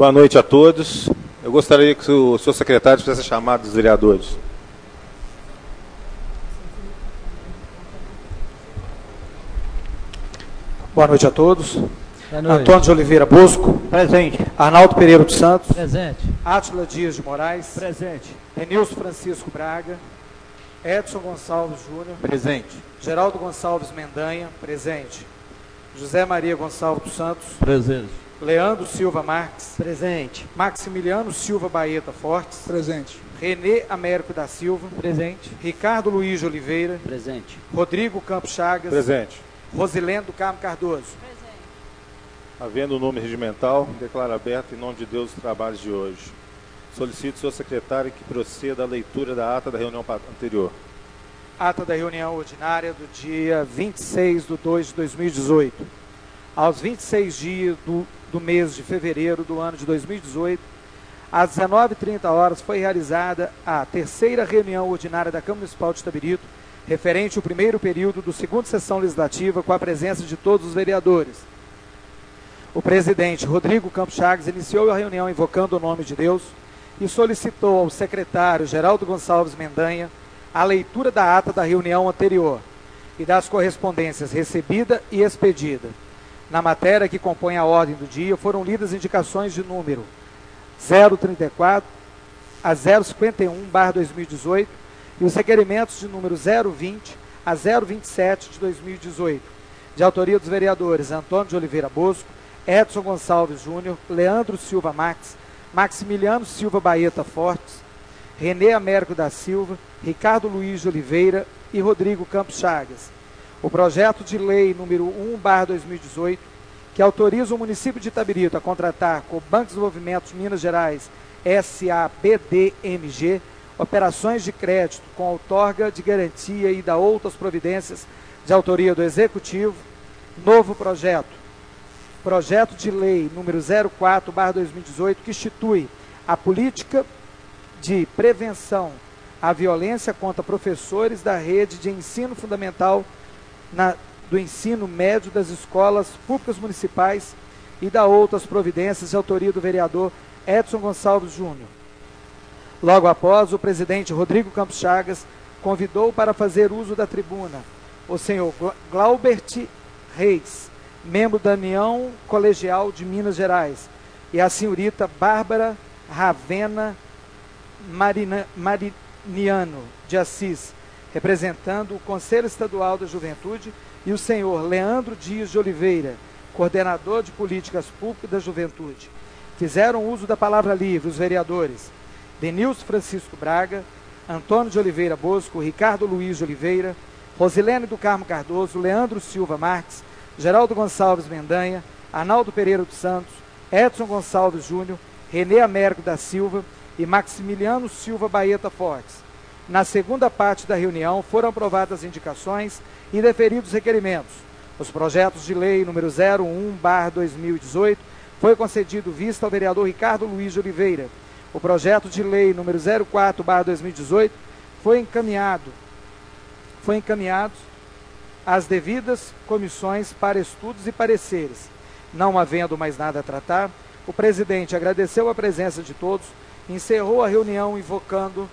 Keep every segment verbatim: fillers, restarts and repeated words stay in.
Boa noite a todos. Eu gostaria que o senhor secretário fizesse a chamada dos vereadores. Boa noite a todos. Boa noite. Antônio de Oliveira Bosco. Presente. Arnaldo Pereira dos Santos. Presente. Átila Dias de Moraes. Presente. Renilson Francisco Braga. Edson Gonçalves Júnior. Presente. Geraldo Gonçalves Mendanha. Presente. José Maria Gonçalves dos Santos. Presente. Leandro Silva Marques. Presente. Maximiliano Silva Baeta Fortes. Presente. Renê Américo da Silva. Presente. Ricardo Luiz de Oliveira. Presente. Rodrigo Campos Chagas. Presente. Rosilene do Carmo Cardoso. Havendo o nome regimental, declaro aberto em nome de Deus os trabalhos de hoje. Solicito ao senhor secretário que proceda à leitura da ata da reunião anterior. Ata da reunião ordinária do dia vinte e seis de dois de dois mil e dezoito. Aos vinte e seis dias do, do mês de fevereiro do ano de dois mil e dezoito, às dezenove e trinta horas, foi realizada a terceira reunião ordinária da Câmara Municipal de Itabirito, referente ao primeiro período do segundo sessão legislativa, com a presença de todos os vereadores. O presidente Rodrigo Campos Chagas iniciou a reunião invocando o nome de Deus e solicitou ao secretário Geraldo Gonçalves Mendanha a leitura da ata da reunião anterior e das correspondências recebida e expedida. Na matéria que compõe a ordem do dia, foram lidas indicações de número zero trinta e quatro a zero cinquenta e um barra dois mil e dezoito e os requerimentos de número zero vinte a zero vinte e sete de dois mil e dezoito, de autoria dos vereadores Antônio de Oliveira Bosco, Edson Gonçalves Júnior, Leandro Silva Max, Maximiliano Silva Baeta Fortes, Renê Américo da Silva, Ricardo Luiz de Oliveira e Rodrigo Campos Chagas. O projeto de lei número um barra dois mil e dezoito, que autoriza o município de Itabirito a contratar com o Banco de Desenvolvimento de Minas Gerais, S A B D M G, operações de crédito com outorga de garantia e da outras providências de autoria do Executivo. Novo projeto. Projeto de lei número zero quatro barra dois mil e dezoito, que institui a política de prevenção à violência contra professores da rede de ensino fundamental na, do ensino médio das escolas públicas municipais e da outras providências de autoria do vereador Edson Gonçalves Júnior. Logo após, o presidente Rodrigo Campos Chagas convidou para fazer uso da tribuna o senhor Glaubert Reis, membro da União Colegial de Minas Gerais, e a senhorita Bárbara Ravena Marina, Mariniano de Assis, representando o Conselho Estadual da Juventude, e o senhor Leandro Dias de Oliveira, coordenador de Políticas Públicas da Juventude. Fizeram uso da palavra livre os vereadores Denilson Francisco Braga, Antônio de Oliveira Bosco, Ricardo Luiz de Oliveira, Rosilene do Carmo Cardoso, Leandro Silva Marques, Geraldo Gonçalves Mendanha, Arnaldo Pereira dos Santos, Edson Gonçalves Júnior, Renê Américo da Silva e Maximiliano Silva Baeta Fortes. Na segunda parte da reunião foram aprovadas as indicações e deferidos os requerimentos. Os projetos de lei número zero um barra dois mil e dezoito foi concedido vista ao vereador Ricardo Luiz de Oliveira. O projeto de lei número zero quatro barra dois mil e dezoito foi encaminhado, foi encaminhado às devidas comissões para estudos e pareceres. Não havendo mais nada a tratar, o presidente agradeceu a presença de todos, encerrou a reunião invocando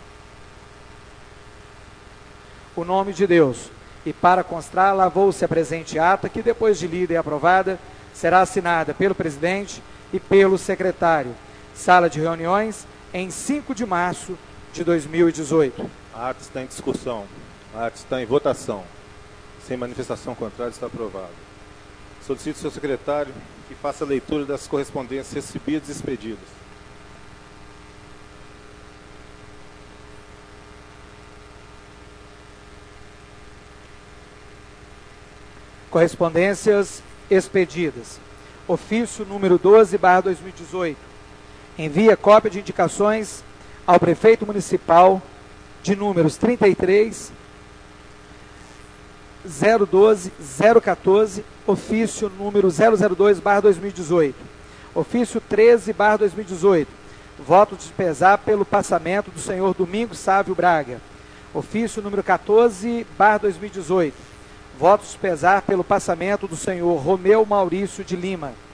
o nome de Deus. E para constar, lavou-se a presente ata, que depois de lida e aprovada, será assinada pelo presidente e pelo secretário. Sala de reuniões, em cinco de março de dois mil e dezoito. A ata está em discussão. A ata está em votação. Sem manifestação contrária, está aprovado. Solicito ao seu secretário que faça a leitura das correspondências recebidas e expedidas. Correspondências expedidas. Ofício número doze barra dois mil e dezoito. Envia cópia de indicações ao prefeito municipal de números trinta e três, zero doze, zero quatorze, ofício número zero zero dois barra dois mil e dezoito. Ofício treze barra dois mil e dezoito. Voto de pesar pelo passamento do senhor Domingos Sávio Braga. Ofício número quatorze barra dois mil e dezoito. Voto de pesar pelo passamento do senhor Romeu Maurício de Lima.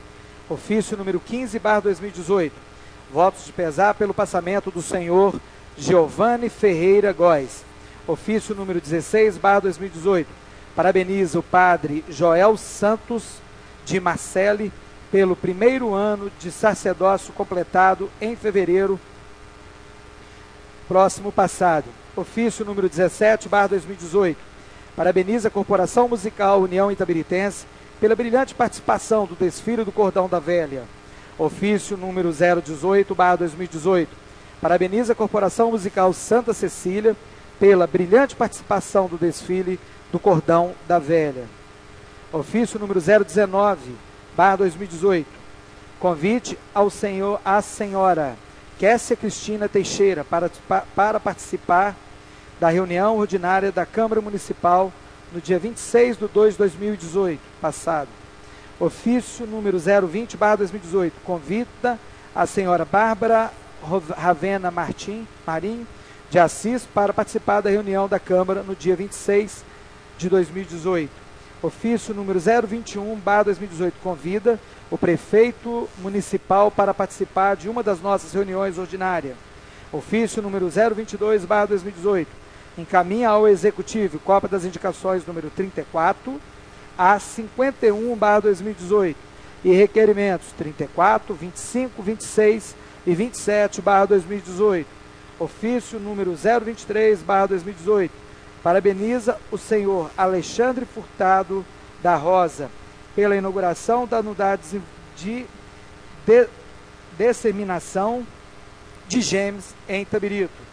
Ofício número quinze barra dois mil e dezoito. Votos de pesar pelo passamento do senhor Giovanni Ferreira Góes. Ofício número dezesseis barra dois mil e dezoito. Parabeniza o padre Joel Santos de Marcelli pelo primeiro ano de sacerdócio completado em fevereiro próximo passado. Ofício número dezessete barra dois mil e dezoito. Parabeniza a Corporação Musical União Itabiritense pela brilhante participação do desfile do Cordão da Velha. Ofício número zero dezoito barra dois mil e dezoito. Parabeniza a Corporação Musical Santa Cecília pela brilhante participação do desfile do Cordão da Velha. Ofício número zero dezenove barra dois mil e dezoito. Convite ao senhor, à senhora Kessia Cristina Teixeira para, para participar da reunião ordinária da Câmara Municipal no dia vinte e seis de dois de dois mil e dezoito, passado. Ofício número zero vinte barra dois mil e dezoito. Convida a senhora Bárbara Ravena Martim, Marim de Assis para participar da reunião da Câmara no dia vinte e seis de dois mil e dezoito. Ofício número zero vinte e um barra dois mil e dezoito. Convida o prefeito municipal para participar de uma das nossas reuniões ordinárias. Ofício número zero vinte e dois barra dois mil e dezoito. Encaminha ao Executivo cópia das indicações número trinta e quatro a cinquenta e um barra dois mil e dezoito e requerimentos trinta e quatro, vinte e cinco, vinte e seis e vinte e sete barra dois mil e dezoito. Ofício número zero vinte e três barra dois mil e dezoito. Parabeniza o senhor Alexandre Furtado da Rosa pela inauguração da unidade de, de disseminação de gemes em Itabirito.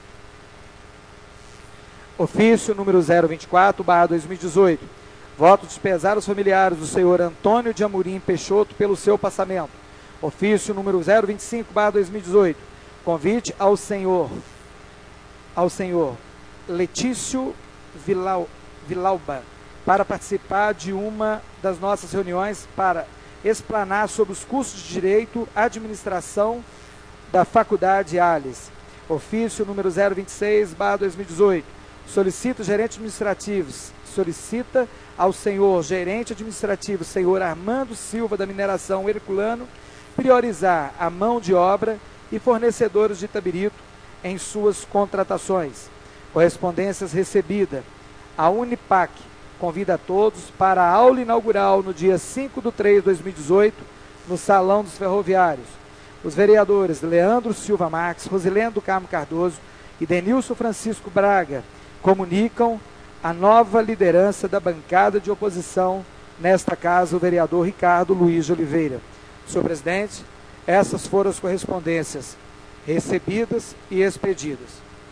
Ofício número zero vinte e quatro barra dois mil e dezoito. Voto de pesar aos familiares do senhor Antônio de Amorim Peixoto pelo seu passamento. Ofício número zero vinte e cinco barra dois mil e dezoito. Convite ao senhor ao senhor Letício Vilau, Vilauba para participar de uma das nossas reuniões para explanar sobre os cursos de Direito, Administração da Faculdade Alice. Ofício número zero vinte e seis barra dois mil e dezoito. Solicita o gerente administrativo, solicita ao senhor gerente administrativo, senhor Armando Silva da Mineração Herculano, priorizar a mão de obra e fornecedores de Itabirito em suas contratações. Correspondências recebida. A Unipac convida a todos para a aula inaugural no dia cinco de três de dois mil e dezoito, no Salão dos Ferroviários. Os vereadores Leandro Silva Marques, Rosilene do Carmo Cardoso e Denilson Francisco Braga comunicam a nova liderança da bancada de oposição, nesta casa, o vereador Ricardo Luiz de Oliveira. Senhor presidente, essas foram as correspondências recebidas e expedidas.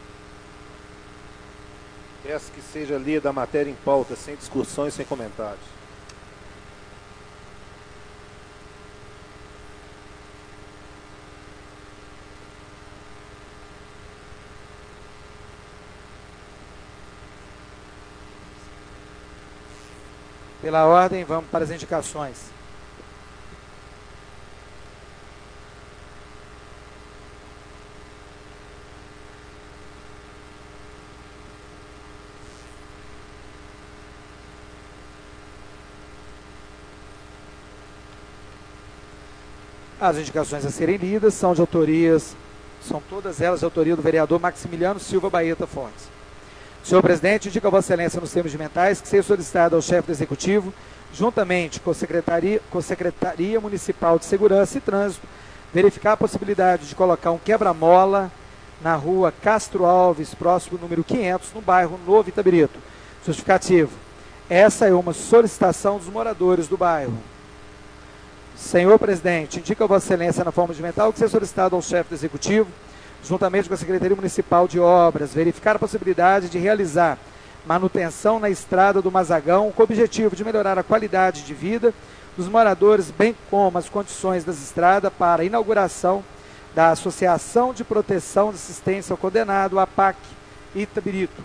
Peço que seja lida a matéria em pauta, sem discussões, sem comentários. Pela ordem, vamos para as indicações. As indicações a serem lidas são de autorias, são todas elas de autoria do vereador Maximiliano Silva Baeta Fontes. Senhor presidente, indica a Vossa Excelência nos termos regimentais que seja solicitado ao chefe do Executivo, juntamente com a Secretaria, com a Secretaria Municipal de Segurança e Trânsito, verificar a possibilidade de colocar um quebra-mola na rua Castro Alves, próximo ao número quinhentos, no bairro Novo Itabirito. Justificativo. Essa é uma solicitação dos moradores do bairro. Senhor presidente, indica a Vossa Excelência na forma regimental que seja solicitado ao chefe do Executivo, juntamente com a Secretaria Municipal de Obras, verificar a possibilidade de realizar manutenção na estrada do Mazagão, com o objetivo de melhorar a qualidade de vida dos moradores, bem como as condições das estradas para a inauguração da Associação de Proteção de Assistência ao Condenado, a APAC Itabirito.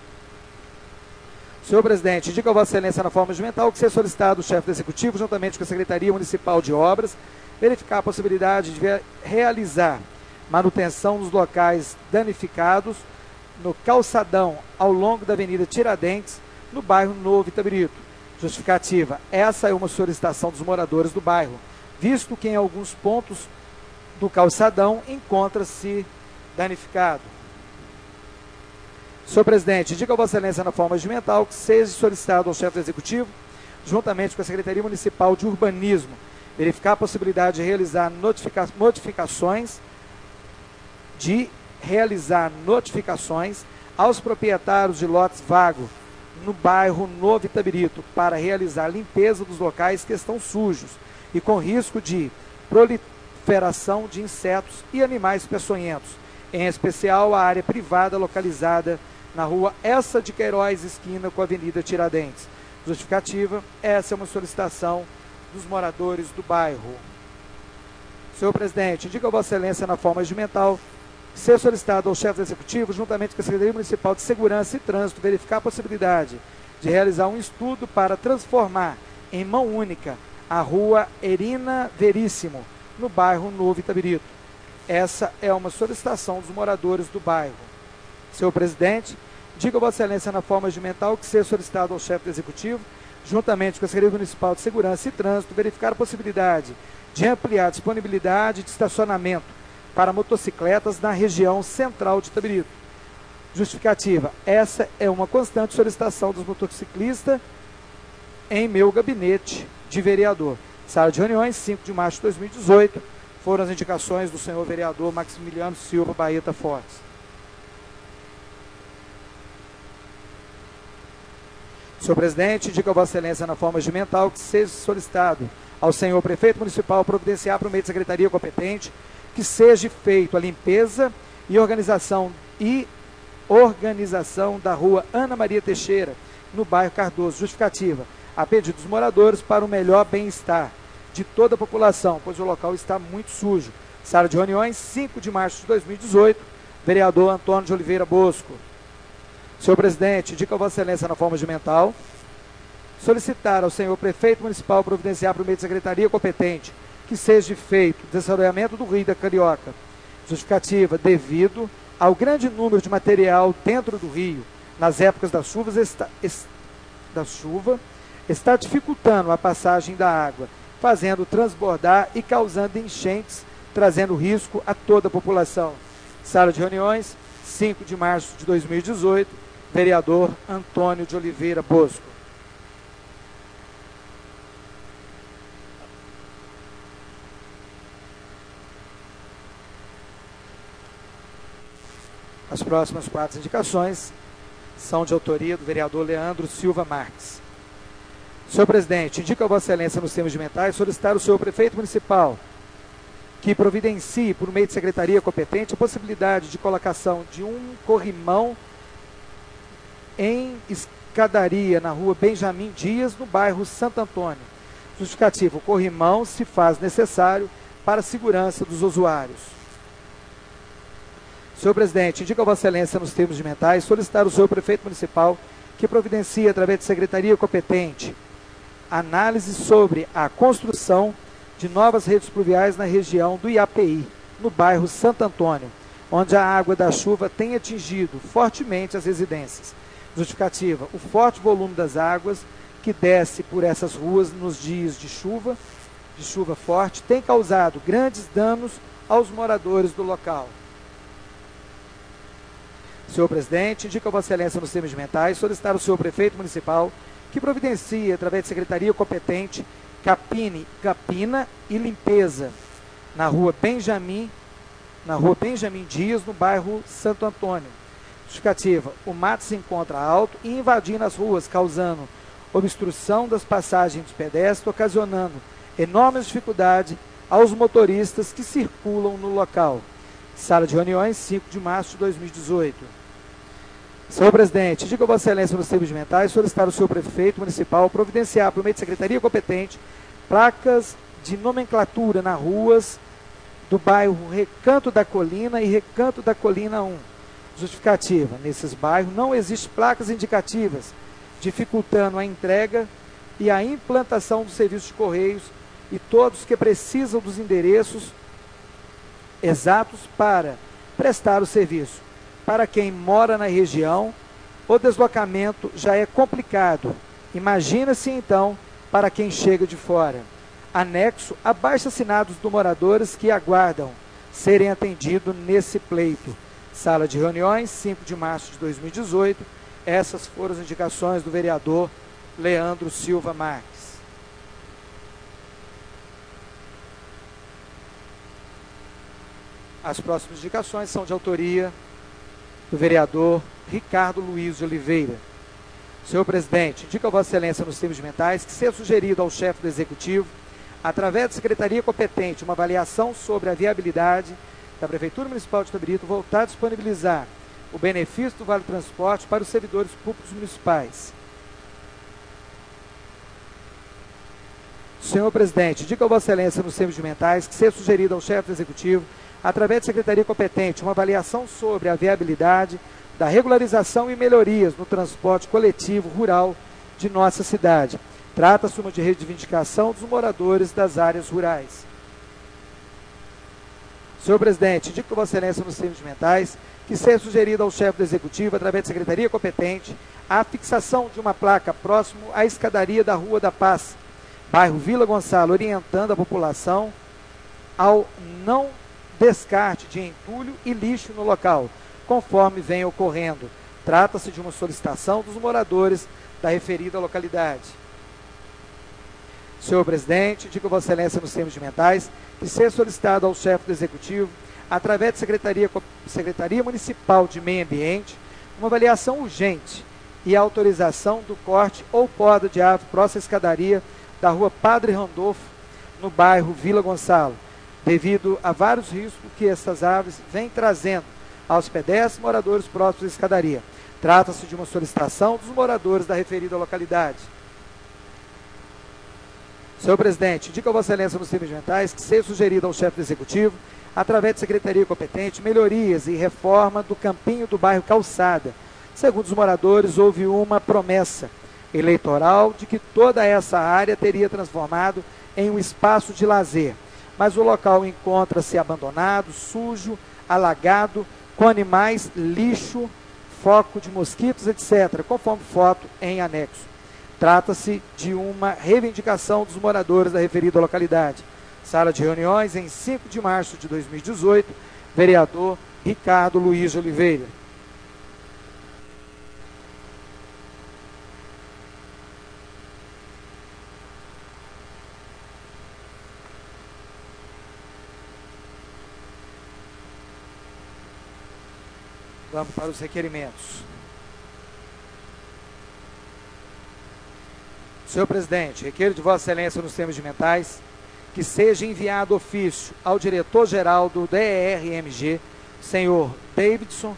Senhor presidente, indica a Vossa Excelência na forma regimental que seja solicitado o chefe do Executivo, juntamente com a Secretaria Municipal de Obras, verificar a possibilidade de realizar manutenção nos locais danificados no calçadão ao longo da Avenida Tiradentes, no bairro Novo Itabirito. Justificativa. Essa é uma solicitação dos moradores do bairro. visto que em alguns pontos do calçadão encontra-se danificado. Senhor presidente, indica a Vossa Excelência na forma regimental que seja solicitado ao chefe do Executivo, juntamente com a Secretaria Municipal de Urbanismo, verificar a possibilidade de realizar notifica notificações de realizar notificações aos proprietários de lotes vagos no bairro Novo Itabirito para realizar limpeza dos locais que estão sujos e com risco de proliferação de insetos e animais peçonhentos, em especial a área privada localizada na rua Essa de Queiroz, esquina com a Avenida Tiradentes. Justificativa, essa é uma solicitação dos moradores do bairro. Senhor presidente, indica a Vossa Excelência na forma regimental ser solicitado ao chefe do Executivo, juntamente com a Secretaria Municipal de Segurança e Trânsito, verificar a possibilidade de realizar um estudo para transformar em mão única a rua Erina Veríssimo, no bairro Novo Itabirito. Essa é uma solicitação dos moradores do bairro. Senhor presidente, diga a Vossa Excelência na forma regimental que seja solicitado ao chefe do Executivo, juntamente com a Secretaria Municipal de Segurança e Trânsito, verificar a possibilidade de ampliar a disponibilidade de estacionamento para motocicletas na região central de Itabirito. Justificativa, essa é uma constante solicitação dos motociclistas em meu gabinete de vereador. Sala de reuniões, cinco de março de dois mil e dezoito, foram as indicações do senhor vereador Maximiliano Silva Baeta Fortes. Senhor presidente, indica a Vossa Excelência na forma regimental que seja solicitado ao senhor prefeito municipal providenciar por meio de secretaria competente que seja feita a limpeza e organização e organização da rua Ana Maria Teixeira, no bairro Cardoso. Justificativa, a pedido dos moradores para o melhor bem-estar de toda a população, pois o local está muito sujo. Sala de reuniões, cinco de março de dois mil e dezoito, vereador Antônio de Oliveira Bosco. Senhor presidente, indica a Vossa Excelência na forma regimental solicitar ao senhor prefeito municipal providenciar por meio de secretaria competente que seja feito o desassoreamento do rio da Carioca. Justificativa, devido ao grande número de material dentro do rio, nas épocas das chuvas, está, es, da chuva, está dificultando a passagem da água, fazendo transbordar e causando enchentes, trazendo risco a toda a população. Sala de reuniões, cinco de março de dois mil e dezoito, vereador Antônio de Oliveira Bosco. As próximas quatro indicações são de autoria do vereador Leandro Silva Marques. Senhor presidente, indica a Vossa Excelência nos termos de mentais solicitar o senhor prefeito municipal que providencie, por meio de secretaria competente, a possibilidade de colocação de um corrimão em escadaria na rua Benjamin Dias, no bairro Santo Antônio. Justificativo, o corrimão se faz necessário para a segurança dos usuários. Senhor presidente, indica a Vossa Excelência nos termos de mentais solicitar o senhor prefeito municipal que providencie, através de secretaria competente, análise sobre a construção de novas redes pluviais na região do I A P I, no bairro Santo Antônio, onde a água da chuva tem atingido fortemente as residências. Justificativa, o forte volume das águas que desce por essas ruas nos dias de chuva, de chuva forte, tem causado grandes danos aos moradores do local. Senhor presidente, indica a Vossa Excelência nos termos de mentais solicitar ao senhor prefeito municipal que providencie, através de secretaria competente, capine, capina e limpeza na rua Benjamin, na rua Benjamin Dias, no bairro Santo Antônio. Justificativa, o mato se encontra alto e invadindo as ruas, causando obstrução das passagens dos pedestres, ocasionando enormes dificuldades aos motoristas que circulam no local. Sala de reuniões, cinco de março de dois mil e dezoito. Senhor presidente, diga a Vossa Excelência nos termos de mentais solicitar o senhor prefeito municipal providenciar, por meio de secretaria competente, placas de nomenclatura nas ruas do bairro Recanto da Colina e Recanto da Colina um. Justificativa, nesses bairros não existem placas indicativas, dificultando a entrega e a implantação do serviço de correios e todos que precisam dos endereços exatos para prestar o serviço. Para quem mora na região, o deslocamento já é complicado. Imagina-se então para quem chega de fora. Anexo abaixo-assinados dos moradores que aguardam serem atendidos nesse pleito. Sala de reuniões, cinco de março de dois mil e dezoito. Essas foram as indicações do vereador Leandro Silva Marques. As próximas indicações são de autoria do vereador Ricardo Luiz de Oliveira. Senhor presidente, indica a Vossa Excelência nos termos mentais que seja sugerido ao chefe do Executivo, através da Secretaria competente, uma avaliação sobre a viabilidade da Prefeitura Municipal de Itabirito voltar a disponibilizar o benefício do Vale Transporte para os servidores públicos municipais. Senhor presidente, indica a Vossa Excelência nos termos mentais que seja sugerido ao chefe do Executivo, através da Secretaria competente, uma avaliação sobre a viabilidade da regularização e melhorias no transporte coletivo rural de nossa cidade. Trata-se de uma de reivindicação dos moradores das áreas rurais. Senhor presidente, indico a Vossa Excelência nos termos mentais que seja sugerido ao chefe do Executivo, através da Secretaria competente, a fixação de uma placa próximo à escadaria da Rua da Paz, bairro Vila Gonçalo, orientando a população ao não descarte de entulho e lixo no local, conforme vem ocorrendo. Trata-se de uma solicitação dos moradores da referida localidade. Senhor presidente, indico a Vossa Excelência nos termos mentais que seja solicitado ao chefe do Executivo, através da Secretaria, Secretaria Municipal de Meio Ambiente, uma avaliação urgente e autorização do corte ou poda de árvore próxima à escadaria da Rua Padre Randolfo, no bairro Vila Gonçalo, devido a vários riscos que essas árvores vêm trazendo aos pedestres e moradores próximos da escadaria. Trata-se de uma solicitação dos moradores da referida localidade. Senhor presidente, indica a Vossa Excelência nos termos mentais que seja sugerido ao chefe do Executivo, através da Secretaria competente, melhorias e reforma do campinho do bairro Calçada. Segundo os moradores, houve uma promessa eleitoral de que toda essa área teria transformado em um espaço de lazer, mas o local encontra-se abandonado, sujo, alagado, com animais, lixo, foco de mosquitos, etcétera, conforme foto em anexo. Trata-se de uma reivindicação dos moradores da referida localidade. Sala de reuniões, em cinco de março de dois mil e dezoito, vereador Ricardo Luiz de Oliveira. Vamos para os requerimentos. Senhor presidente, requeiro de Vossa Excelência nos termos de mentais que seja enviado ofício ao diretor-geral do D E R M G, senhor Davidson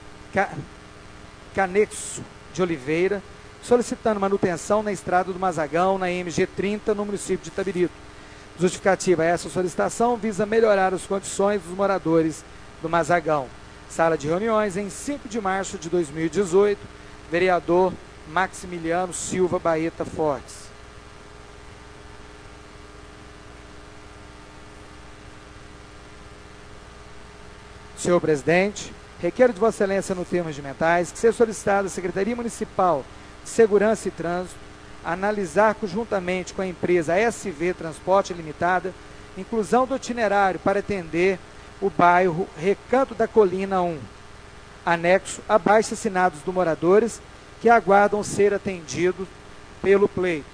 Canexo de Oliveira, solicitando manutenção na estrada do Mazagão, na M G trinta, no município de Itabirito. Justificativa: essa solicitação visa melhorar as condições dos moradores do Mazagão. Sala de reuniões, em cinco de março de dois mil e dezoito, vereador Maximiliano Silva Baeta Fortes. Senhor presidente, requero de Vossa Excelência, no termos de mentais, que seja solicitada à Secretaria Municipal de Segurança e Trânsito analisar conjuntamente com a empresa S V Transporte Limitada inclusão do itinerário para atender o bairro Recanto da Colina um, anexo abaixo assinados dos moradores que aguardam ser atendidos pelo pleito.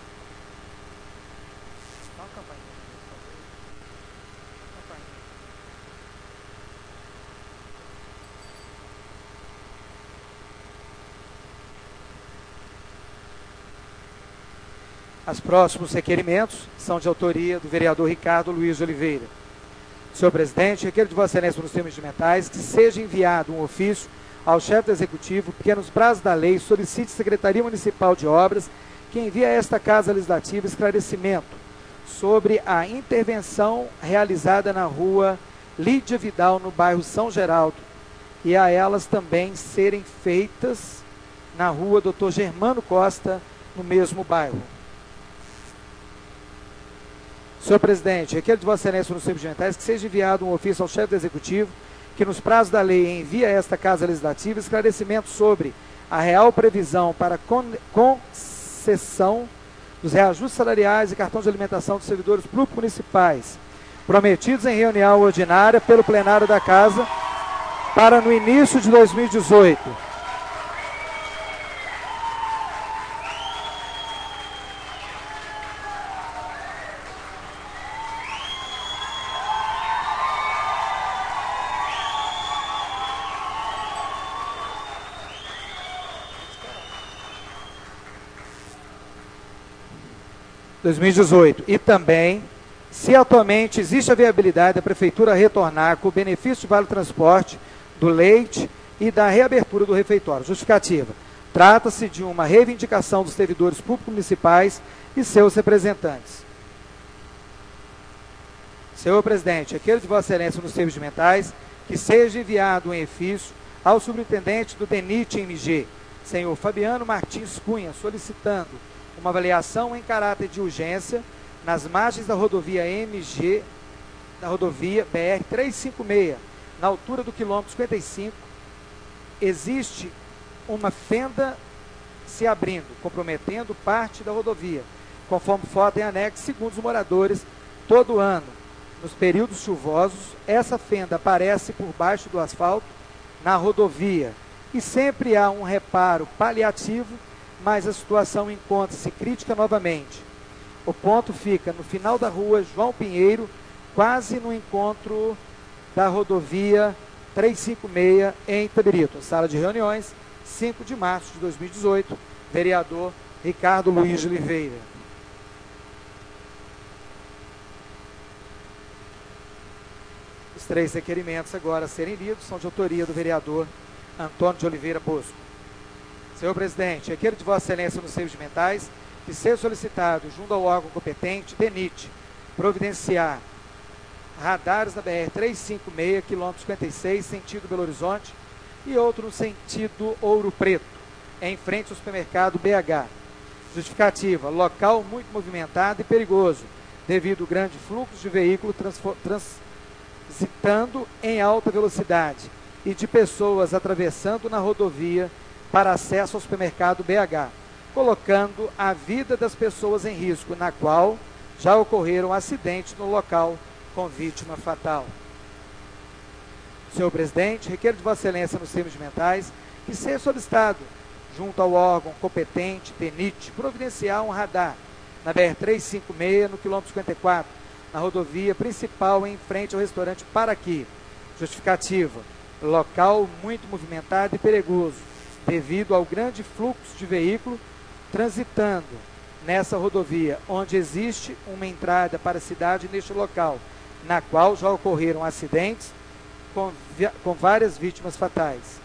Os próximos requerimentos são de autoria do vereador Ricardo Luiz de Oliveira. Senhor presidente, requeiro de Vossa Excelência nos termos de mentais que seja enviado um ofício ao chefe do Executivo que, nos prazos da lei, solicite à Secretaria Municipal de Obras que envie a esta Casa Legislativa esclarecimento sobre a intervenção realizada na rua Lídia Vidal, no bairro São Geraldo, e a elas também serem feitas na rua doutor Germano Costa, no mesmo bairro. Senhor presidente, requeiro de Vossa Excelência nos termos de mentais que seja enviado um ofício ao chefe do Executivo que, nos prazos da lei, envie a esta Casa Legislativa esclarecimento sobre a real previsão para con concessão dos reajustes salariais e cartão de alimentação dos servidores públicos municipais, prometidos em reunião ordinária pelo plenário da Casa para no início de dois mil e dezoito. dois mil e dezoito. E também, se atualmente existe a viabilidade da Prefeitura retornar com o benefício de vale transporte, do leite e da reabertura do refeitório. Justificativa. Trata-se de uma reivindicação dos servidores públicos municipais e seus representantes. Senhor presidente, requeiro de Vossa Excelência nos termos regimentais que seja enviado um ofício ao superintendente do DENIT M G, senhor Fabiano Martins Cunha, solicitando uma avaliação em caráter de urgência nas margens da rodovia M G, da rodovia B R trezentos e cinquenta e seis, na altura do quilômetro cinquenta e cinco, existe uma fenda se abrindo, comprometendo parte da rodovia, conforme foto em anexo, segundo os moradores, todo ano, nos períodos chuvosos, essa fenda aparece por baixo do asfalto na rodovia e sempre há um reparo paliativo, mas a situação encontra-se crítica novamente. O ponto fica no final da rua João Pinheiro, quase no encontro da rodovia trezentos e cinquenta e seis em Itabirito. Sala de reuniões, cinco de março de dois mil e dezoito, vereador Ricardo Luiz de Oliveira. Os três requerimentos agora a serem lidos são de autoria do vereador Antônio de Oliveira Bosco. Senhor presidente, requeiro de Vossa Excelência nos termos regimentais que seja solicitado junto ao órgão competente, DENIT, providenciar radares na B R trezentos e cinquenta e seis, quilômetro cinquenta e seis, sentido Belo Horizonte, e outro no sentido Ouro Preto, em frente ao supermercado B H. Justificativa: local muito movimentado e perigoso, devido ao grande fluxo de veículos transitando em alta velocidade e de pessoas atravessando na rodovia para acesso ao supermercado B H, colocando a vida das pessoas em risco, na qual já ocorreram acidentes no local com vítima fatal. Senhor presidente, requeiro de Vossa Excelência nos termos regimentais que seja solicitado, junto ao órgão competente, DENIT, providenciar um radar na B R trezentos e cinquenta e seis, no quilômetro cinquenta e quatro, na rodovia principal em frente ao restaurante Paraqui. Justificativa: local muito movimentado e perigoso, devido ao grande fluxo de veículos transitando nessa rodovia, onde existe uma entrada para a cidade neste local, na qual já ocorreram acidentes com, com várias vítimas fatais.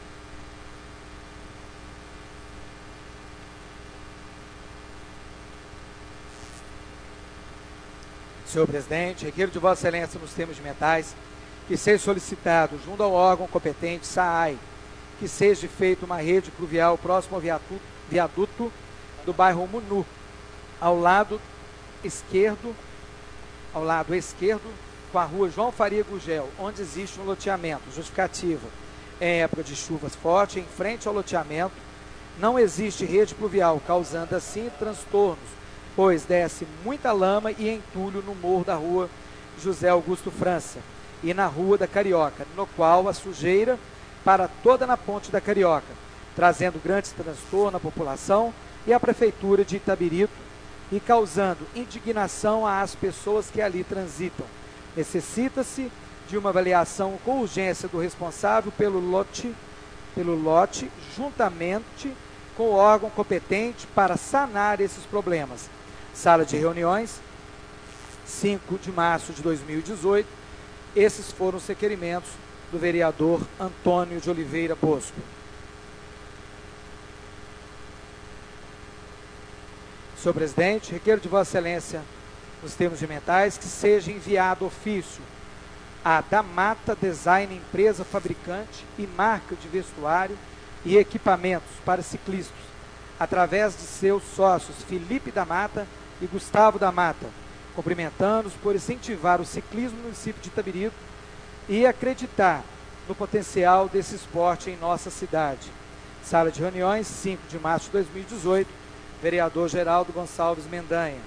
Senhor presidente, requeiro de Vossa Excelência nos termos regimentais que seja solicitado junto ao órgão competente, S A A I, que seja feita uma rede pluvial próximo ao viaduto, viaduto do bairro Munu, ao lado esquerdo, ao lado esquerdo, com a rua João Faria Gugel, onde existe um loteamento. Justificativa: em época de chuvas fortes, em frente ao loteamento, não existe rede pluvial, causando assim transtornos, pois desce muita lama e entulho no morro da rua José Augusto França e na rua da Carioca, no qual a sujeira para toda na ponte da Carioca, trazendo grandes transtornos à população e à prefeitura de Itabirito e causando indignação às pessoas que ali transitam. Necessita-se de uma avaliação com urgência do responsável pelo lote, pelo lote, juntamente com o órgão competente para sanar esses problemas. Sala de reuniões, cinco de março de dois mil e dezoito. Esses foram os requerimentos do vereador Antônio de Oliveira Bosco. Senhor presidente, requeiro de Vossa Excelência, nos termos regimentais, que seja enviado ofício à Damata Design, empresa fabricante e marca de vestuário e equipamentos para ciclistas, através de seus sócios Felipe da Mata e Gustavo da Mata, cumprimentando-os por incentivar o ciclismo no município de Itabirito e acreditar no potencial desse esporte em nossa cidade. Sala de reuniões, cinco de março de dois mil e dezoito, vereador Geraldo Gonçalves Mendanha.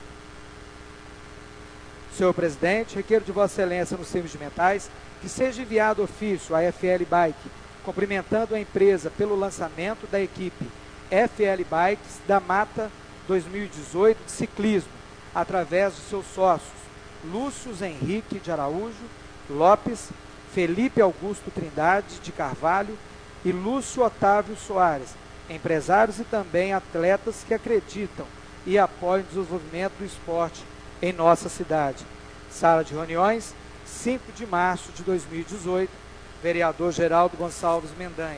Senhor presidente, requeiro de Vossa Excelência nos termos regimentais que seja enviado ofício à F L Bike, cumprimentando a empresa pelo lançamento da equipe F L Bikes da Mata dois mil e dezoito de ciclismo, através de seus sócios Lúcio Henrique de Araújo Lopes, Felipe Augusto Trindade de Carvalho e Lúcio Otávio Soares, empresários e também atletas que acreditam e apoiam o desenvolvimento do esporte em nossa cidade. Sala de reuniões, cinco de março de dois mil e dezoito, vereador Geraldo Gonçalves Mendanha.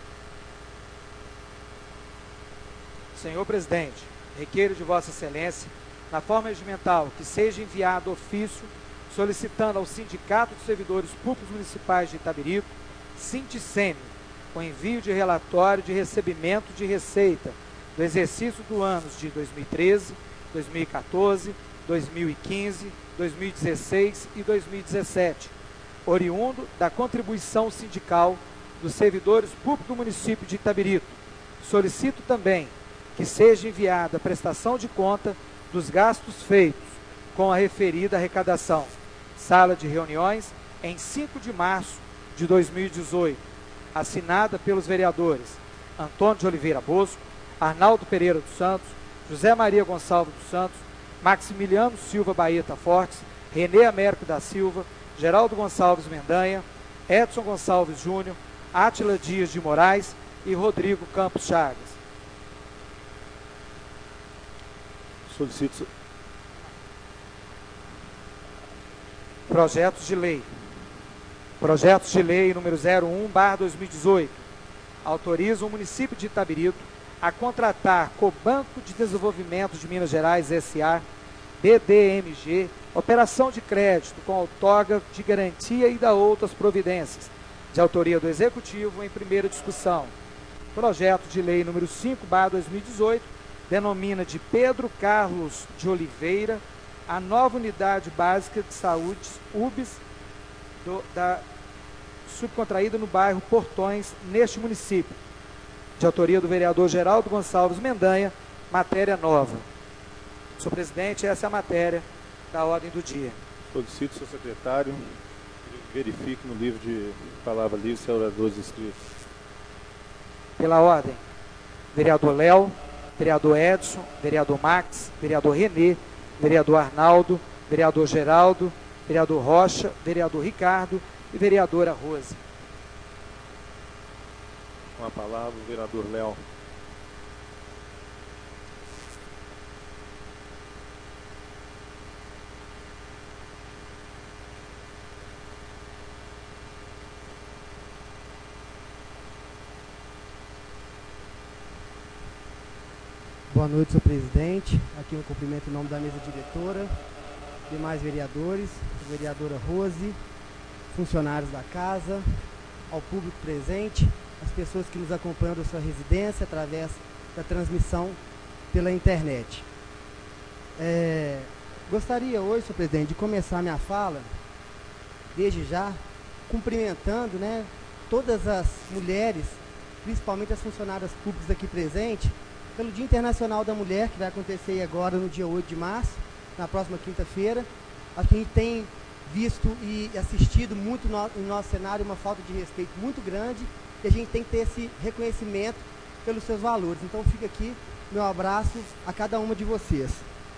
Senhor presidente, requeiro de Vossa Excelência, na forma regimental, que seja enviado ofício solicitando ao Sindicato de Servidores Públicos Municipais de Itabirico, Sindicem, o envio de relatório de recebimento de receita do exercício do anos de dois mil e treze, dois mil e quatorze, dois mil e quinze, dois mil e dezesseis e dois mil e dezessete, oriundo da contribuição sindical dos servidores públicos do município de Itabirico. Solicito também que seja enviada a prestação de conta dos gastos feitos com a referida arrecadação. Sala de reuniões em cinco de março de dois mil e dezoito, assinada pelos vereadores Antônio de Oliveira Bosco, Arnaldo Pereira dos Santos, José Maria Gonçalves dos Santos, Maximiliano Silva Baeta Fortes, Renê Américo da Silva, Geraldo Gonçalves Mendanha, Edson Gonçalves Júnior, Átila Dias de Moraes e Rodrigo Campos Chagas. Solicito. Projetos de lei. Projetos de lei número zero um barra dois mil e dezoito. Autoriza o município de Itabirico a contratar Cobanco de Desenvolvimento de Minas Gerais S A, B D M G, operação de crédito com outorga de garantia e da outras providências, de autoria do Executivo, em primeira discussão. Projeto de lei número cinco barra dois mil e dezoito, denomina de Pedro Carlos de Oliveira a nova unidade básica de saúde, U B S, do, da, subcontraída no bairro Portões, neste município, de autoria do vereador Geraldo Gonçalves Mendanha, matéria nova. Senhor presidente, essa é a matéria da ordem do dia. Solicito, senhor secretário, que verifique no livro de palavra livre se há oradores inscritos. Pela ordem, vereador Léo, vereador Edson, vereador Max, vereador Renê, vereador Arnaldo, vereador Geraldo, vereador Rocha, vereador Ricardo e vereadora Rose. Com a palavra, o vereador Léo. Boa noite, senhor presidente. Aqui um cumprimento em nome da mesa diretora, demais vereadores, vereadora Rose, funcionários da casa, ao público presente, as pessoas que nos acompanham da sua residência através da transmissão pela internet. É, gostaria hoje, senhor presidente, de começar minha fala, desde já, cumprimentando, né, todas as mulheres, principalmente as funcionárias públicas aqui presentes, pelo Dia Internacional da Mulher, que vai acontecer agora no dia oito de março, na próxima quinta-feira. Acho que a gente tem visto e assistido muito no, em nosso cenário uma falta de respeito muito grande, e a gente tem que ter esse reconhecimento pelos seus valores. Então fica aqui meu abraço a cada uma de vocês.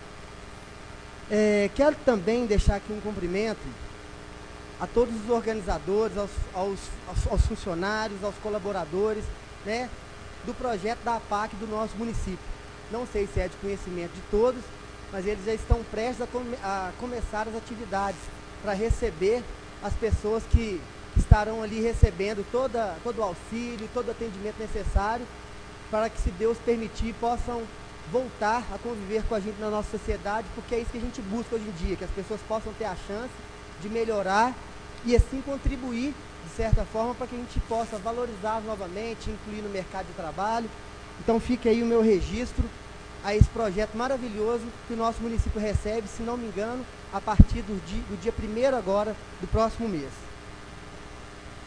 É, quero também deixar aqui um cumprimento a todos os organizadores, aos, aos, aos funcionários, aos colaboradores, né, do projeto da A P A C do nosso município. Não sei se é de conhecimento de todos, mas eles já estão prestes a, come, a começar as atividades para receber as pessoas que, que estarão ali recebendo toda, todo o auxílio, todo o atendimento necessário para que, se Deus permitir, possam voltar a conviver com a gente na nossa sociedade, porque é isso que a gente busca hoje em dia, que as pessoas possam ter a chance de melhorar e assim contribuir de certa forma, para que a gente possa valorizar novamente, incluir no mercado de trabalho. Então fica aí o meu registro a esse projeto maravilhoso que o nosso município recebe, se não me engano, a partir do dia, do dia primeiro agora do próximo mês.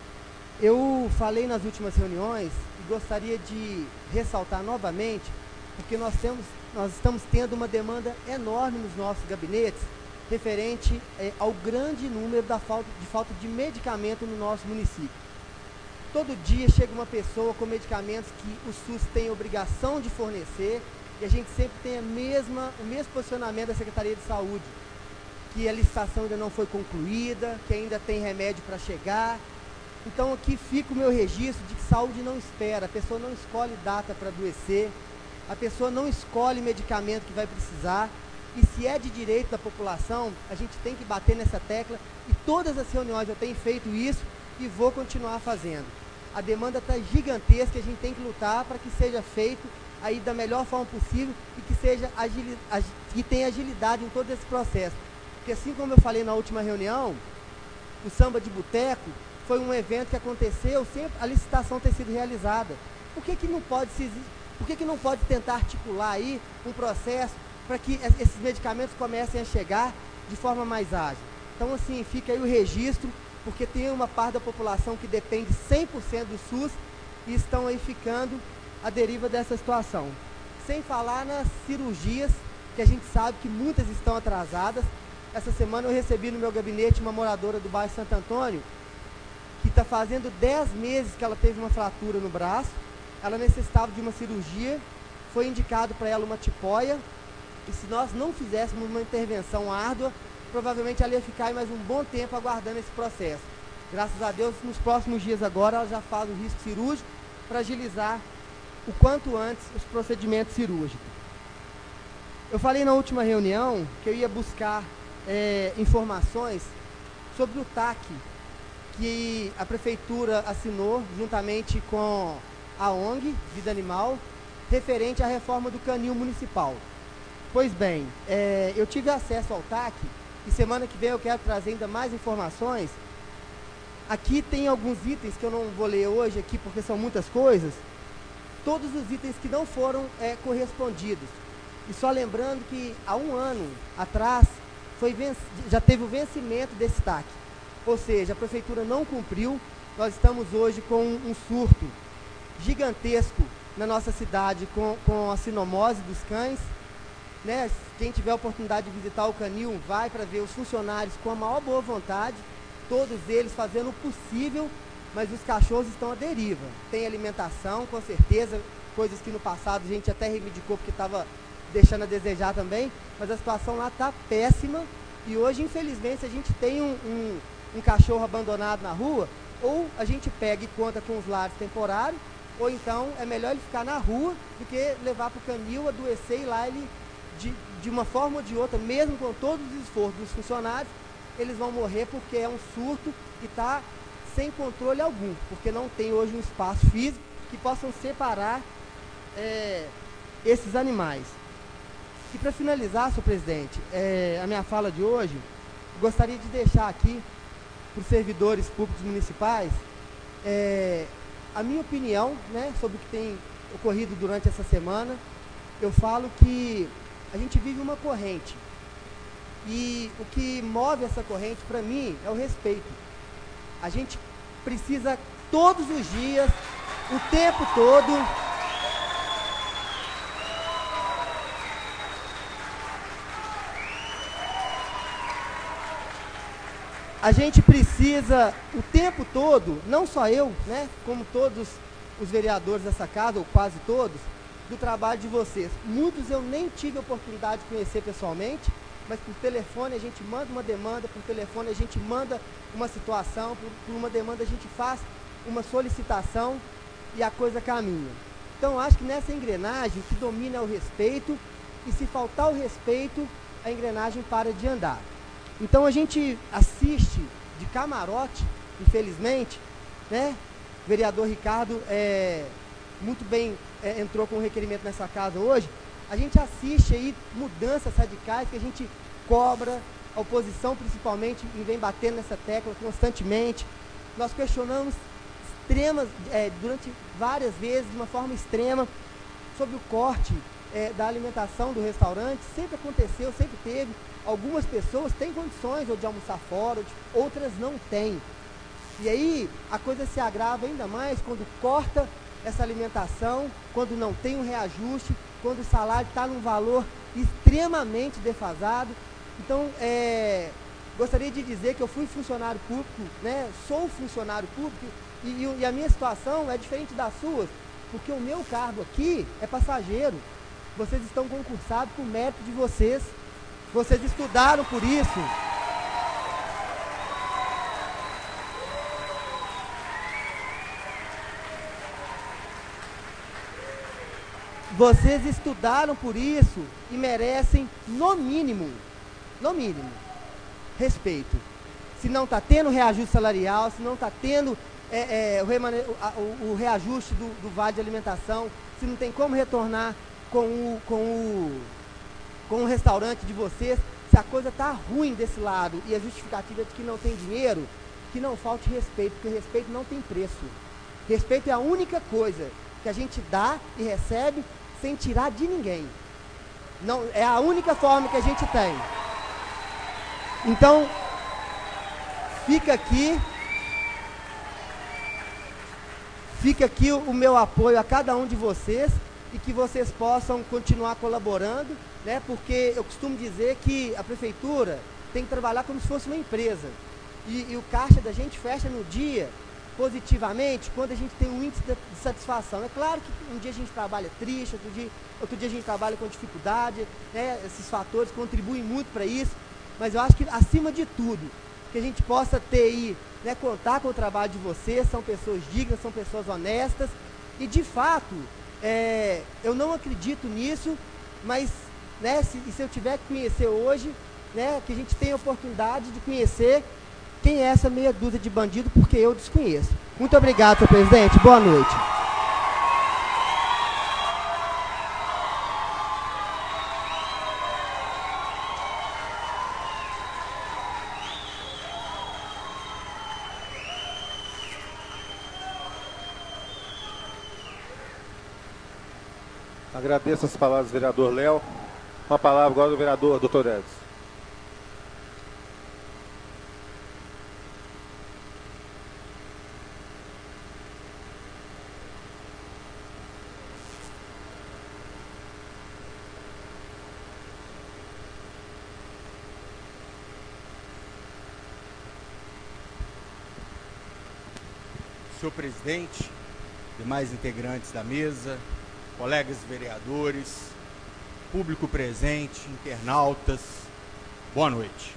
Eu falei nas últimas reuniões e gostaria de ressaltar novamente porque nós, temos, nós estamos tendo uma demanda enorme nos nossos gabinetes, referente é, ao grande número da falta, de falta de medicamento no nosso município. Todo dia chega uma pessoa com medicamentos que o SUS tem obrigação de fornecer, e a gente sempre tem a mesma, o mesmo posicionamento da Secretaria de Saúde, que a licitação ainda não foi concluída, que ainda tem remédio para chegar. Então aqui fica o meu registro de que saúde não espera, a pessoa não escolhe data para adoecer, a pessoa não escolhe medicamento que vai precisar, e se é de direito da população, a gente tem que bater nessa tecla, e todas as reuniões eu tenho feito isso e vou continuar fazendo. A demanda está gigantesca, a gente tem que lutar para que seja feito aí da melhor forma possível e que, seja agili, ag, que tenha agilidade em todo esse processo. Porque assim como eu falei na última reunião, o Samba de Boteco foi um evento que aconteceu sem a licitação ter sido realizada. Por que que não pode se, por que que não pode tentar articular aí um processo para que esses medicamentos comecem a chegar de forma mais ágil? Então, assim, fica aí o registro, porque tem uma parte da população que depende cem por cento do SUS e estão aí ficando à deriva dessa situação. Sem falar nas cirurgias, que a gente sabe que muitas estão atrasadas. Essa semana eu recebi no meu gabinete uma moradora do bairro Santo Antônio, que está fazendo dez meses que ela teve uma fratura no braço, ela necessitava de uma cirurgia, foi indicado para ela uma tipóia, e se nós não fizéssemos uma intervenção árdua, provavelmente ela ia ficar aí mais um bom tempo aguardando esse processo. Graças a Deus, nos próximos dias agora, ela já faz o risco cirúrgico para agilizar o quanto antes os procedimentos cirúrgicos. Eu falei na última reunião que eu ia buscar é, informações sobre o T A C, que a Prefeitura assinou juntamente com a O N G Vida Animal, referente à reforma do canil municipal. Pois bem, é, eu tive acesso ao T A C e semana que vem eu quero trazer ainda mais informações. Aqui tem alguns itens que eu não vou ler hoje aqui porque são muitas coisas, todos os itens que não foram é, correspondidos. E só lembrando que há um ano atrás foi já teve o vencimento desse T A C. Ou seja, a Prefeitura não cumpriu, nós estamos hoje com um surto gigantesco na nossa cidade com, com a sinomose dos cães. Né? Quem tiver a oportunidade de visitar o canil, vai para ver os funcionários com a maior boa vontade, todos eles fazendo o possível, mas os cachorros estão à deriva. Tem alimentação, com certeza, coisas que no passado a gente até reivindicou porque estava deixando a desejar também, mas a situação lá está péssima e hoje, infelizmente, a gente tem um, um, um cachorro abandonado na rua, ou a gente pega e conta com os lares temporários, ou então é melhor ele ficar na rua do que levar para o canil, adoecer e lá ele, de, de uma forma ou de outra, mesmo com todos os esforços dos funcionários, eles vão morrer porque é um surto e está sem controle algum, porque não tem hoje um espaço físico que possam separar é, esses animais. E para finalizar, senhor presidente, é, a minha fala de hoje, gostaria de deixar aqui para os servidores públicos municipais é, a minha opinião, né, sobre o que tem ocorrido durante essa semana. Eu falo que a gente vive uma corrente e o que move essa corrente para mim é o respeito. A gente precisa todos os dias, o tempo todo, a gente precisa o tempo todo, não só eu, né, como todos os vereadores dessa casa, ou quase todos, do trabalho de vocês. Muitos eu nem tive a oportunidade de conhecer pessoalmente, mas por telefone a gente manda uma demanda, por telefone a gente manda uma situação, por, por uma demanda a gente faz uma solicitação e a coisa caminha. Então acho que nessa engrenagem o que domina é o respeito, e se faltar o respeito, a engrenagem para de andar. Então a gente assiste de camarote, infelizmente, né? O vereador Ricardo é, muito bem é, entrou com um requerimento nessa casa hoje. A gente assiste aí mudanças radicais que a gente cobra, a oposição principalmente, e vem batendo nessa tecla constantemente. Nós questionamos extremas, é, durante várias vezes, de uma forma extrema, sobre o corte é, da alimentação do restaurante. Sempre aconteceu, sempre teve. Algumas pessoas têm condições ou de almoçar fora, ou de, outras não têm. E aí a coisa se agrava ainda mais quando corta essa alimentação, quando não tem um reajuste, quando o salário está num valor extremamente defasado. Então, é, gostaria de dizer que eu fui funcionário público, né, sou funcionário público, e, e, e a minha situação é diferente das suas, porque o meu cargo aqui é passageiro. Vocês estão concursados por mérito de vocês, vocês estudaram por isso. Vocês estudaram por isso e merecem, no mínimo, no mínimo, respeito. Se não está tendo reajuste salarial, se não está tendo é, é, o, remane... o, o reajuste do, do vale de alimentação, se não tem como retornar com o, com o, com o restaurante de vocês, se a coisa está ruim desse lado e a justificativa é de que não tem dinheiro, que não falte respeito, porque respeito não tem preço. Respeito é a única coisa que a gente dá e recebe sem tirar de ninguém. Não, é a única forma que a gente tem. Então, fica aqui, fica aqui o, o meu apoio a cada um de vocês e que vocês possam continuar colaborando, né? Porque eu costumo dizer que a prefeitura tem que trabalhar como se fosse uma empresa. E, e o caixa da gente fecha no dia positivamente quando a gente tem um índice de satisfação. É claro que um dia a gente trabalha triste, outro dia, outro dia a gente trabalha com dificuldade, né? Esses fatores contribuem muito para isso, mas eu acho que acima de tudo, que a gente possa ter aí, né, contar com o trabalho de vocês, são pessoas dignas, são pessoas honestas, e de fato, é, eu não acredito nisso, mas, né, se, se eu tiver que conhecer hoje, né, que a gente tenha a oportunidade de conhecer quem é essa meia dúzia de bandido, porque eu desconheço. Muito obrigado, senhor presidente. Boa noite. Agradeço as palavras do vereador Léo. Uma palavra agora do vereador doutor Edson. Senhor presidente, demais integrantes da mesa, colegas vereadores, público presente, internautas, boa noite.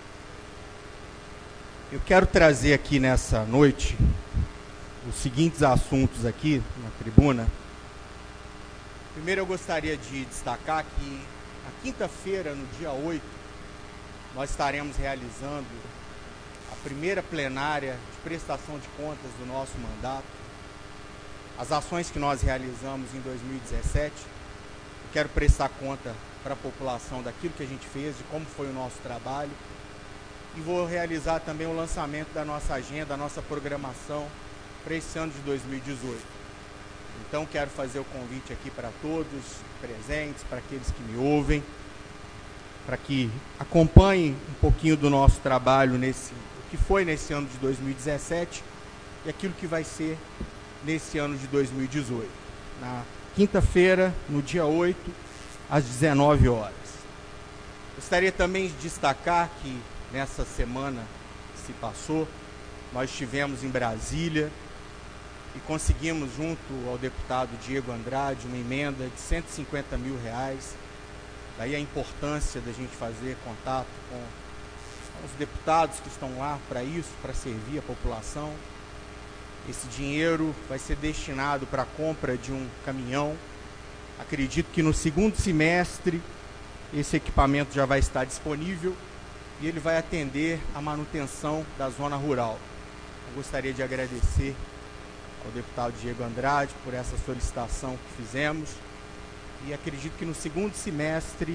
Eu quero trazer aqui nessa noite os seguintes assuntos aqui na tribuna. Primeiro eu gostaria de destacar que na quinta-feira, no dia oito, nós estaremos realizando a primeira plenária de prestação de contas do nosso mandato. As ações que nós realizamos em dois mil e dezessete, eu quero prestar conta para a população daquilo que a gente fez, de como foi o nosso trabalho, e vou realizar também o lançamento da nossa agenda, da nossa programação para esse ano de dois mil e dezoito. Então quero fazer o convite aqui para todos presentes, para aqueles que me ouvem, para que acompanhem um pouquinho do nosso trabalho nesse que foi nesse ano de dois mil e dezessete e aquilo que vai ser nesse ano de dois mil e dezoito. Na quinta-feira, no dia oito, às dezenove horas. Gostaria também de destacar que nessa semana que se passou, nós estivemos em Brasília e conseguimos, junto ao deputado Diego Andrade, uma emenda de cento e cinquenta mil reais. Daí a importância da gente fazer contato com os deputados que estão lá para isso, para servir a população. Esse dinheiro vai ser destinado para a compra de um caminhão. Acredito que no segundo semestre esse equipamento já vai estar disponível e ele vai atender a manutenção da zona rural. Eu gostaria de agradecer ao deputado Diego Andrade por essa solicitação que fizemos e acredito que no segundo semestre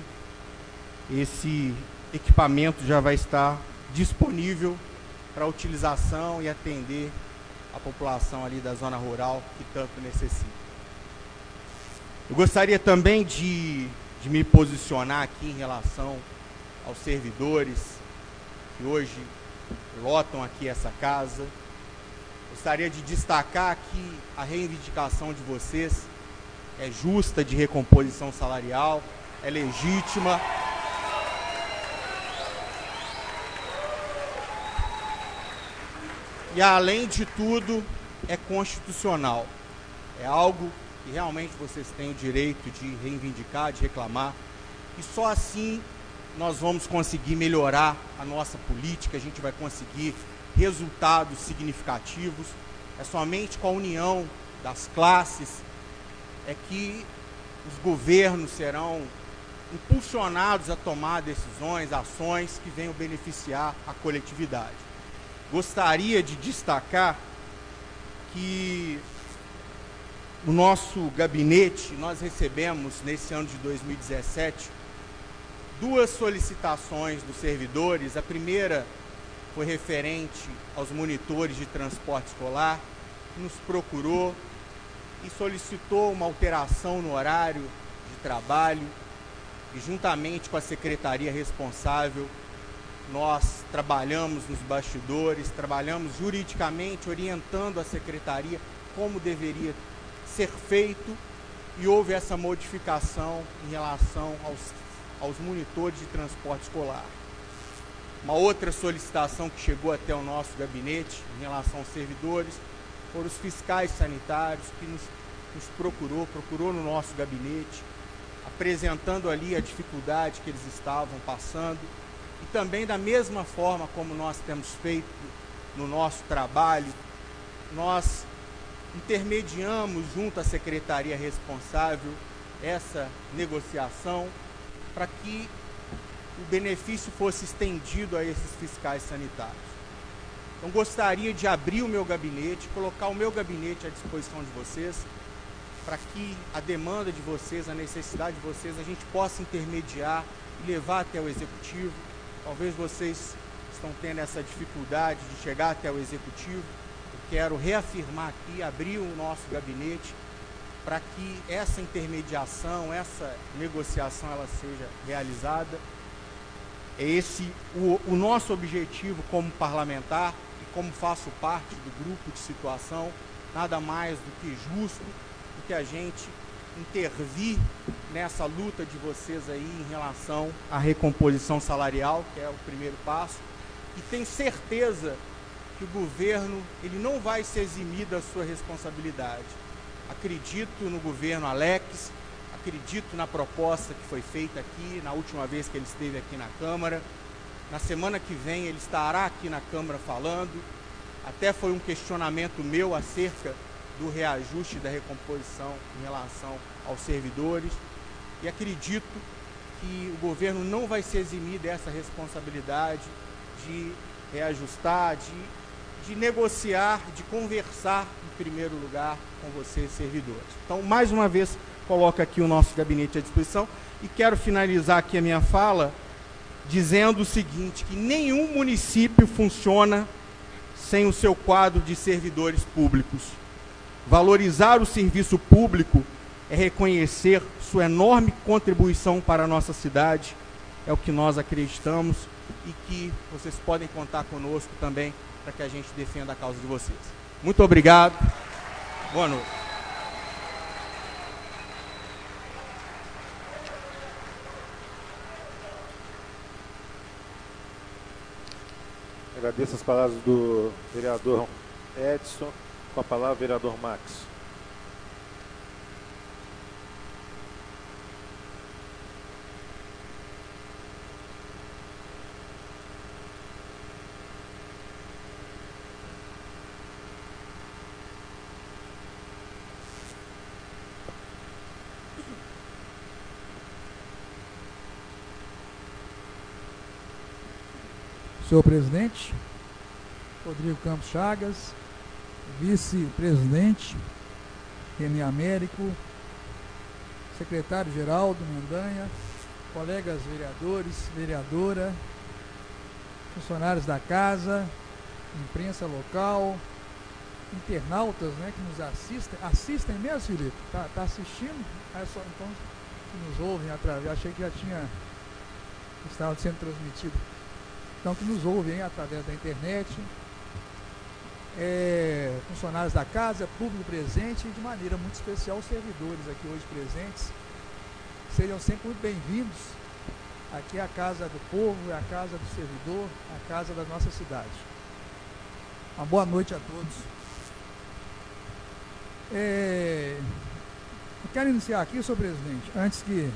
esse equipamento já vai estar disponível para utilização e atender a população ali da zona rural que tanto necessita. Eu gostaria também de, de me posicionar aqui em relação aos servidores que hoje lotam aqui essa casa. Gostaria de destacar aqui a reivindicação de vocês é justa de recomposição salarial, é legítima. E, além de tudo, é constitucional. É algo que realmente vocês têm o direito de reivindicar, de reclamar. E só assim nós vamos conseguir melhorar a nossa política, a gente vai conseguir resultados significativos. É somente com a união das classes é que os governos serão impulsionados a tomar decisões, ações que venham beneficiar a coletividade. Gostaria de destacar que o nosso gabinete, nós recebemos nesse ano de dois mil e dezessete duas solicitações dos servidores. A primeira foi referente aos monitores de transporte escolar, que nos procurou e solicitou uma alteração no horário de trabalho, e juntamente com a secretaria responsável, nós trabalhamos nos bastidores, trabalhamos juridicamente, orientando a secretaria como deveria ser feito, e houve essa modificação em relação aos, aos monitores de transporte escolar. Uma outra solicitação que chegou até o nosso gabinete em relação aos servidores foram os fiscais sanitários, que nos, nos procurou, procurou no nosso gabinete, apresentando ali a dificuldade que eles estavam passando. E também, da mesma forma como nós temos feito no nosso trabalho, nós intermediamos junto à secretaria responsável essa negociação para que o benefício fosse estendido a esses fiscais sanitários. Então, gostaria de abrir o meu gabinete, colocar o meu gabinete à disposição de vocês, para que a demanda de vocês, a necessidade de vocês, a gente possa intermediar e levar até o executivo. Talvez vocês estão tendo essa dificuldade de chegar até o executivo. Eu quero reafirmar aqui, abrir o nosso gabinete para que essa intermediação, essa negociação, ela seja realizada. É esse o, o nosso objetivo como parlamentar, e como faço parte do grupo de situação, nada mais do que justo do que a gente intervir nessa luta de vocês aí em relação à recomposição salarial, que é o primeiro passo, e tenho certeza que o governo ele não vai se eximir da sua responsabilidade. Acredito no governo Alex, acredito na proposta que foi feita aqui, na última vez que ele esteve aqui na Câmara. Na semana que vem ele estará aqui na Câmara falando. Até foi um questionamento meu acerca do reajuste da recomposição em relação aos servidores. E acredito que o governo não vai se eximir dessa responsabilidade de reajustar, de, de negociar, de conversar, em primeiro lugar, com vocês, servidores. Então, mais uma vez, coloco aqui o nosso gabinete à disposição e quero finalizar aqui a minha fala dizendo o seguinte, que nenhum município funciona sem o seu quadro de servidores públicos. Valorizar o serviço público é reconhecer sua enorme contribuição para a nossa cidade, é o que nós acreditamos e que vocês podem contar conosco também para que a gente defenda a causa de vocês. Muito obrigado. Boa noite. Agradeço as palavras do vereador Edson. Com a palavra, o vereador Max. Senhor presidente, Rodrigo Campos Chagas, vice-presidente, René Américo, secretário Geraldo Mendanha, colegas vereadores, vereadora, funcionários da casa, imprensa local, internautas, né, que nos assistem. Assistem mesmo, Felipe? Tá, tá assistindo? Ah, só, então, que nos ouvem através. Achei que já tinha estava sendo transmitido. Então, que nos ouvem através da internet. é, funcionários da casa, público presente e de maneira muito especial os servidores aqui hoje presentes. Sejam sempre muito bem-vindos. Aqui é a casa do povo, é a casa do servidor, a casa da nossa cidade. Uma boa noite a todos. É, eu quero iniciar aqui, senhor presidente, antes que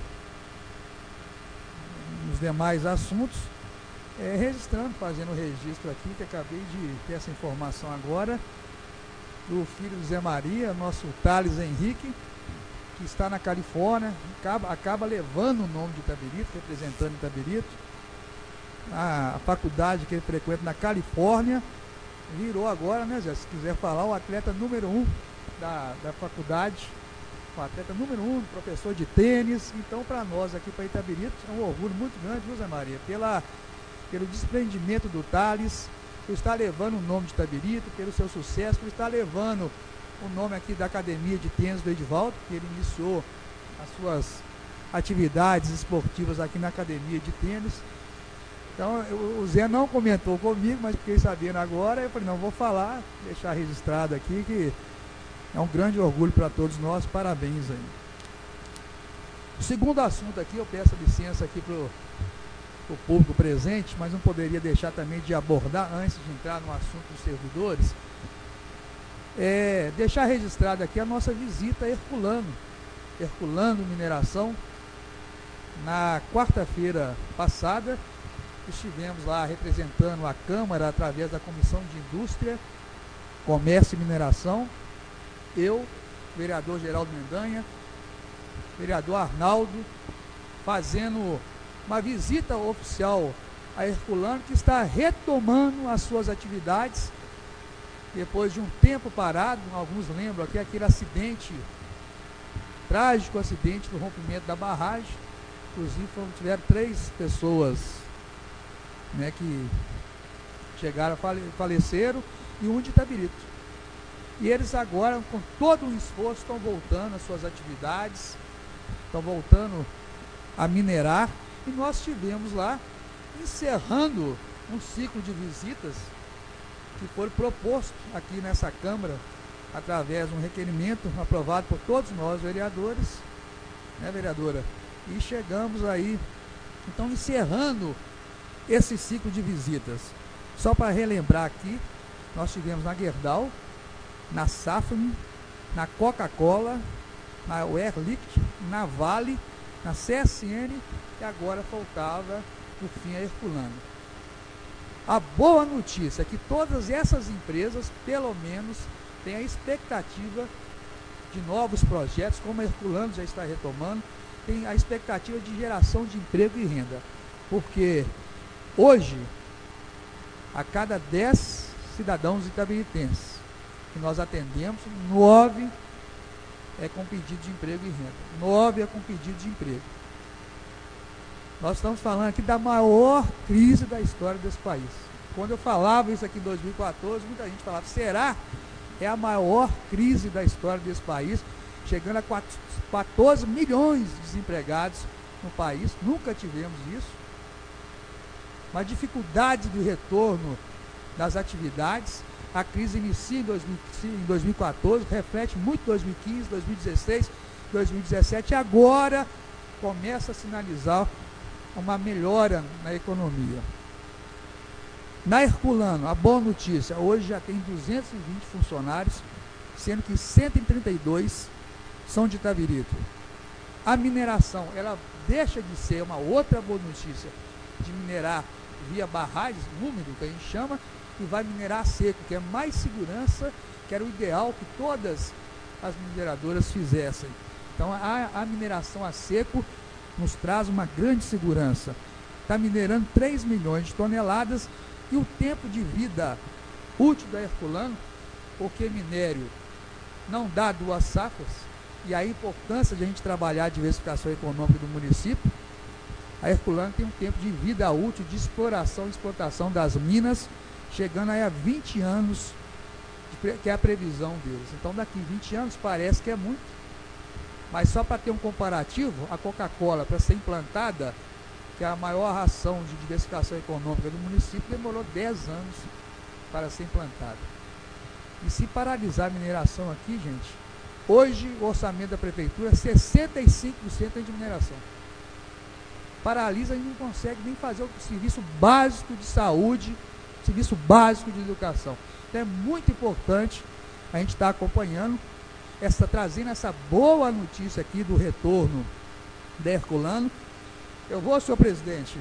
nos demais assuntos, é, registrando, fazendo o registro aqui, que acabei de ter essa informação agora, do filho do Zé Maria, nosso Thales Henrique, que está na Califórnia, acaba, acaba levando o nome de Itabirito, representando Itabirito, a, a faculdade que ele frequenta na Califórnia, virou agora, né, Zé, se quiser falar, o atleta número um da, da faculdade, o atleta número um, professor de tênis. Então, para nós aqui, para Itabirito, é um orgulho muito grande, viu, Zé Maria, pela, pelo desprendimento do Thales, por estar levando o nome de Itabirito, pelo seu sucesso, por estar levando o nome aqui da Academia de Tênis do Edivaldo, que ele iniciou as suas atividades esportivas aqui na Academia de Tênis. Então, eu, o Zé não comentou comigo, mas fiquei sabendo agora, eu falei, não, vou falar, deixar registrado aqui, que é um grande orgulho para todos nós, parabéns aí. O segundo assunto aqui, eu peço licença aqui para o público presente, mas não poderia deixar também de abordar, antes de entrar no assunto dos servidores, é, deixar registrado aqui a nossa visita a Herculano, Herculano Mineração. Na quarta-feira passada, estivemos lá representando a Câmara através da Comissão de Indústria, Comércio e Mineração, eu, vereador Geraldo Mendanha, vereador Arnaldo, fazendo uma visita oficial a Herculano, que está retomando as suas atividades depois de um tempo parado. Alguns lembram aqui aquele acidente, trágico acidente do rompimento da barragem. Inclusive foram, tiveram três pessoas, né, que chegaram a fale, faleceram, e um de Itabirito. E eles agora, com todo o esforço, estão voltando às suas atividades, estão voltando a minerar. E nós estivemos lá, encerrando um ciclo de visitas que foi proposto aqui nessa Câmara, através de um requerimento aprovado por todos nós, vereadores, né, vereadora? E chegamos aí, então, encerrando esse ciclo de visitas. Só para relembrar aqui, nós tivemos na Gerdau, na Safran, na Coca-Cola, na Werlicht, na Vale, na C S N, e agora faltava, por fim, a Herculano. A boa notícia é que todas essas empresas, pelo menos, têm a expectativa de novos projetos, como a Herculano já está retomando, tem a expectativa de geração de emprego e renda. Porque hoje, a cada dez cidadãos itabiritenses que nós atendemos, nove é com pedido de emprego e renda. Nove é com pedido de emprego. Nós estamos falando aqui da maior crise da história desse país. Quando eu falava isso aqui em dois mil e quatorze, muita gente falava, será? É a maior crise da história desse país, chegando a quatorze milhões de desempregados no país. Nunca tivemos isso. Uma dificuldade de retorno das atividades. A crise inicia em dois mil e quatorze, reflete muito dois mil e quinze, dois mil e dezesseis, dois mil e dezessete, e agora começa a sinalizar uma melhora na economia. Na Herculano, a boa notícia, hoje já tem duzentos e vinte funcionários, sendo que cento e trinta e dois são de Itabirito. A mineração, ela deixa de ser uma outra boa notícia, de minerar via barragens, úmido, que a gente chama, e vai minerar a seco, que é mais segurança, que era o ideal que todas as mineradoras fizessem. Então, a, a mineração a seco nos traz uma grande segurança. Está minerando três milhões de toneladas, e o tempo de vida útil da Herculano, porque minério não dá duas safras, e a importância de a gente trabalhar a diversificação econômica do município, a Herculano tem um tempo de vida útil de exploração e explotação das minas, chegando aí a vinte anos, que é a previsão deles. Então, daqui vinte anos parece que é muito, mas só para ter um comparativo, a Coca-Cola, para ser implantada, que é a maior ação de diversificação econômica do município, demorou dez anos para ser implantada. E se paralisar a mineração aqui, gente, hoje o orçamento da prefeitura, sessenta e cinco por cento é de mineração. Paralisa, a gente não consegue nem fazer o serviço básico de saúde, serviço básico de educação. Então é muito importante a gente estar acompanhando, essa, trazendo essa boa notícia aqui do retorno da Herculano. Eu vou, senhor presidente,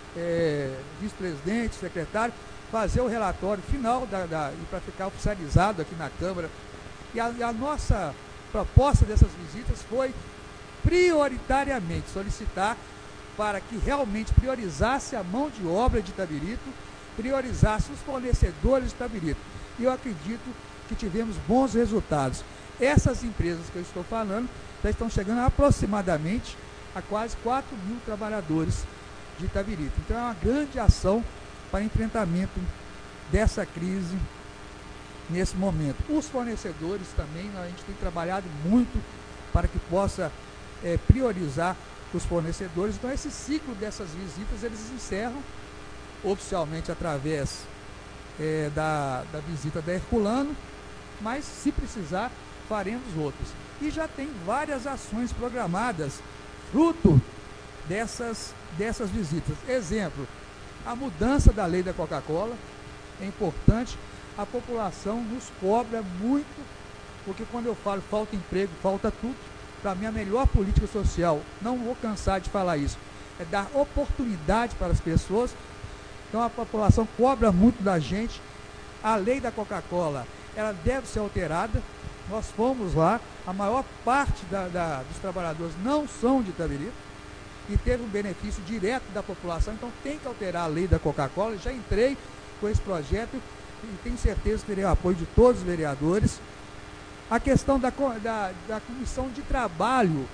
é, vice-presidente, secretário, fazer o relatório final da, da, para ficar oficializado aqui na Câmara. E a, a nossa proposta dessas visitas foi prioritariamente solicitar para que realmente priorizasse a mão de obra de Itabirito, priorizasse os fornecedores de Itabirito. E eu acredito que tivemos bons resultados. Essas empresas que eu estou falando já estão chegando aproximadamente a quase quatro mil trabalhadores de Itabirito. Então é uma grande ação para enfrentamento dessa crise nesse momento. Os fornecedores também, a gente tem trabalhado muito para que possa é, priorizar os fornecedores. Então esse ciclo dessas visitas eles encerram oficialmente através é, da, da visita da Herculano, mas se precisar faremos outros. E já tem várias ações programadas fruto dessas, dessas visitas. Exemplo, a mudança da lei da Coca-Cola é importante. A população nos cobra muito, porque quando eu falo falta emprego, falta tudo. Para mim, a melhor política social, não vou cansar de falar isso, é dar oportunidade para as pessoas. Então a população cobra muito da gente. A lei da Coca-Cola, ela deve ser alterada. Nós fomos lá, a maior parte da, da, dos trabalhadores não são de Itabirito e teve um benefício direto da população, então tem que alterar a lei da Coca-Cola. Já entrei com esse projeto e tenho certeza que terei o apoio de todos os vereadores. A questão da, da, da comissão de trabalho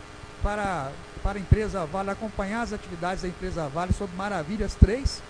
para, para a empresa Vale, acompanhar as atividades da empresa Vale sobre Maravilhas três,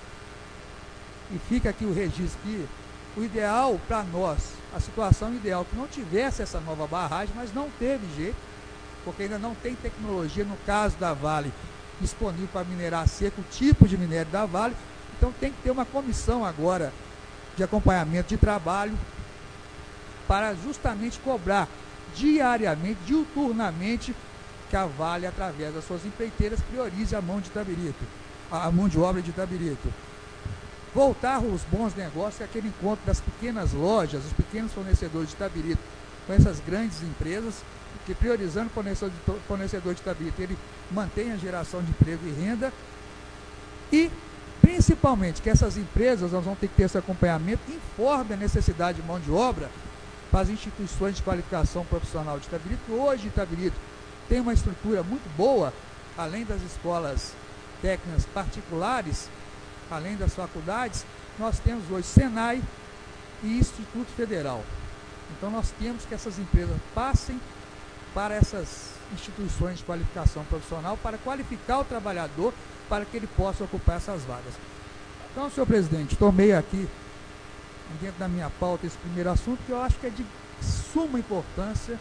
e fica aqui o registro que o ideal para nós, a situação ideal, que não tivesse essa nova barragem, mas não teve jeito, porque ainda não tem tecnologia, no caso da Vale, disponível para minerar seco, o tipo de minério da Vale. Então tem que ter uma comissão agora de acompanhamento de trabalho para justamente cobrar diariamente, diuturnamente, que a Vale, através das suas empreiteiras, priorize a mão de Itabirito, a mão de obra de Itabirito. Voltar os bons negócios, aquele encontro das pequenas lojas, os pequenos fornecedores de Itabirito com essas grandes empresas, que priorizando o fornecedor de, fornecedor de Itabirito, ele mantém a geração de emprego e renda. E, principalmente, que essas empresas, nós vamos ter que ter esse acompanhamento, informe a necessidade de mão de obra para as instituições de qualificação profissional de Itabirito. Hoje, Itabirito tem uma estrutura muito boa, além das escolas técnicas particulares, além das faculdades, nós temos hoje Senai e Instituto Federal. Então nós temos que essas empresas passem para essas instituições de qualificação profissional para qualificar o trabalhador para que ele possa ocupar essas vagas. Então, senhor presidente, tomei aqui dentro da minha pauta esse primeiro assunto, que eu acho que é de suma importância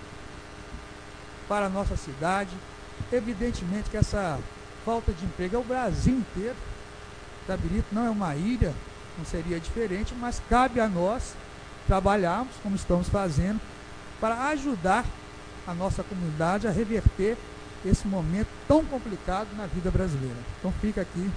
para a nossa cidade. Evidentemente que essa falta de emprego é o Brasil inteiro. Itabirito não é uma ilha, não seria diferente, mas cabe a nós trabalharmos, como estamos fazendo, para ajudar a nossa comunidade a reverter esse momento tão complicado na vida brasileira. Então fica aqui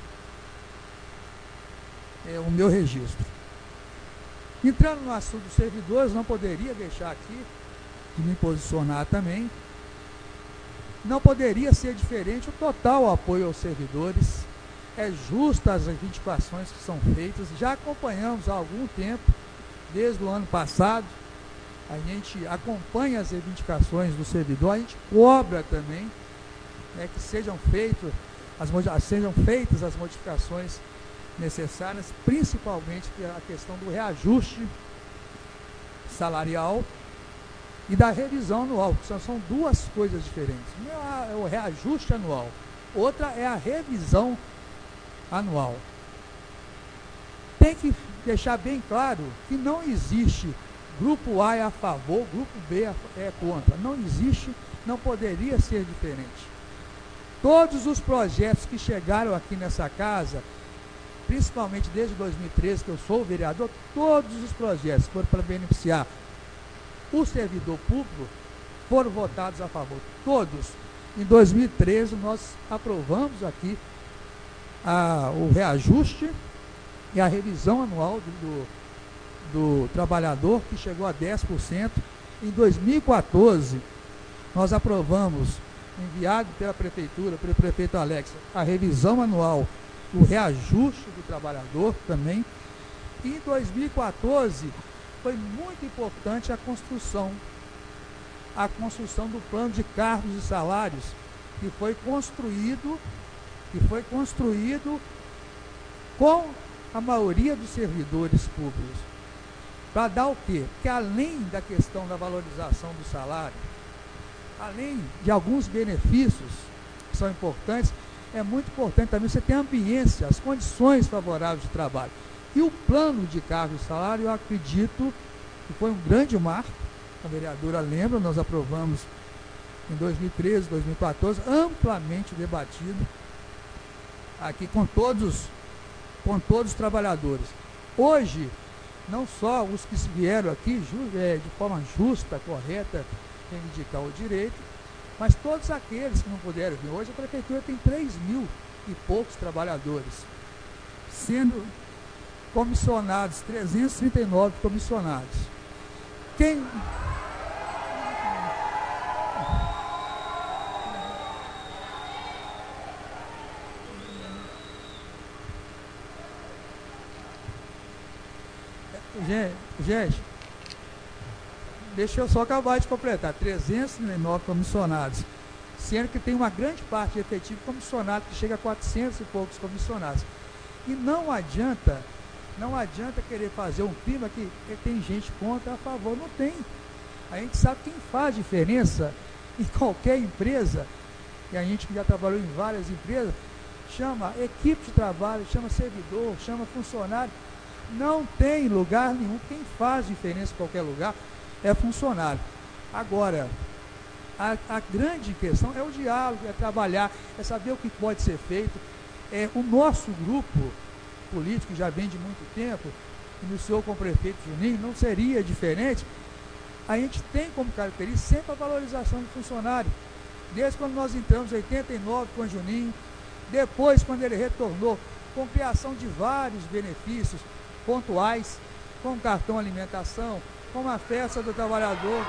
é, o meu registro. Entrando no assunto dos servidores, não poderia deixar aqui de me posicionar também. Não poderia ser diferente o total apoio aos servidores. É justa as reivindicações que são feitas. Já acompanhamos há algum tempo, desde o ano passado. A gente acompanha as reivindicações do servidor, a gente cobra também, né, que sejam, feito, as, sejam feitas as modificações necessárias, principalmente a questão do reajuste salarial e da revisão anual, que são, são duas coisas diferentes. Uma é o reajuste anual, outra é a revisão anual. Tem que deixar bem claro que não existe grupo A é a favor, grupo B é contra. Não existe, não poderia ser diferente. Todos os projetos que chegaram aqui nessa casa, principalmente desde dois mil e treze, que eu sou o vereador, todos os projetos foram para beneficiar o servidor público foram votados a favor, todos. Em dois mil e treze, nós aprovamos aqui a, o reajuste e a revisão anual do, do, do trabalhador, que chegou a dez por cento. Em dois mil e quatorze, nós aprovamos, enviado pela Prefeitura, pelo prefeito Alex, a revisão anual do reajuste do trabalhador também. E em dois mil e quatorze, foi muito importante a construção, a construção do plano de cargos e salários, que foi construído, que foi construído com a maioria dos servidores públicos. Para dar o quê? Porque além da questão da valorização do salário, além de alguns benefícios que são importantes, é muito importante também você ter a ambiência, as condições favoráveis de trabalho. E o plano de cargo e salário, eu acredito que foi um grande marco. A vereadora lembra, nós aprovamos em dois mil e treze, dois mil e quatorze, amplamente debatido aqui com todos, com todos os trabalhadores. Hoje, não só os que vieram aqui ju, é, de forma justa, correta, reivindicar o direito, mas todos aqueles que não puderam vir. Hoje a prefeitura tem três mil e poucos trabalhadores, sendo comissionados, trezentos e trinta e nove comissionados. Quem... Gente, gente, deixa eu só acabar de completar. trezentos e trinta e nove comissionados, sendo que tem uma grande parte de efetivo comissionado, que chega a quatrocentos e poucos comissionados. E não adianta, não adianta querer fazer um clima que, que tem gente contra, a favor, não tem. A gente sabe quem faz diferença em qualquer empresa, e a gente que já trabalhou em várias empresas, chama equipe de trabalho, chama servidor, chama funcionário. Não tem lugar nenhum. Quem faz diferença em qualquer lugar é funcionário. Agora, a, a grande questão é o diálogo, é trabalhar, é saber o que pode ser feito. É, o nosso grupo político já vem de muito tempo, iniciou com o prefeito Juninho, não seria diferente. A gente tem como característica sempre a valorização do funcionário. Desde quando nós entramos em oitenta e nove com o Juninho, depois quando ele retornou, com criação de vários benefícios pontuais, com cartão alimentação, com a festa do trabalhador.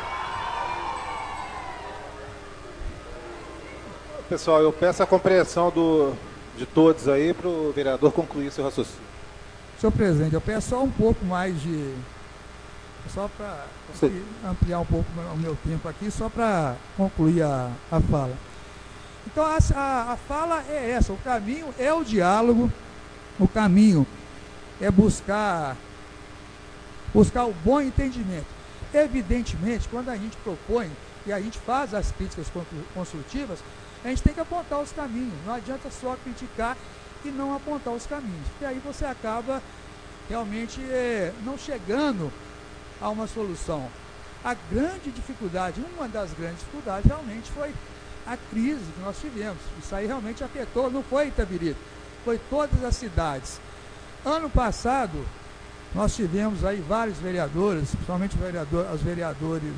Pessoal, eu peço a compreensão do, de todos aí para o vereador concluir seu raciocínio. Senhor presidente, eu peço só um pouco mais de... Só para ampliar um pouco o meu tempo aqui, só para concluir a, a fala. Então, a, a, a fala é essa, o caminho é o diálogo, o caminho é buscar, buscar o bom entendimento. Evidentemente, quando a gente propõe e a gente faz as críticas construtivas, a gente tem que apontar os caminhos. Não adianta só criticar e não apontar os caminhos, porque aí você acaba realmente é, não chegando a uma solução. A grande dificuldade, uma das grandes dificuldades realmente foi a crise que nós tivemos. Isso aí realmente afetou, não foi Itabirito, foi todas as cidades. Ano passado, nós tivemos aí vários vereadores, principalmente vereador, os vereadores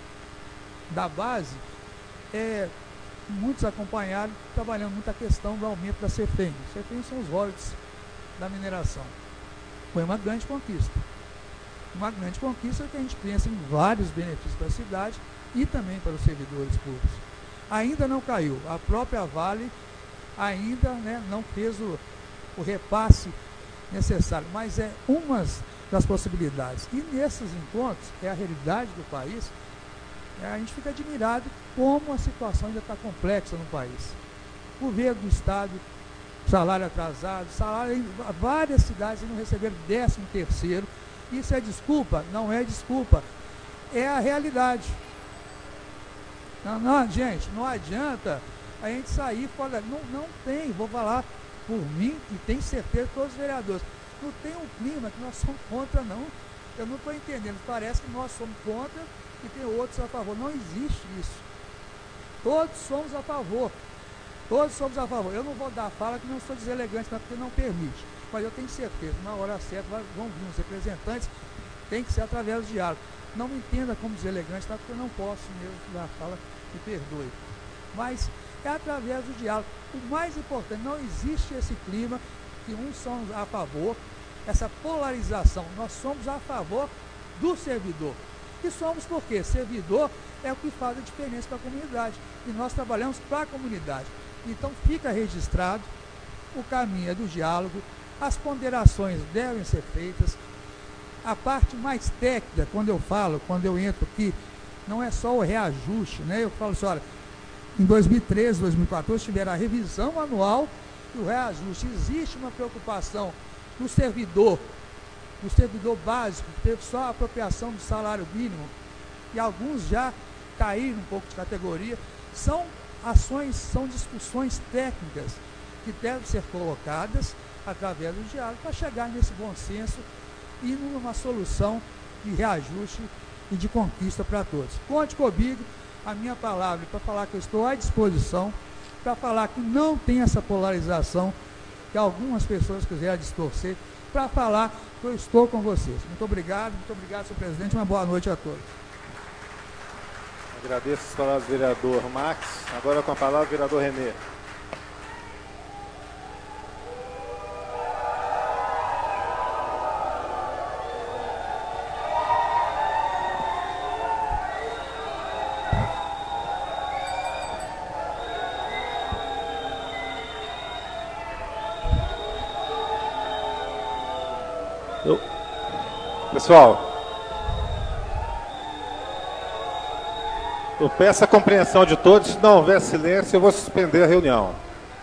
da base, é, muitos acompanharam, trabalhando muito a questão do aumento da CEFEM. CEFEM são os royalties da mineração. Foi uma grande conquista. Uma grande conquista que a gente pensa em vários benefícios para a cidade e também para os servidores públicos. Ainda não caiu. A própria Vale ainda, né, não fez o, o repasse necessário, mas é uma das possibilidades. E nesses encontros, é a realidade do país, é, a gente fica admirado como a situação ainda está complexa no país. Governo do Estado, salário atrasado, salário, várias cidades não receberam décimo terceiro. Isso é desculpa? Não é desculpa. É a realidade. Não, não, gente, não adianta a gente sair fora. Não, não tem, vou falar por mim e tenho certeza todos os vereadores. Não tem um clima que nós somos contra, não. Eu não estou entendendo. Parece que nós somos contra e tem outros a favor. Não existe isso. Todos somos a favor. Todos somos a favor. Eu não vou dar fala que não sou deselegante, não, porque não permite. Mas eu tenho certeza, na hora certa vão vir os representantes, tem que ser através do diálogo. Não me entenda como deselegante, tá? Porque eu não posso mesmo dar fala, me perdoe. Mas é através do diálogo. O mais importante, não existe esse clima que uns são a favor, essa polarização. Nós somos a favor do servidor. E somos por quê? Servidor é o que faz a diferença para a comunidade. E nós trabalhamos para a comunidade. Então fica registrado, o caminho é do diálogo, as ponderações devem ser feitas. A parte mais técnica, quando eu falo, quando eu entro aqui, não é só o reajuste, né? Eu falo assim, olha, em dois mil e treze, dois mil e quatorze, tiveram a revisão anual e o reajuste. Existe uma preocupação do servidor, do servidor básico, que teve só a apropriação do salário mínimo, e alguns já caíram um pouco de categoria. São ações, são discussões técnicas que devem ser colocadas através do diálogo para chegar nesse bom senso e numa solução de reajuste e de conquista para todos. Conte comigo, a minha palavra, para falar que eu estou à disposição, para falar que não tem essa polarização que algumas pessoas quiserem distorcer, para falar que eu estou com vocês. Muito obrigado, muito obrigado, senhor presidente, uma boa noite a todos. Agradeço as palavras do vereador Max. Agora com a palavra o vereador Renê. Eu... Pessoal, eu peço a compreensão de todos. Se não houver silêncio, eu vou suspender a reunião.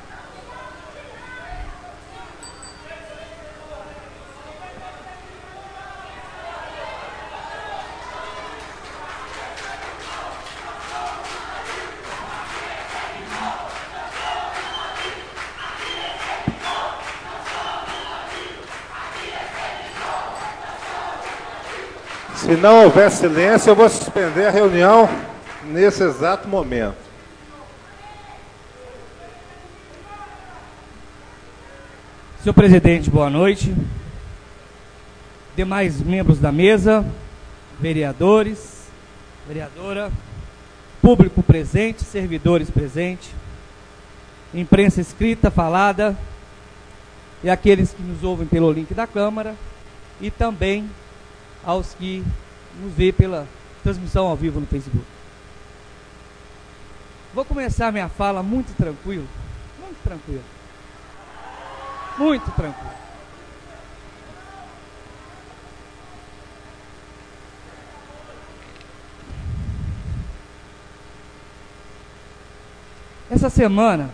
Se não houver silêncio, eu vou suspender a reunião nesse exato momento. Senhor presidente, boa noite. Demais membros da mesa, vereadores, vereadora, público presente, servidores presentes, imprensa escrita, falada, e aqueles que nos ouvem pelo link da Câmara, e também aos que nos vê pela transmissão ao vivo no Facebook. Vou começar minha fala muito tranquilo, muito tranquilo, muito tranquilo. Essa semana,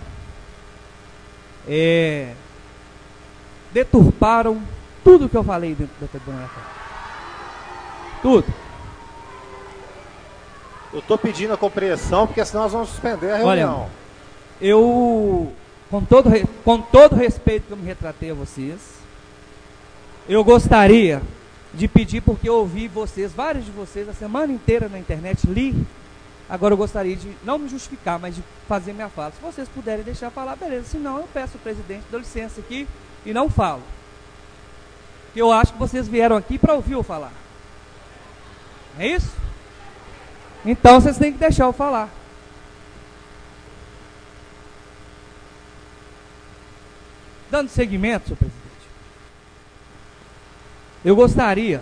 é, deturparam tudo que eu falei dentro da tribuna da Câmara. Tudo. Eu estou pedindo a compreensão, porque senão nós vamos suspender a reunião. Olha, eu, com todo, com todo respeito que eu me retratei a vocês, eu gostaria de pedir, porque eu ouvi vocês, vários de vocês, a semana inteira na internet, li. Agora eu gostaria de não me justificar, mas de fazer minha fala. Se vocês puderem deixar falar, beleza. Se não, eu peço ao presidente, dou licença aqui e não falo. Eu acho que vocês vieram aqui para ouvir eu falar. É isso? Então vocês têm que deixar eu falar. Dando seguimento, senhor presidente, eu gostaria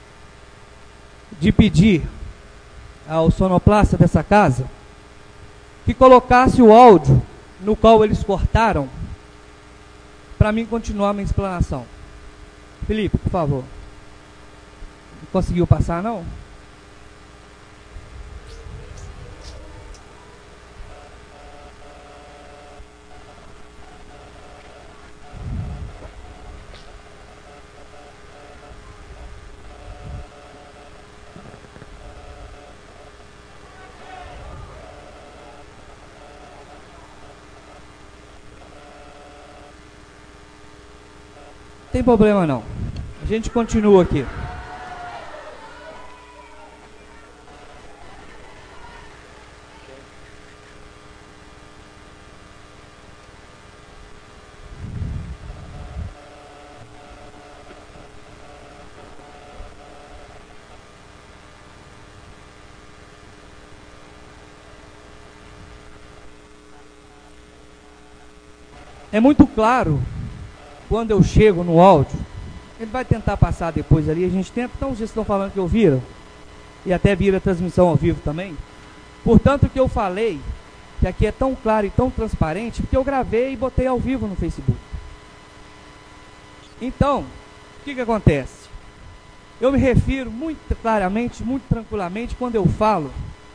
de pedir ao sonoplasta dessa casa que colocasse o áudio no qual eles cortaram para mim continuar a minha explanação. Felipe, por favor. Não conseguiu passar, não? Tem problema não. A gente continua aqui. é muito claro quando eu chego no áudio. Ele vai tentar passar depois ali, a gente tenta. Então vocês estão falando que ouviram, e até vira a transmissão ao vivo também. Portanto, o que eu falei, que aqui é tão claro e tão transparente, porque eu gravei e botei ao vivo no Facebook. Então, o que que acontece? Eu me refiro muito claramente, muito tranquilamente, quando eu falo,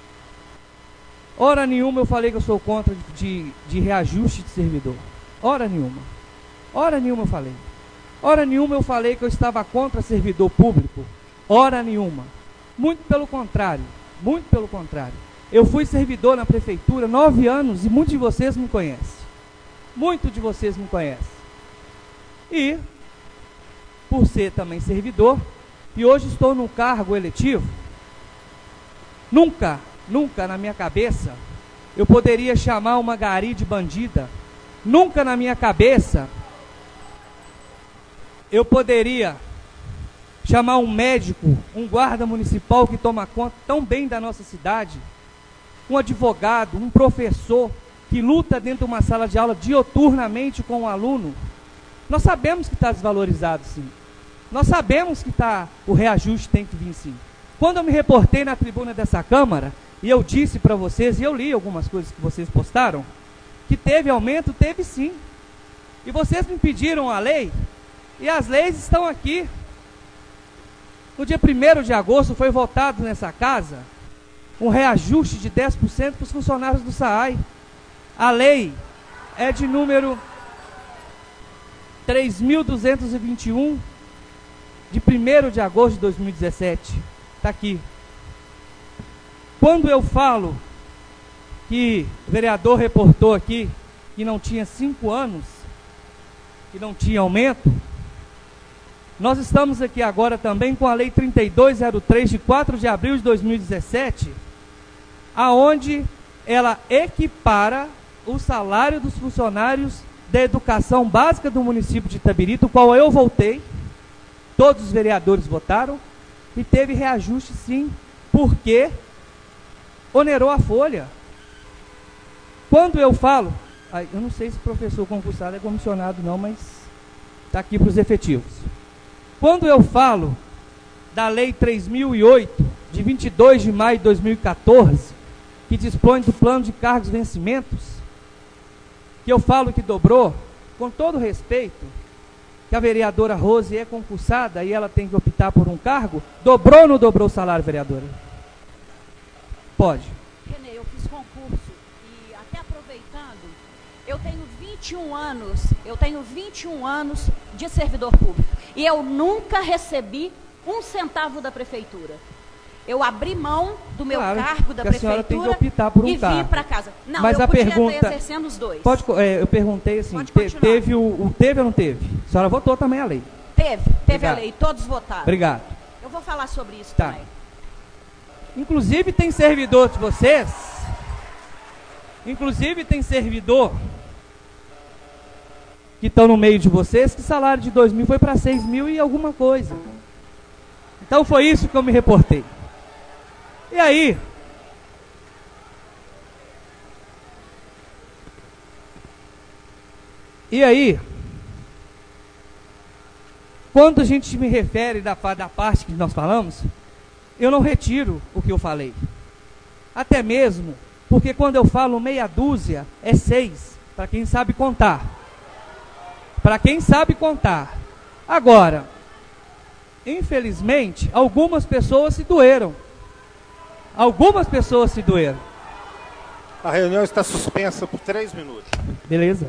hora nenhuma eu falei que eu sou contra de, de reajuste de servidor. Hora nenhuma. Hora nenhuma eu falei. Hora nenhuma eu falei que eu estava contra servidor público. Hora nenhuma. Muito pelo contrário. Muito pelo contrário. Eu fui servidor na prefeitura nove anos e muitos de vocês me conhecem. Muitos de vocês me conhecem. E, por ser também servidor, e hoje estou num cargo eletivo, nunca, nunca na minha cabeça eu poderia chamar uma gari de bandida. Nunca na minha cabeça eu poderia chamar um médico, um guarda municipal que toma conta tão bem da nossa cidade, um advogado, um professor que luta dentro de uma sala de aula dioturnamente com o aluno. Nós sabemos que está desvalorizado, sim. Nós sabemos que tá, o reajuste tem que vir, sim. Quando eu me reportei na tribuna dessa Câmara, e eu disse para vocês, e eu li algumas coisas que vocês postaram, que teve aumento, teve sim. E vocês me pediram a lei, e as leis estão aqui. No dia primeiro de agosto foi votado nessa casa um reajuste de dez por cento para os funcionários do S A A I. A lei é de número três mil duzentos e vinte e um, de primeiro de agosto de dois mil e dezessete. Está aqui. Quando eu falo que o vereador reportou aqui que não tinha cinco anos, que não tinha aumento, nós estamos aqui agora também com a Lei trinta e dois zero três, de quatro de abril de dois mil e dezessete, aonde ela equipara o salário dos funcionários da educação básica do município de Itabiri, do qual eu votei, todos os vereadores votaram, e teve reajuste sim, porque onerou a folha. Quando eu falo, eu não sei se professor concursado é comissionado não, mas está aqui para os efetivos. Quando eu falo da Lei três mil e oito, de vinte e dois de maio de dois mil e quatorze, que dispõe do plano de cargos e vencimentos, que eu falo que dobrou, com todo respeito, que a vereadora Rose é concursada e ela tem que optar por um cargo, dobrou ou não dobrou o salário, vereadora? Pode. Renê, eu fiz concurso e até aproveitando, eu tenho vinte e um anos, eu tenho vinte e um anos de servidor público e eu nunca recebi um centavo da prefeitura. Eu abri mão do meu claro, cargo da prefeitura tem que optar por um e cargo. vim para casa. Não, mas eu a podia pergunta, estar exercendo os dois. Pode, é, eu perguntei assim, te, teve o, o teve ou não teve? A senhora votou também a lei? Teve, teve Obrigado. A lei, todos votaram. Obrigado. Eu vou falar sobre isso tá. também. Inclusive tem servidor de vocês, inclusive tem servidor que estão no meio de vocês, que salário de dois mil foi para seis mil e alguma coisa. Então foi isso que eu me reportei. E aí, e aí, quando a gente me refere da, da parte que nós falamos, eu não retiro o que eu falei. Até mesmo porque quando eu falo meia dúzia, é seis, para quem sabe contar. Para quem sabe contar. Agora, infelizmente, algumas pessoas se doeram. Algumas pessoas se doeram. A reunião está suspensa por três minutos. Beleza.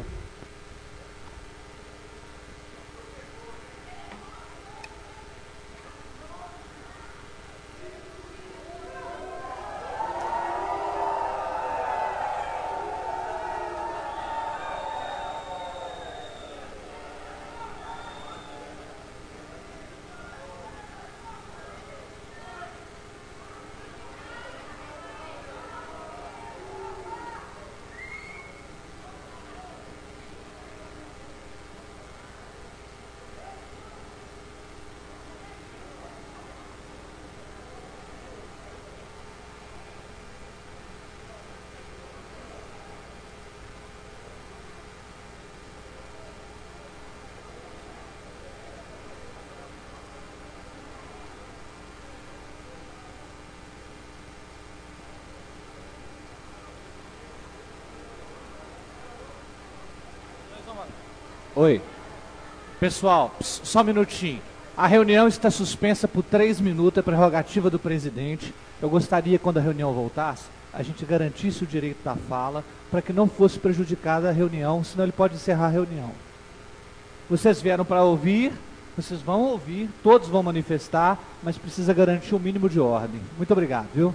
Oi. Pessoal, só um minutinho. A reunião está suspensa por três minutos, é prerrogativa do presidente. Eu gostaria, quando a reunião voltasse, a gente garantisse o direito da fala, para que não fosse prejudicada a reunião, senão ele pode encerrar a reunião. Vocês vieram para ouvir, vocês vão ouvir, todos vão manifestar, mas precisa garantir o mínimo de ordem. Muito obrigado, viu?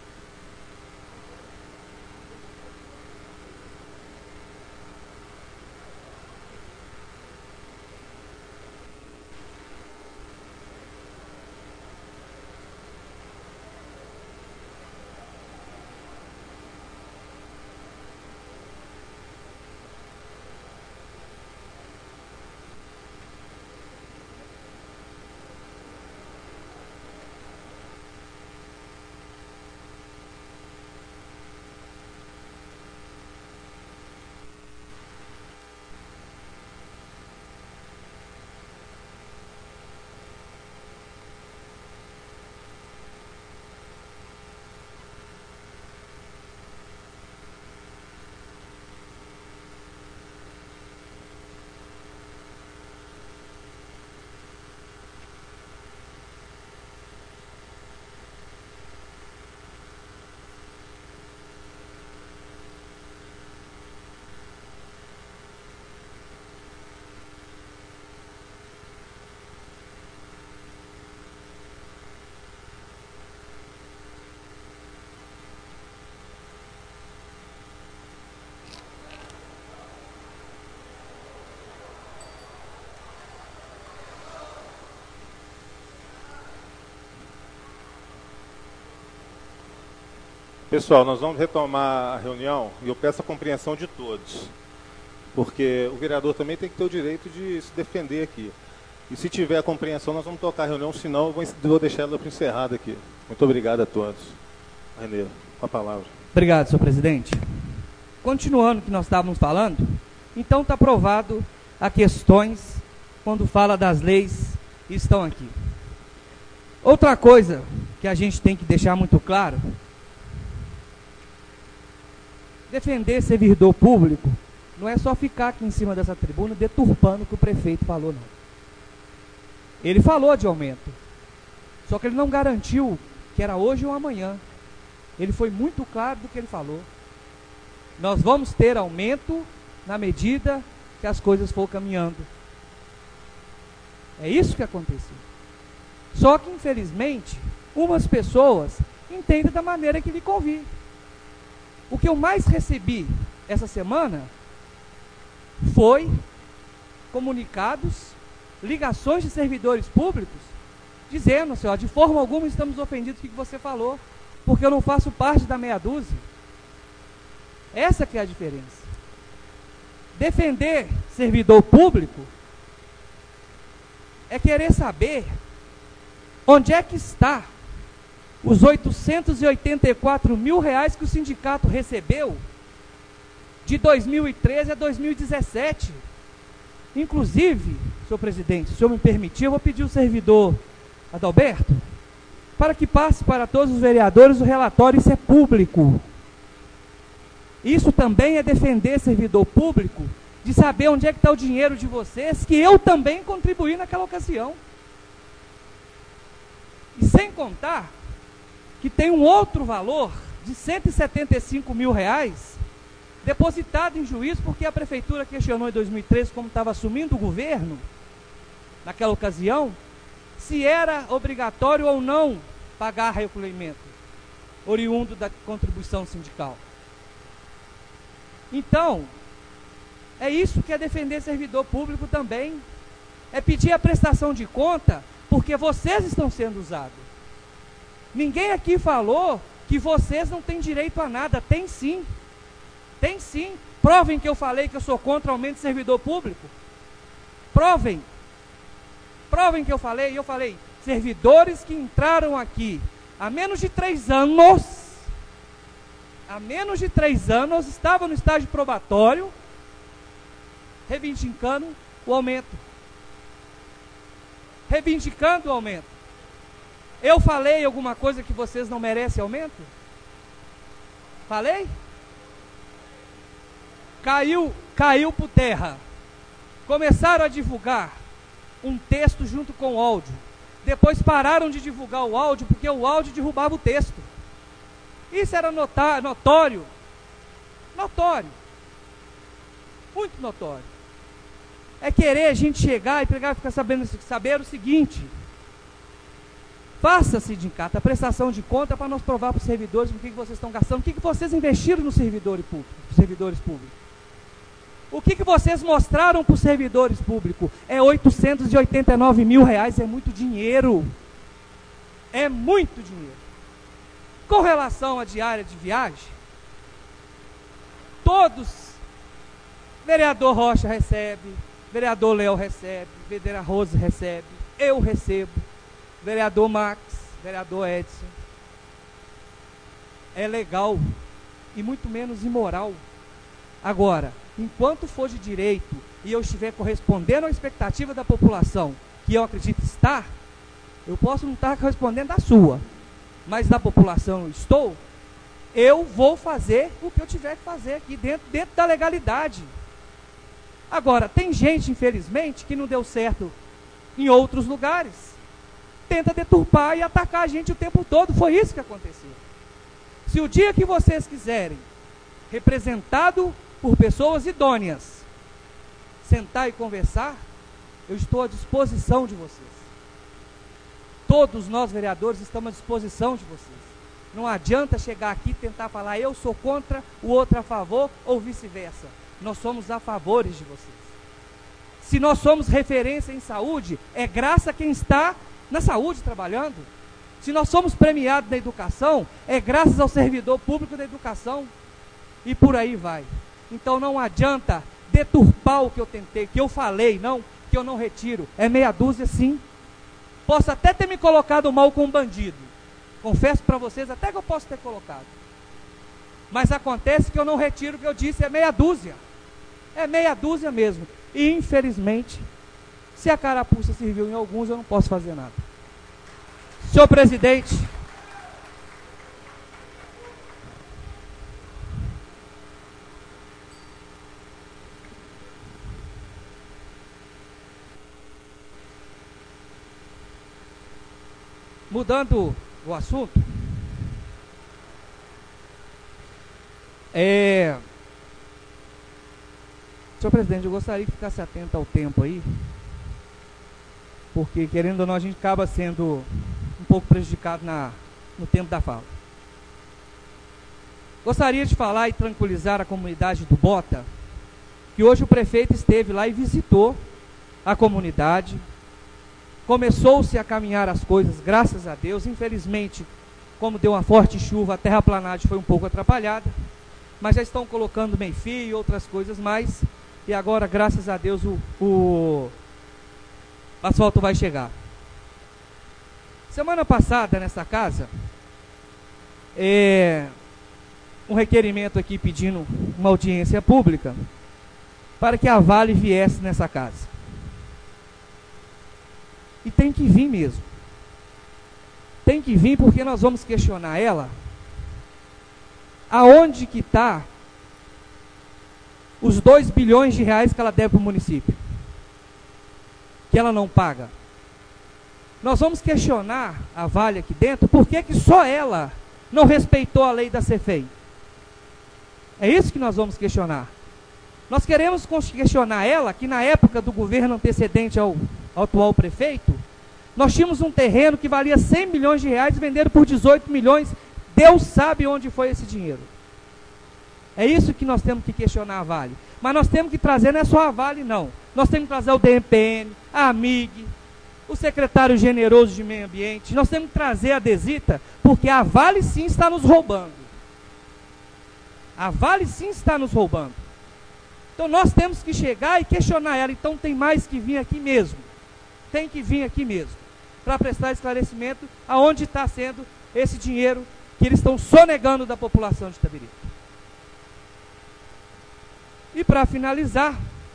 Pessoal, nós vamos retomar a reunião e eu peço a compreensão de todos, porque o vereador também tem que ter o direito de se defender aqui. E se tiver a compreensão, nós vamos tocar a reunião, senão eu vou, vou deixar ela encerrada aqui. Muito obrigado a todos. Renê, com a palavra. Obrigado, senhor presidente. Continuando o que nós estávamos falando, então está aprovado as questões quando fala das leis que estão aqui. Outra coisa que a gente tem que deixar muito claro: defender servidor público não é só ficar aqui em cima dessa tribuna deturpando o que o prefeito falou, não. Ele falou de aumento, só que ele não garantiu que era hoje ou amanhã. Ele foi muito claro do que ele falou. Nós vamos ter aumento na medida que as coisas for caminhando. É isso que aconteceu. Só que, infelizmente, umas pessoas entendem da maneira que lhe convém. O que eu mais recebi essa semana foi comunicados, ligações de servidores públicos, dizendo assim, ó, de forma alguma estamos ofendidos com o que você falou, porque eu não faço parte da meia dúzia. Essa que é a diferença. Defender servidor público é querer saber onde é que está os oitocentos e oitenta e quatro mil reais que o sindicato recebeu de dois mil e treze a dois mil e dezessete. Inclusive, senhor presidente, se o senhor me permitir, eu vou pedir ao servidor Adalberto para que passe para todos os vereadores o relatório. Isso é público. Isso também é defender servidor público, de saber onde é que está o dinheiro de vocês, que eu também contribuí naquela ocasião. E sem contar que tem um outro valor de cento e setenta e cinco mil reais depositado em juízo, porque a prefeitura questionou em dois mil e treze, como estava assumindo o governo, naquela ocasião, se era obrigatório ou não pagar recolhimento oriundo da contribuição sindical. Então, é isso que é defender servidor público também. É pedir a prestação de conta, porque vocês estão sendo usados. Ninguém aqui falou que vocês não têm direito a nada. Tem sim. Tem sim. Provem que eu falei que eu sou contra o aumento de servidor público. Provem. Provem que eu falei. Eu falei, servidores que entraram aqui há menos de três anos, há menos de três anos, estavam no estágio probatório, reivindicando o aumento. Reivindicando o aumento. Eu falei alguma coisa que vocês não merecem aumento? Falei? Caiu, caiu por terra. começaram a divulgar um texto junto com o áudio. Depois pararam de divulgar o áudio porque o áudio derrubava o texto. Isso era notar, notório. Notório. Muito notório. É querer a gente chegar e pegar e ficar sabendo saber o seguinte: faça, sindicato, a prestação de conta para nós provar para os servidores o que, que vocês estão gastando, o que, que vocês investiram nos servidores públicos. Servidores públicos. O que, que vocês mostraram para os servidores públicos? É oitocentos e oitenta e nove mil reais, é muito dinheiro. É muito dinheiro. Com relação à diária de viagem, todos, vereador Rocha recebe, vereador Léo recebe, vereadora Rose recebe, eu recebo, vereador Max, vereador Edson. É legal e muito menos imoral. Agora, enquanto for de direito e eu estiver correspondendo à expectativa da população, que eu acredito estar, eu posso não estar correspondendo à sua, mas da população eu estou, eu vou fazer o que eu tiver que fazer aqui dentro, dentro da legalidade. Agora, tem gente, infelizmente, que não deu certo em outros lugares, tenta deturpar e atacar a gente o tempo todo. Foi isso que aconteceu. Se o dia que vocês quiserem, representado por pessoas idôneas, sentar e conversar, eu estou à disposição de vocês. Todos nós, vereadores, estamos à disposição de vocês. Não adianta chegar aqui e tentar falar eu sou contra, o outro a favor, ou vice-versa. Nós somos a favores de vocês. Se nós somos referência em saúde, é graças a quem está na saúde trabalhando. Se nós somos premiados na educação, é graças ao servidor público da educação. E por aí vai. Então não adianta deturpar o que eu tentei, que eu falei, não, que eu não retiro. É meia dúzia sim. Posso até ter me colocado mal com um bandido. Confesso para vocês até que eu posso ter colocado. Mas acontece que eu não retiro o que eu disse, é meia dúzia. É meia dúzia mesmo. E infelizmente, se a carapuça serviu em alguns, eu não posso fazer nada. Senhor presidente, mudando o assunto, é, senhor presidente, eu gostaria que ficasse atento ao tempo aí, porque querendo ou não a gente acaba sendo um pouco prejudicado na, no tempo da fala. Gostaria de falar e tranquilizar a comunidade do Bota, que hoje o prefeito esteve lá e visitou a comunidade. Começou-se a caminhar as coisas, graças a Deus. Infelizmente, como deu uma forte chuva, a terraplanagem foi um pouco atrapalhada, mas já estão colocando meio-fio e outras coisas mais, e agora, graças a Deus, o, o asfalto vai chegar. Semana passada, nessa casa, é, um requerimento aqui pedindo uma audiência pública para que a Vale viesse nessa casa. E tem que vir mesmo. Tem que vir porque nós vamos questionar ela aonde que está os dois bilhões de reais que ela deve para o município, que ela não paga. Nós vamos questionar a Vale aqui dentro, por que que só ela não respeitou a lei da CEFEI? É isso que nós vamos questionar. Nós queremos questionar ela, que na época do governo antecedente ao, ao atual prefeito, nós tínhamos um terreno que valia cem milhões de reais, vendido por dezoito milhões, Deus sabe onde foi esse dinheiro. É isso que nós temos que questionar a Vale. Mas nós temos que trazer, não é só a Vale não, nós temos que trazer o D M P N, a AMIG, o secretário generoso de meio ambiente, nós temos que trazer a Desita, porque a Vale sim está nos roubando. A Vale sim está nos roubando. Então nós temos que chegar e questionar ela. Então tem mais que vir aqui mesmo. Tem que vir aqui mesmo. Para prestar esclarecimento aonde está sendo esse dinheiro que eles estão sonegando da população de Itabirito. E para finalizar,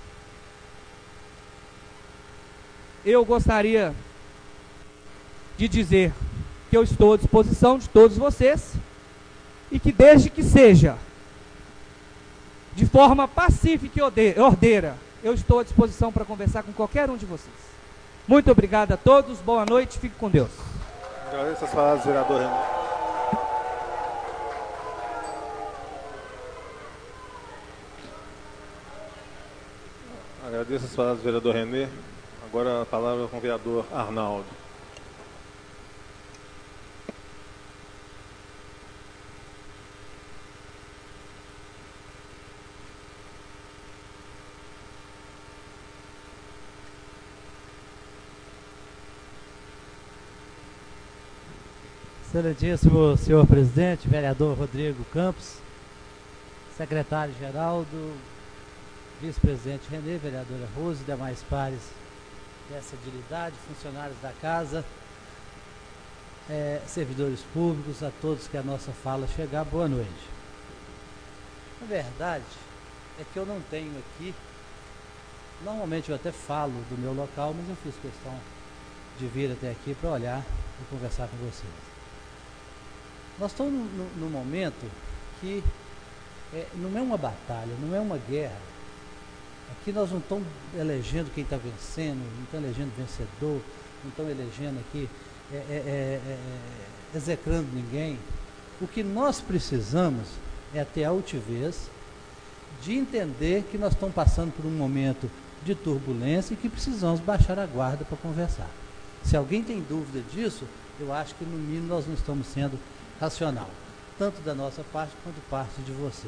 eu gostaria de dizer que eu estou à disposição de todos vocês e que desde que seja de forma pacífica e ordeira, eu estou à disposição para conversar com qualquer um de vocês. Muito obrigado a todos, boa noite, fique com Deus. Agradeço as palavras do vereador René. Agradeço as palavras do vereador René. Agora a palavra com o vereador Arnaldo. Excelentíssimo senhor presidente, vereador Rodrigo Campos, secretário Geraldo, vice-presidente Renê, vereadora Rose e demais pares dessa dignidade, funcionários da casa, é, servidores públicos, a todos que a nossa fala chegar, boa noite. A verdade é que eu não tenho aqui, normalmente eu até falo do meu local, mas eu fiz questão de vir até aqui para olhar e conversar com vocês. Nós estamos num momento que é, não é uma batalha, não é uma guerra. Aqui nós não estamos elegendo quem está vencendo, não estamos elegendo vencedor, não estamos elegendo aqui, é, é, é, é, execrando ninguém. O que nós precisamos é ter a altivez de entender que nós estamos passando por um momento de turbulência e que precisamos baixar a guarda para conversar. Se alguém tem dúvida disso, eu acho que no mínimo nós não estamos sendo racional, tanto da nossa parte quanto parte de vocês.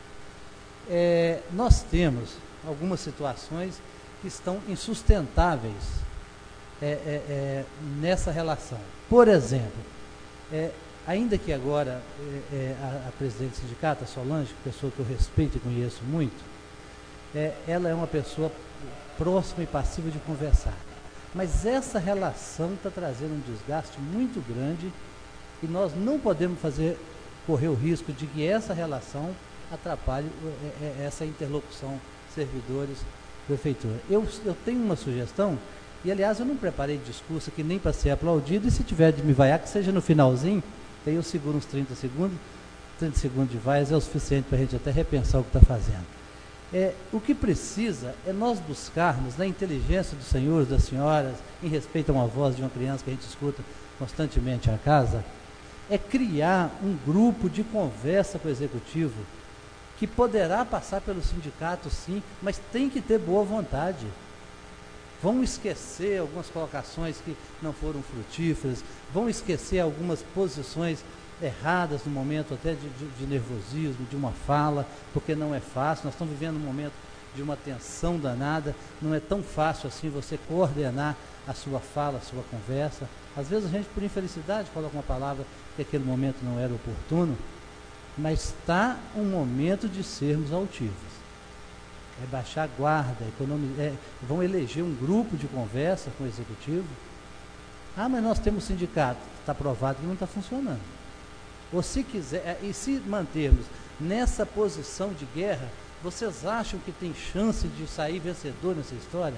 É, nós temos algumas situações que estão insustentáveis é, é, é, nessa relação. Por exemplo, é, ainda que agora é, é, a, a presidente do sindicato, a Solange, pessoa que eu respeito e conheço muito, é, ela é uma pessoa próxima e passiva de conversar. Mas essa relação está trazendo um desgaste muito grande e nós não podemos fazer, correr o risco de que essa relação atrapalhe essa interlocução servidores-prefeitura. Eu, eu tenho uma sugestão, e aliás eu não preparei discurso aqui nem para ser aplaudido, e se tiver de me vaiar, que seja no finalzinho, aí eu seguro uns trinta segundos, trinta segundos de vaias é o suficiente para a gente até repensar o que está fazendo. É, o que precisa é nós buscarmos na inteligência dos senhores, das senhoras, em respeito a uma voz de uma criança que a gente escuta constantemente em casa, é criar um grupo de conversa com o executivo que poderá passar pelo sindicato sim, mas tem que ter boa vontade. Vão esquecer algumas colocações que não foram frutíferas, vão esquecer algumas posições erradas no momento até de, de, de nervosismo, de uma fala, porque não é fácil, nós estamos vivendo um momento de uma tensão danada, não é tão fácil assim você coordenar a sua fala, a sua conversa. Às vezes a gente, por infelicidade, coloca uma palavra que naquele momento não era oportuno, mas está um momento de sermos altivos. É baixar a guarda, economizar, é, vão eleger um grupo de conversa com o executivo. Ah, mas nós temos sindicato, está provado que não está funcionando. Ou se quiser, e se mantermos nessa posição de guerra, vocês acham que tem chance de sair vencedor nessa história?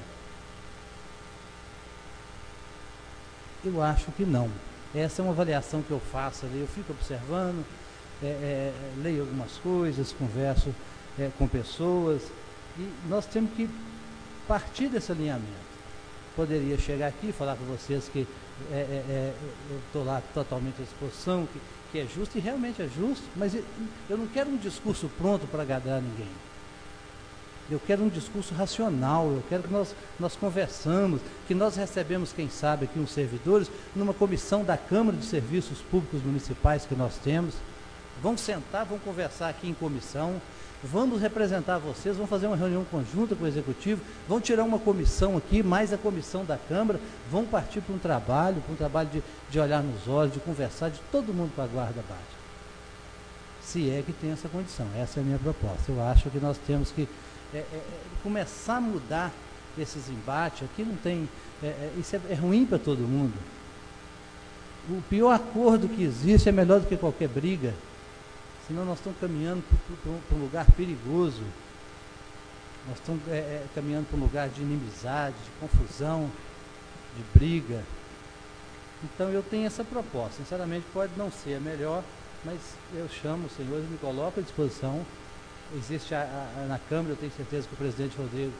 Eu acho que não. Essa é uma avaliação que eu faço ali, eu fico observando, é, é, leio algumas coisas, converso é, com pessoas, e nós temos que partir desse alinhamento. Poderia chegar aqui e falar com vocês que é, é, é, eu estou lá totalmente à disposição, que, que é justo, e realmente é justo, mas eu não quero um discurso pronto para agradar ninguém. Eu quero um discurso racional, eu quero que nós, nós conversamos, que nós recebemos, quem sabe, aqui uns servidores, numa comissão da Câmara de Serviços Públicos Municipais que nós temos, vão sentar, vão conversar aqui em comissão, vamos representar vocês, vão fazer uma reunião conjunta com o Executivo, vão tirar uma comissão aqui, mais a comissão da Câmara, vão partir para um trabalho, para um trabalho de, de olhar nos olhos, de conversar, de todo mundo com a guarda baixa. Se é que tem essa condição, essa é a minha proposta. Eu acho que nós temos que É, é, começar a mudar esses embates. Aqui não tem, é, é, isso é, é ruim para todo mundo. O pior acordo que existe é melhor do que qualquer briga, senão nós estamos caminhando para um lugar perigoso, nós estamos é, é, caminhando para um lugar de inimizade, de confusão, de briga. Então eu tenho essa proposta, sinceramente pode não ser a melhor, mas eu chamo os senhores, me coloco à disposição. Existe a, a, na Câmara, eu tenho certeza que o presidente Rodrigo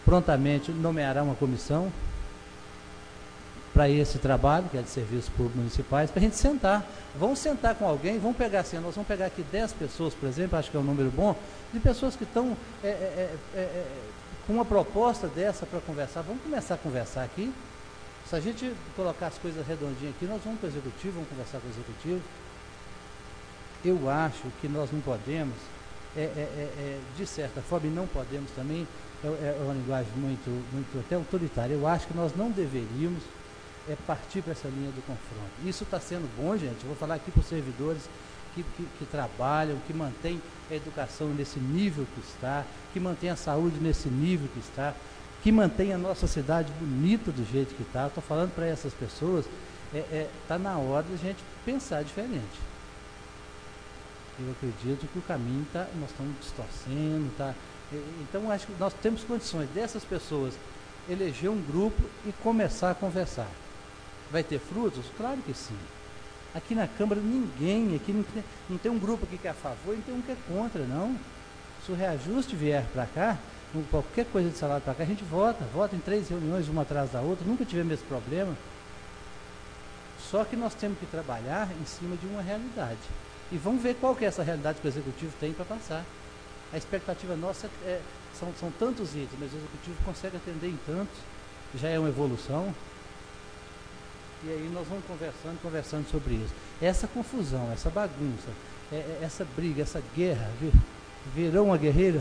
prontamente nomeará uma comissão para esse trabalho, que é de serviços públicos municipais, para a gente sentar. Vamos sentar com alguém, vamos pegar assim, nós vamos pegar aqui dez pessoas, por exemplo, acho que é um número bom, de pessoas que estão é, é, é, é, com uma proposta dessa para conversar. Vamos começar a conversar aqui. Se a gente colocar as coisas redondinhas aqui, nós vamos para o executivo, vamos conversar com o executivo. Eu acho que nós não podemos, é, é, é, de certa forma, e não podemos também, é, é uma linguagem muito, muito até autoritária, eu acho que nós não deveríamos é, partir para essa linha do confronto. Isso está sendo bom, gente, eu vou falar aqui para os servidores que, que, que trabalham, que mantêm a educação nesse nível que está, que mantêm a saúde nesse nível que está, que mantém a nossa cidade bonita do jeito que está. Estou falando para essas pessoas, está é, é, na hora de a gente pensar diferente. Eu acredito que o caminho está, nós estamos distorcendo, tá? Então acho que nós temos condições dessas pessoas eleger um grupo e começar a conversar. Vai ter frutos? Claro que sim. Aqui na Câmara ninguém, aqui não tem, não tem um grupo aqui que é a favor e não tem um que é contra, não. Se o reajuste vier para cá, qualquer coisa de salário para cá, a gente vota, vota em três reuniões, uma atrás da outra, nunca tivemos esse problema. Só que nós temos que trabalhar em cima de uma realidade. E vamos ver qual que é essa realidade que o Executivo tem para passar. A expectativa nossa é, são, são tantos itens, mas o Executivo consegue atender em tantos, já é uma evolução. E aí nós vamos conversando, conversando sobre isso. Essa confusão, essa bagunça, é, é, essa briga, essa guerra, vir, virou uma guerreira.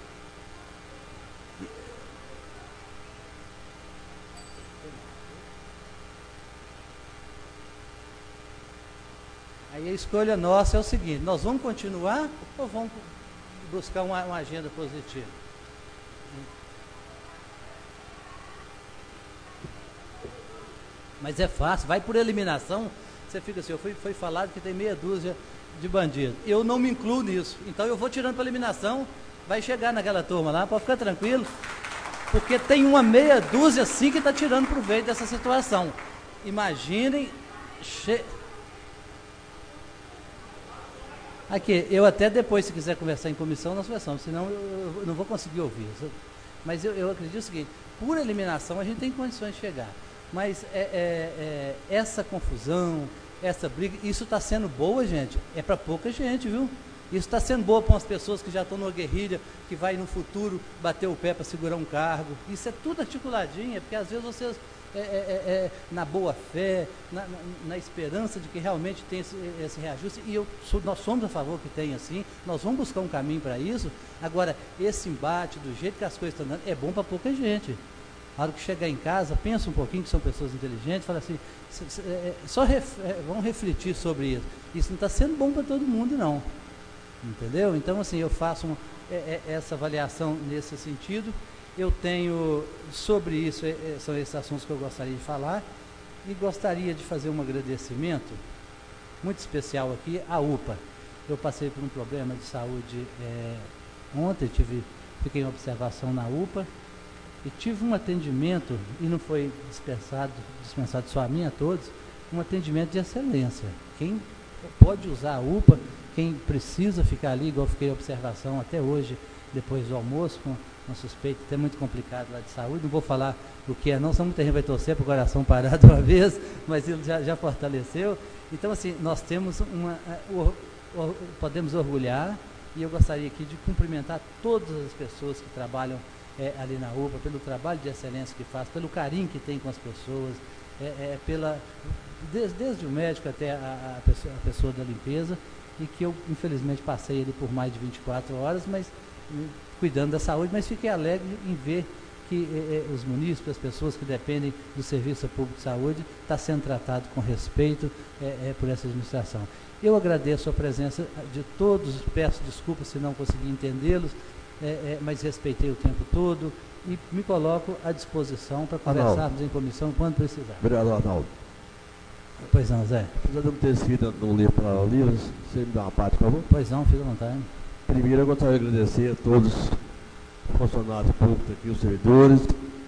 Aí a escolha nossa é o seguinte: nós vamos continuar ou vamos buscar uma, uma agenda positiva? Mas é fácil, vai por eliminação. Você fica assim, foi, foi falado que tem meia dúzia de bandidos. Eu não me incluo nisso, então eu vou tirando para eliminação. Vai chegar naquela turma lá, pode ficar tranquilo, porque tem uma meia dúzia sim que está tirando proveito dessa situação. Imaginem. Che... Aqui, eu até depois, se quiser conversar em comissão, nós conversamos, senão eu, eu não vou conseguir ouvir. Mas eu, eu acredito o seguinte: por eliminação a gente tem condições de chegar. Mas é, é, é, essa confusão, essa briga, isso está sendo boa, gente, é para pouca gente, viu? Isso está sendo boa para as pessoas que já estão numa guerrilha, que vai no futuro bater o pé para segurar um cargo. Isso é tudo articuladinho, porque às vezes vocês, é, é, é, na boa fé, na, na, na esperança de que realmente tem esse, esse reajuste, e eu, nós somos a favor que tenha assim, nós vamos buscar um caminho para isso. Agora, esse embate, do jeito que as coisas estão dando, é bom para pouca gente. Na hora que chegar em casa, pensa um pouquinho, que são pessoas inteligentes, fala assim, só ref, vão refletir sobre isso. Isso não está sendo bom para todo mundo, não. Entendeu? Então, assim, eu faço uma, é, é, essa avaliação nesse sentido. Eu tenho, sobre isso, é, são esses assuntos que eu gostaria de falar, e gostaria de fazer um agradecimento muito especial aqui à U P A. Eu passei por um problema de saúde é, ontem, tive, fiquei em observação na U P A, e tive um atendimento, e não foi dispensado, dispensado só a mim, a todos, um atendimento de excelência. Quem pode usar a U P A, quem precisa ficar ali, igual eu fiquei em observação até hoje, depois do almoço, com uma suspeita até muito complicado lá de saúde, não vou falar o que é não, senão muita gente vai torcer para o coração parar de uma vez, mas ele já, já fortaleceu. Então, assim, nós temos uma, or, or, podemos orgulhar, e eu gostaria aqui de cumprimentar todas as pessoas que trabalham É, ali na U P A, pelo trabalho de excelência que faz, pelo carinho que tem com as pessoas, é, é, pela, desde, desde o médico até a, a, pessoa, a pessoa da limpeza, e que eu infelizmente passei ali por mais de vinte e quatro horas, mas cuidando da saúde, mas fiquei alegre em ver que é, é, os munícipes, as pessoas que dependem do Serviço Público de Saúde, está sendo tratado com respeito é, é, por essa administração. Eu agradeço a presença de todos, peço desculpas se não consegui entendê-los, É, é, mas respeitei o tempo todo e me coloco à disposição para conversarmos em comissão quando precisar. Vereador Arnaldo. Pois não, Zé. Apesar de não ter escrito no livro para livros, você me dá uma parte, por favor? Pois não, fica à vontade. Primeiro, eu gostaria de agradecer a todos os funcionários públicos aqui, os servidores,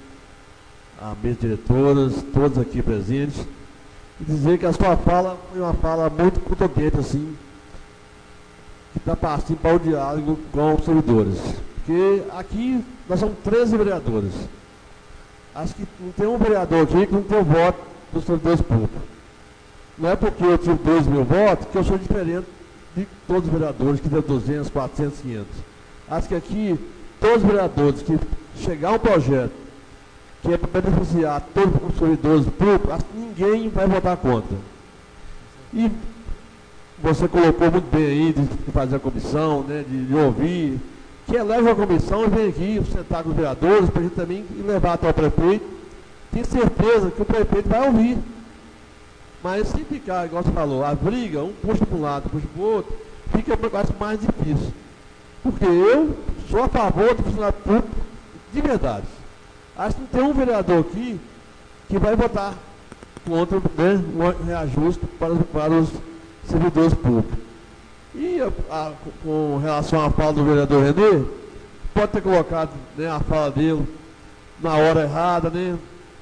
a mesa diretoras, todos aqui presentes, e dizer que a sua fala foi uma fala muito contundente, assim, que está partindo para o diálogo com os servidores. Porque aqui nós somos treze vereadores. Acho que não tem um vereador aqui que não tem o voto dos servidores públicos. Não é porque eu tive dois mil votos que eu sou diferente de todos os vereadores que deu duzentos, quatrocentos, quinhentos. Acho que aqui, todos os vereadores que chegar um projeto que é para beneficiar todos os servidores públicos, acho que ninguém vai votar contra. E você colocou muito bem aí de, de fazer a comissão, né, de, de ouvir, que eleva a comissão e vem aqui sentar com os vereadores para a gente também levar até o prefeito. Tenho certeza que o prefeito vai ouvir. Mas se ficar, igual você falou, a briga, um puxa para um lado, puxa para o outro, fica mais difícil. Porque eu sou a favor do funcionário público de verdade. Acho que não tem um vereador aqui que vai votar contra, né, um reajuste para, para os servidores públicos. E a, a, com relação à fala do vereador Renê, pode ter colocado, né, a fala dele na hora errada, né?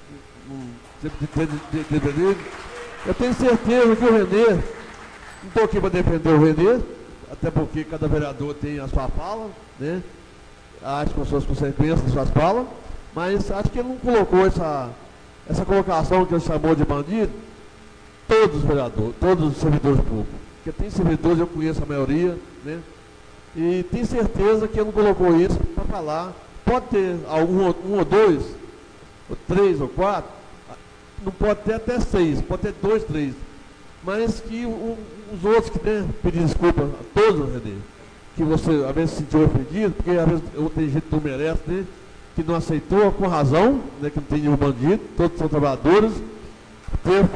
Eu tenho certeza que o Renê, não estou aqui para defender o Renê, até porque cada vereador tem a sua fala, né? Acho com as suas consequências, as suas falas, mas acho que ele não colocou essa, essa colocação que ele chamou de bandido, todos os vereadores, todos os servidores públicos. Porque tem servidores, eu conheço a maioria, né? E tenho certeza que ele não colocou isso para falar. Pode ter algum, um ou dois, ou três ou quatro, não pode ter até seis, pode ter dois, três. Mas que o, os outros que, né, pedir desculpa a todos, Renê, que você às vezes se sentiu ofendido, porque às vezes tem gente que não merece, né? Que não aceitou com razão, né, que não tem nenhum bandido, todos são trabalhadores. Ter...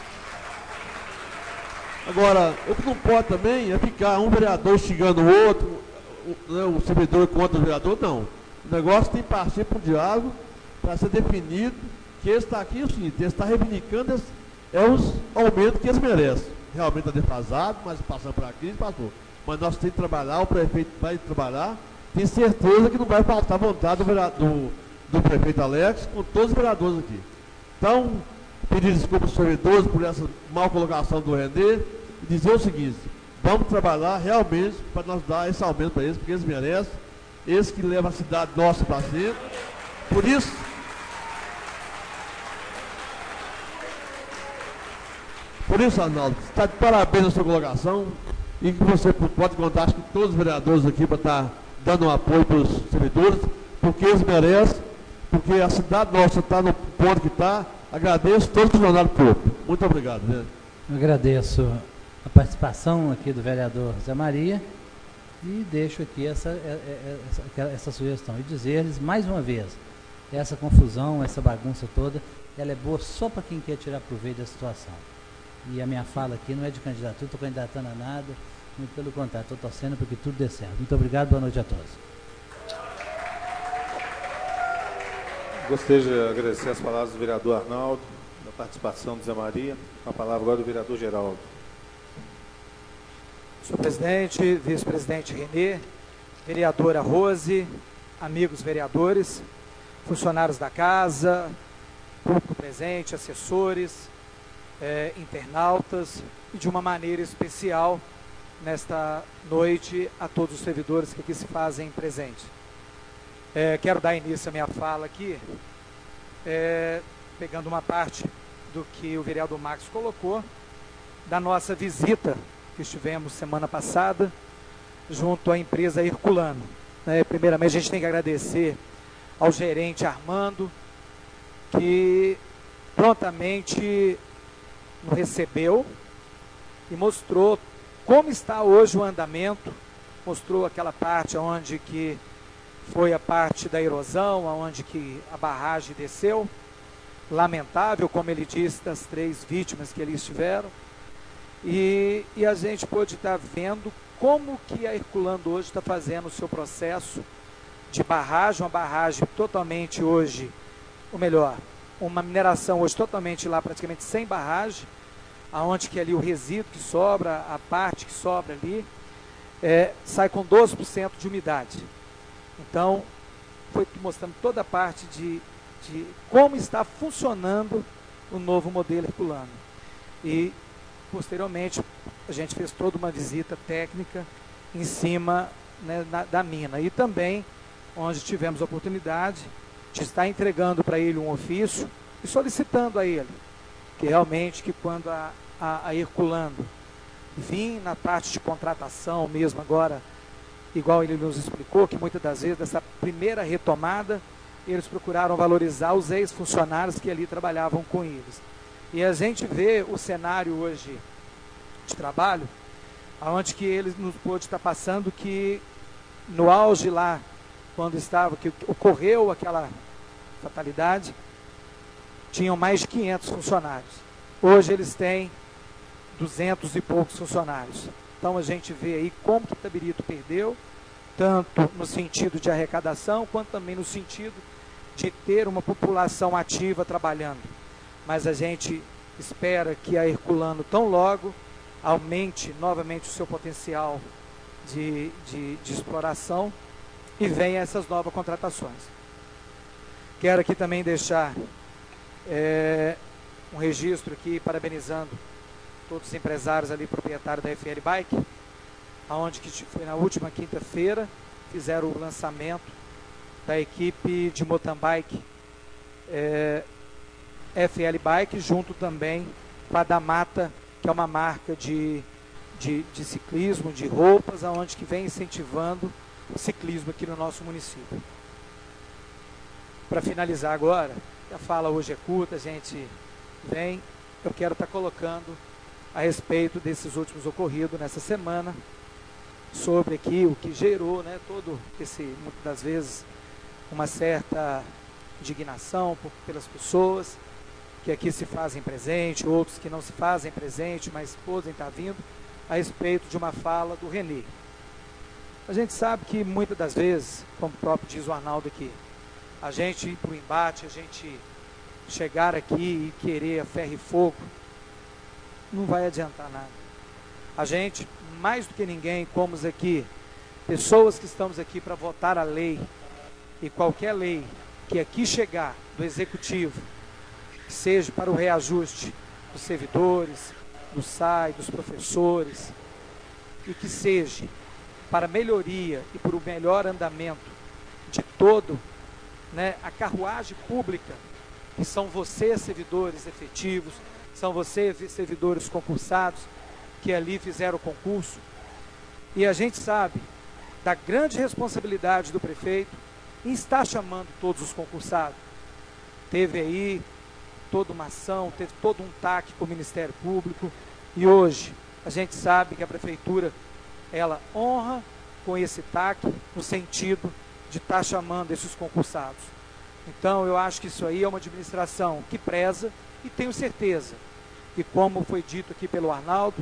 Agora, o que não pode também é ficar um vereador xingando o outro, o, né, o servidor contra o vereador, não. O negócio tem que partir para o diálogo, para ser definido, que ele está aqui, é o seguinte, ele está reivindicando é os aumentos que eles merecem. Realmente está defasado, mas passando por a crise, passou. Mas nós temos que trabalhar, o prefeito vai trabalhar, tenho certeza que não vai faltar vontade do, do, do prefeito Alex com todos os vereadores aqui. Então, pedir desculpas aos servidores por essa mal colocação do Renê e dizer o seguinte, vamos trabalhar realmente para nós dar esse aumento para eles, porque eles merecem, eles que levam a cidade nossa para cima. Por isso, por isso, Arnaldo, está de parabéns na sua colocação e que você pode contar, acho que todos os vereadores aqui para estar dando um apoio para os servidores, porque eles merecem, porque a cidade nossa está no ponto que está. Agradeço todos os funcionários públicos. Muito obrigado. Né? Eu agradeço a participação aqui do vereador Zé Maria e deixo aqui essa, essa, essa sugestão e dizer-lhes mais uma vez, essa confusão, essa bagunça toda, ela é boa só para quem quer tirar proveito da situação. E a minha fala aqui não é de candidatura, estou candidatando a nada, muito pelo contrário, estou torcendo para que tudo dê certo. Muito obrigado, boa noite a todos. Gostaria de agradecer as palavras do vereador Arnaldo, da participação do Zé Maria. Com a palavra agora do vereador Geraldo. Senhor presidente, vice-presidente Renê, vereadora Rose, amigos vereadores, funcionários da casa, público presente, assessores, é, internautas e de uma maneira especial nesta noite a todos os servidores que aqui se fazem presentes. É, quero dar início à minha fala aqui, é, pegando uma parte do que o vereador Marcos colocou, da nossa visita que estivemos semana passada, junto à empresa Herculano. É, primeiramente, a gente tem que agradecer ao gerente Armando, que prontamente nos recebeu e mostrou como está hoje o andamento, mostrou aquela parte onde que foi a parte da erosão, onde que a barragem desceu, lamentável, como ele disse, das três vítimas que ali estiveram, e, e a gente pôde estar vendo como que a Herculano hoje está fazendo o seu processo de barragem, uma barragem totalmente hoje, ou melhor, uma mineração hoje totalmente lá praticamente sem barragem, aonde que ali o resíduo que sobra, a parte que sobra ali, é, sai com doze por cento de umidade. Então, foi mostrando toda a parte de, de como está funcionando o novo modelo Herculano. E, posteriormente, a gente fez toda uma visita técnica em cima, né, na, da mina. E também onde tivemos a oportunidade de estar entregando para ele um ofício e solicitando a ele que realmente que quando a, a, a Herculano vir na parte de contratação mesmo agora, igual ele nos explicou, que muitas das vezes dessa primeira retomada, eles procuraram valorizar os ex-funcionários que ali trabalhavam com eles. E a gente vê o cenário hoje de trabalho, onde que eles nos pôde estar passando que no auge lá, quando estava, que ocorreu aquela fatalidade, tinham mais de quinhentos funcionários. Hoje eles têm duzentos e poucos funcionários. Então a gente vê aí como que Itabirito perdeu, tanto no sentido de arrecadação, quanto também no sentido de ter uma população ativa trabalhando. Mas a gente espera que a Herculano tão logo aumente novamente o seu potencial de, de, de exploração e venha essas novas contratações. Quero aqui também deixar é, um registro aqui parabenizando todos os empresários ali, proprietários da F L Bike, aonde que foi na última quinta-feira, fizeram o lançamento da equipe de mountain bike é, F L Bike, junto também com a da Mata, que é uma marca de, de, de ciclismo, de roupas, aonde que vem incentivando o ciclismo aqui no nosso município. Para finalizar agora, a fala hoje é curta, a gente vem, eu quero estar colocando a respeito desses últimos ocorridos nessa semana, sobre aqui o que gerou, né, todo esse, muitas das vezes, uma certa indignação por, pelas pessoas que aqui se fazem presente, outros que não se fazem presente, mas podem estar vindo, a respeito de uma fala do Renê. A gente sabe que muitas das vezes, como o próprio diz o Arnaldo aqui, a gente ir para o embate, a gente chegar aqui e querer a ferro e fogo, não vai adiantar nada. A gente, mais do que ninguém, como aqui, pessoas que estamos aqui para votar a lei, e qualquer lei que aqui chegar do Executivo, seja para o reajuste dos servidores, do S A I, dos professores, e que seja para melhoria e para o melhor andamento de todo, né, a carruagem pública, que são vocês servidores efetivos, são vocês servidores concursados, que ali fizeram o concurso, e a gente sabe da grande responsabilidade do prefeito em estar chamando todos os concursados. Teve aí toda uma ação, teve todo um T A C com o Ministério Público, e hoje a gente sabe que a prefeitura, ela honra com esse T A C no sentido de estar chamando esses concursados. Então eu acho que isso aí é uma administração que preza, e tenho certeza que, como foi dito aqui pelo Arnaldo,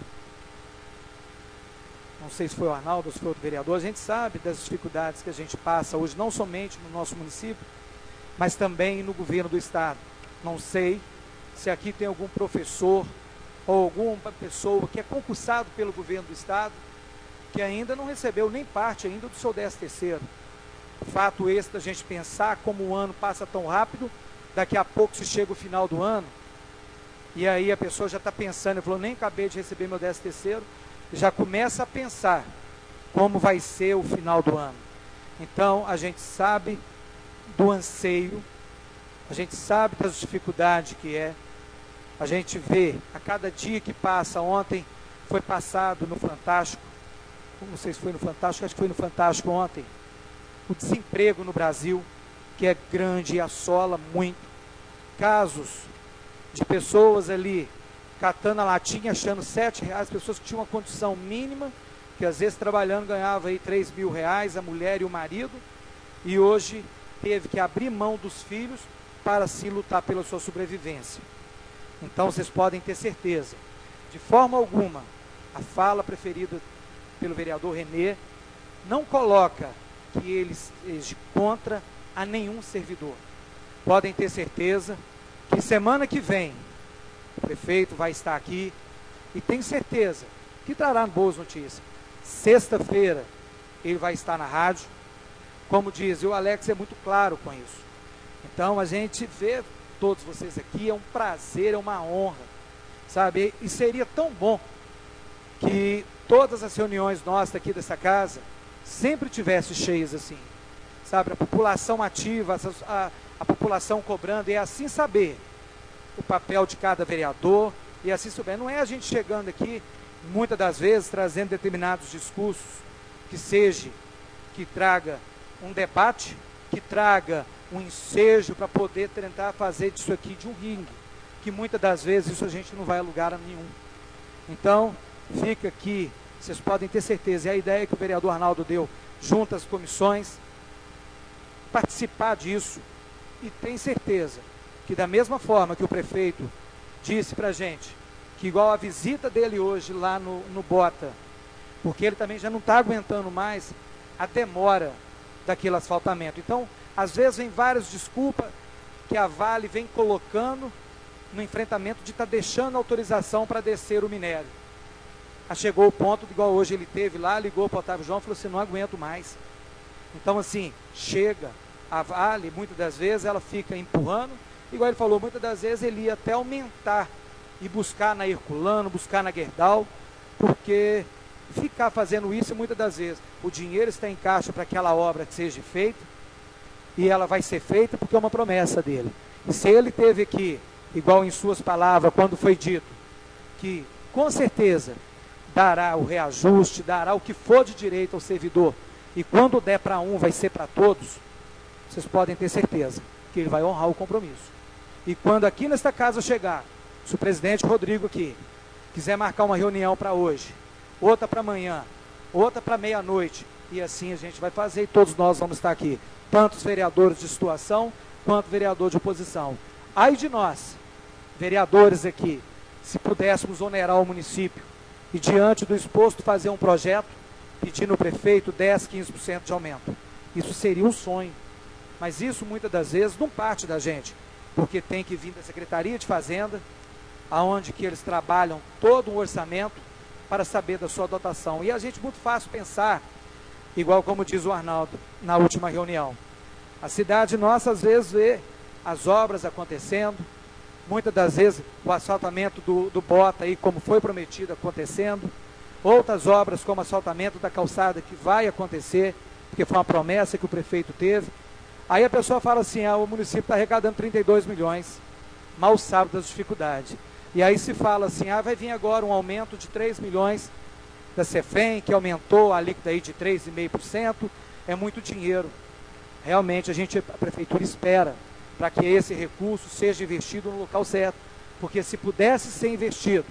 não sei se foi o Arnaldo ou se foi outro vereador, a gente sabe das dificuldades que a gente passa hoje, não somente no nosso município, mas também no governo do estado. Não sei se aqui tem algum professor ou alguma pessoa que é concursado pelo governo do estado, que ainda não recebeu nem parte ainda do seu décimo terceiro. Fato esse da gente pensar como o ano passa tão rápido, daqui a pouco se chega o final do ano, e aí a pessoa já está pensando, falou, nem acabei de receber meu décimo terceiro, já começa a pensar como vai ser o final do ano. Então a gente sabe do anseio, a gente sabe das dificuldades que é, a gente vê a cada dia que passa. Ontem foi passado no Fantástico, não sei se foi no Fantástico, acho que foi no Fantástico ontem, o desemprego no Brasil, que é grande e assola muito. Casos de pessoas ali catando a latinha, achando sete reais, pessoas que tinham uma condição mínima, que às vezes trabalhando ganhava aí três mil reais, a mulher e o marido, e hoje teve que abrir mão dos filhos para se lutar pela sua sobrevivência. Então vocês podem ter certeza, de forma alguma, a fala preferida pelo vereador Renê não coloca que ele esteja contra a nenhum servidor. Podem ter certeza que semana que vem o prefeito vai estar aqui, e tenho certeza que trará boas notícias. Sexta-feira ele vai estar na rádio, como diz, e o Alex é muito claro com isso. Então a gente vê todos vocês aqui, é um prazer, é uma honra, sabe? E seria tão bom que todas as reuniões nossas aqui dessa casa sempre tivessem cheias assim. sabe, a população ativa, a, a população cobrando, e assim saber o papel de cada vereador, e assim souber. Não é a gente chegando aqui, muitas das vezes, trazendo determinados discursos que seja, que traga um debate, que traga um ensejo para poder tentar fazer disso aqui de um ringue, que muitas das vezes isso a gente não vai a lugar nenhum. Então, fica aqui, vocês podem ter certeza, e a ideia que o vereador Arnaldo deu, junto às comissões, participar disso, e tem certeza que da mesma forma que o prefeito disse para a gente, que igual a visita dele hoje lá no, no Bota, porque ele também já não está aguentando mais a demora daquele asfaltamento. Então, às vezes vem várias desculpas que a Vale vem colocando no enfrentamento de estar tá deixando autorização para descer o minério. Aí chegou o ponto, igual hoje ele teve lá, ligou para o Otávio João e falou assim, não aguento mais. Então, assim, chega, a Vale, muitas das vezes, ela fica empurrando, igual ele falou, muitas das vezes ele ia até aumentar e buscar na Herculano, buscar na Gerdau, porque ficar fazendo isso, muitas das vezes, o dinheiro está em caixa para aquela obra que seja feita, e ela vai ser feita porque é uma promessa dele. E se ele teve aqui, igual em suas palavras, quando foi dito, que com certeza dará o reajuste, dará o que for de direito ao servidor, e quando der para um, vai ser para todos, vocês podem ter certeza que ele vai honrar o compromisso. E quando aqui nesta casa chegar, se o presidente Rodrigo aqui quiser marcar uma reunião para hoje, outra para amanhã, outra para meia-noite, e assim a gente vai fazer, e todos nós vamos estar aqui, tanto os vereadores de situação, quanto vereador de oposição. Ai de nós, vereadores aqui, se pudéssemos onerar o município, e diante do exposto fazer um projeto, pedindo ao prefeito dez, quinze por cento de aumento. Isso seria um sonho, mas isso muitas das vezes não parte da gente, porque tem que vir da Secretaria de Fazenda, aonde que eles trabalham todo um orçamento para saber da sua dotação. E a gente muito fácil pensar, igual como diz o Arnaldo na última reunião, a cidade nossa às vezes vê as obras acontecendo, muitas das vezes o asfaltamento do, do Bota aí, como foi prometido, acontecendo, outras obras como o asfaltamento da calçada que vai acontecer, porque foi uma promessa que o prefeito teve. Aí a pessoa fala assim, ah, o município está arrecadando trinta e dois milhões, mal sabe das dificuldades. E aí se fala assim, ah, vai vir agora um aumento de três milhões da Cefem, que aumentou a alíquota aí de três vírgula cinco por cento, é muito dinheiro. Realmente a gente, a prefeitura espera para que esse recurso seja investido no local certo, porque se pudesse ser investido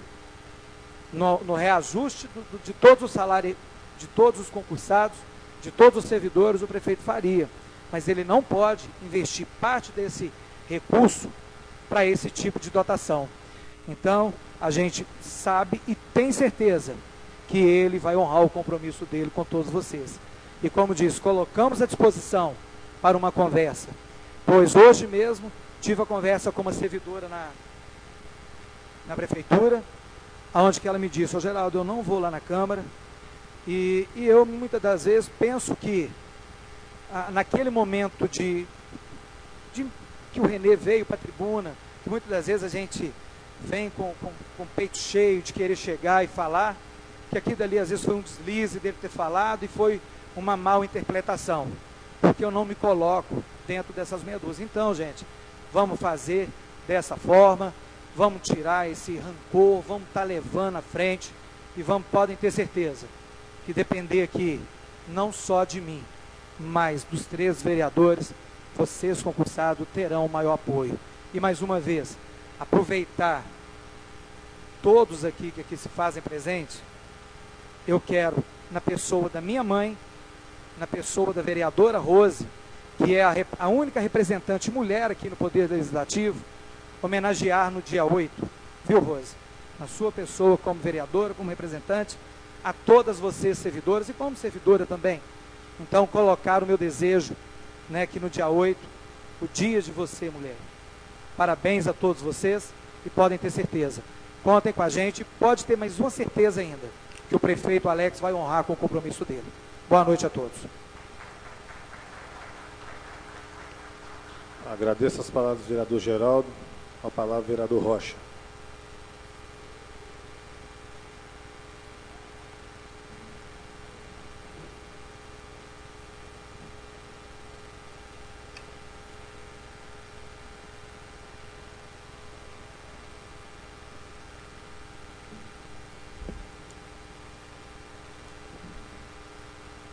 no, no reajuste do, do, de todos os salários, de todos os concursados, de todos os servidores, o prefeito faria. Mas ele não pode investir parte desse recurso para esse tipo de dotação. Então, a gente sabe e tem certeza que ele vai honrar o compromisso dele com todos vocês. E como disse, colocamos à disposição para uma conversa, pois hoje mesmo tive a conversa com uma servidora na, na prefeitura, onde que ela me disse, ô Geraldo, eu não vou lá na Câmara, e, e eu muitas das vezes penso que a, naquele momento de, de que o Renê veio para a tribuna, que muitas das vezes a gente vem com, com, com o peito cheio de querer chegar e falar, que aqui dali às vezes foi um deslize dele ter falado e foi uma mal interpretação, porque eu não me coloco dentro dessas meia dúzia. Então, gente, vamos fazer dessa forma, vamos tirar esse rancor, vamos estar tá levando à frente e vamos, podem ter certeza que depender aqui não só de mim, mas dos três vereadores, vocês concursados terão o maior apoio. E mais uma vez, aproveitar todos aqui que aqui se fazem presente, eu quero, na pessoa da minha mãe, na pessoa da vereadora Rose, que é a, a única representante mulher aqui no Poder Legislativo, homenagear no dia oito, viu, Rose? Na sua pessoa como vereadora, como representante, a todas vocês servidoras e como servidora também. Então, colocar o meu desejo, né, que no dia oito, o dia de você, mulher. Parabéns a todos vocês e podem ter certeza. Contem com a gente, pode ter mais uma certeza ainda, que o prefeito Alex vai honrar com o compromisso dele. Boa noite a todos. Agradeço as palavras do vereador Geraldo. A palavra do vereador Rocha.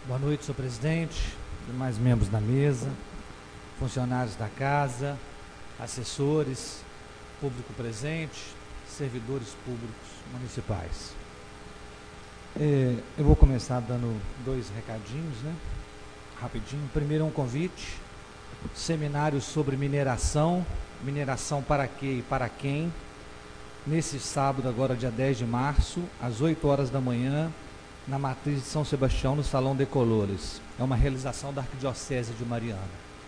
Boa noite, senhor presidente, demais membros da mesa, funcionários da casa, assessores, público presente, servidores públicos municipais. É, eu vou começar dando dois recadinhos, né? Rapidinho. Primeiro é um convite, seminário sobre mineração, mineração para quê e para quem, nesse sábado, agora dia dez de março, às oito horas da manhã, na Matriz de São Sebastião, no Salão de Colores. É uma realização da Arquidiocese de Mariana.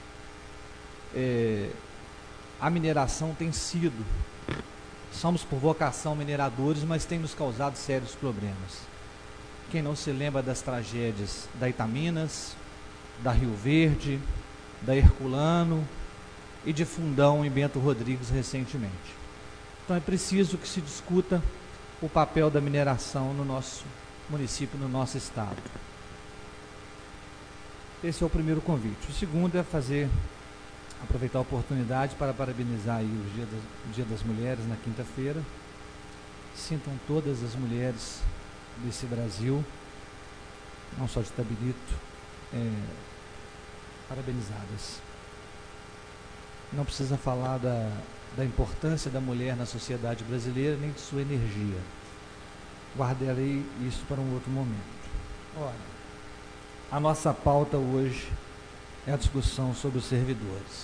É, a mineração tem sido, somos por vocação mineradores, mas tem nos causado sérios problemas. Quem não se lembra das tragédias da Itaminas, da Rio Verde, da Herculano e de Fundão em Bento Rodrigues recentemente. Então é preciso que se discuta o papel da mineração no nosso município, no nosso estado. Esse é o primeiro convite. O segundo é fazer, aproveitar a oportunidade para parabenizar aí o Dia das, o Dia das Mulheres na quinta-feira. Sintam todas as mulheres desse Brasil, não só de Itabirito, é, parabenizadas. Não precisa falar da, da importância da mulher na sociedade brasileira, nem de sua energia. Guardarei isso para um outro momento. Olha, a nossa pauta hoje é a discussão sobre os servidores.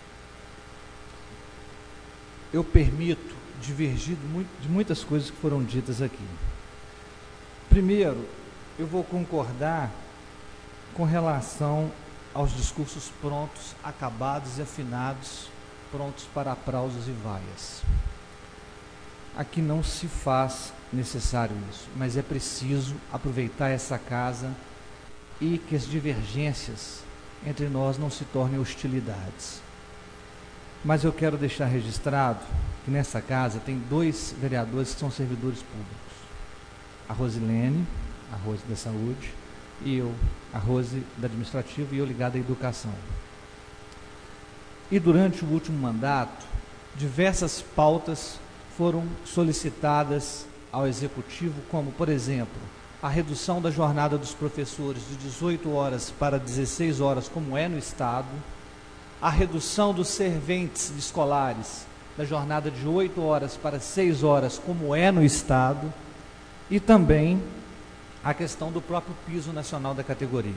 Eu permito divergir de muitas coisas que foram ditas aqui. Primeiro, eu vou concordar com relação aos discursos prontos, acabados e afinados, prontos para aplausos e vaias. Aqui não se faz necessário isso, mas é preciso aproveitar essa casa e que as divergências entre nós não se tornem hostilidades. Mas eu quero deixar registrado que nessa casa tem dois vereadores que são servidores públicos. A Rosilene, a Rose da Saúde, e eu, a Rose da Administrativa, e eu ligado à Educação. E durante o último mandato, diversas pautas foram solicitadas ao Executivo, como, por exemplo, a redução da jornada dos professores de dezoito horas para dezesseis horas, como é no Estado, a redução dos serventes escolares da jornada de oito horas para seis horas, como é no Estado, e também a questão do próprio piso nacional da categoria.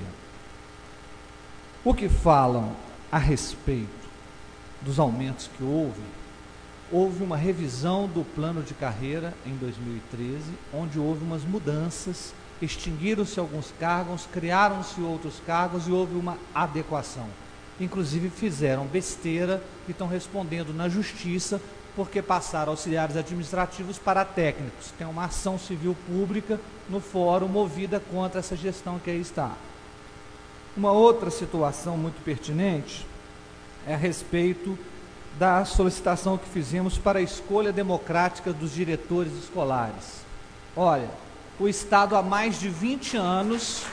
O que falam a respeito dos aumentos que houve, houve uma revisão do plano de carreira em dois mil e treze, onde houve umas mudanças, extinguiram-se alguns cargos, criaram-se outros cargos e houve uma adequação. Inclusive fizeram besteira e estão respondendo na justiça porque passaram auxiliares administrativos para técnicos. Tem uma ação civil pública no fórum movida contra essa gestão que aí está. Uma outra situação muito pertinente é a respeito da solicitação que fizemos para a escolha democrática dos diretores escolares. Olha, o Estado há mais de vinte anos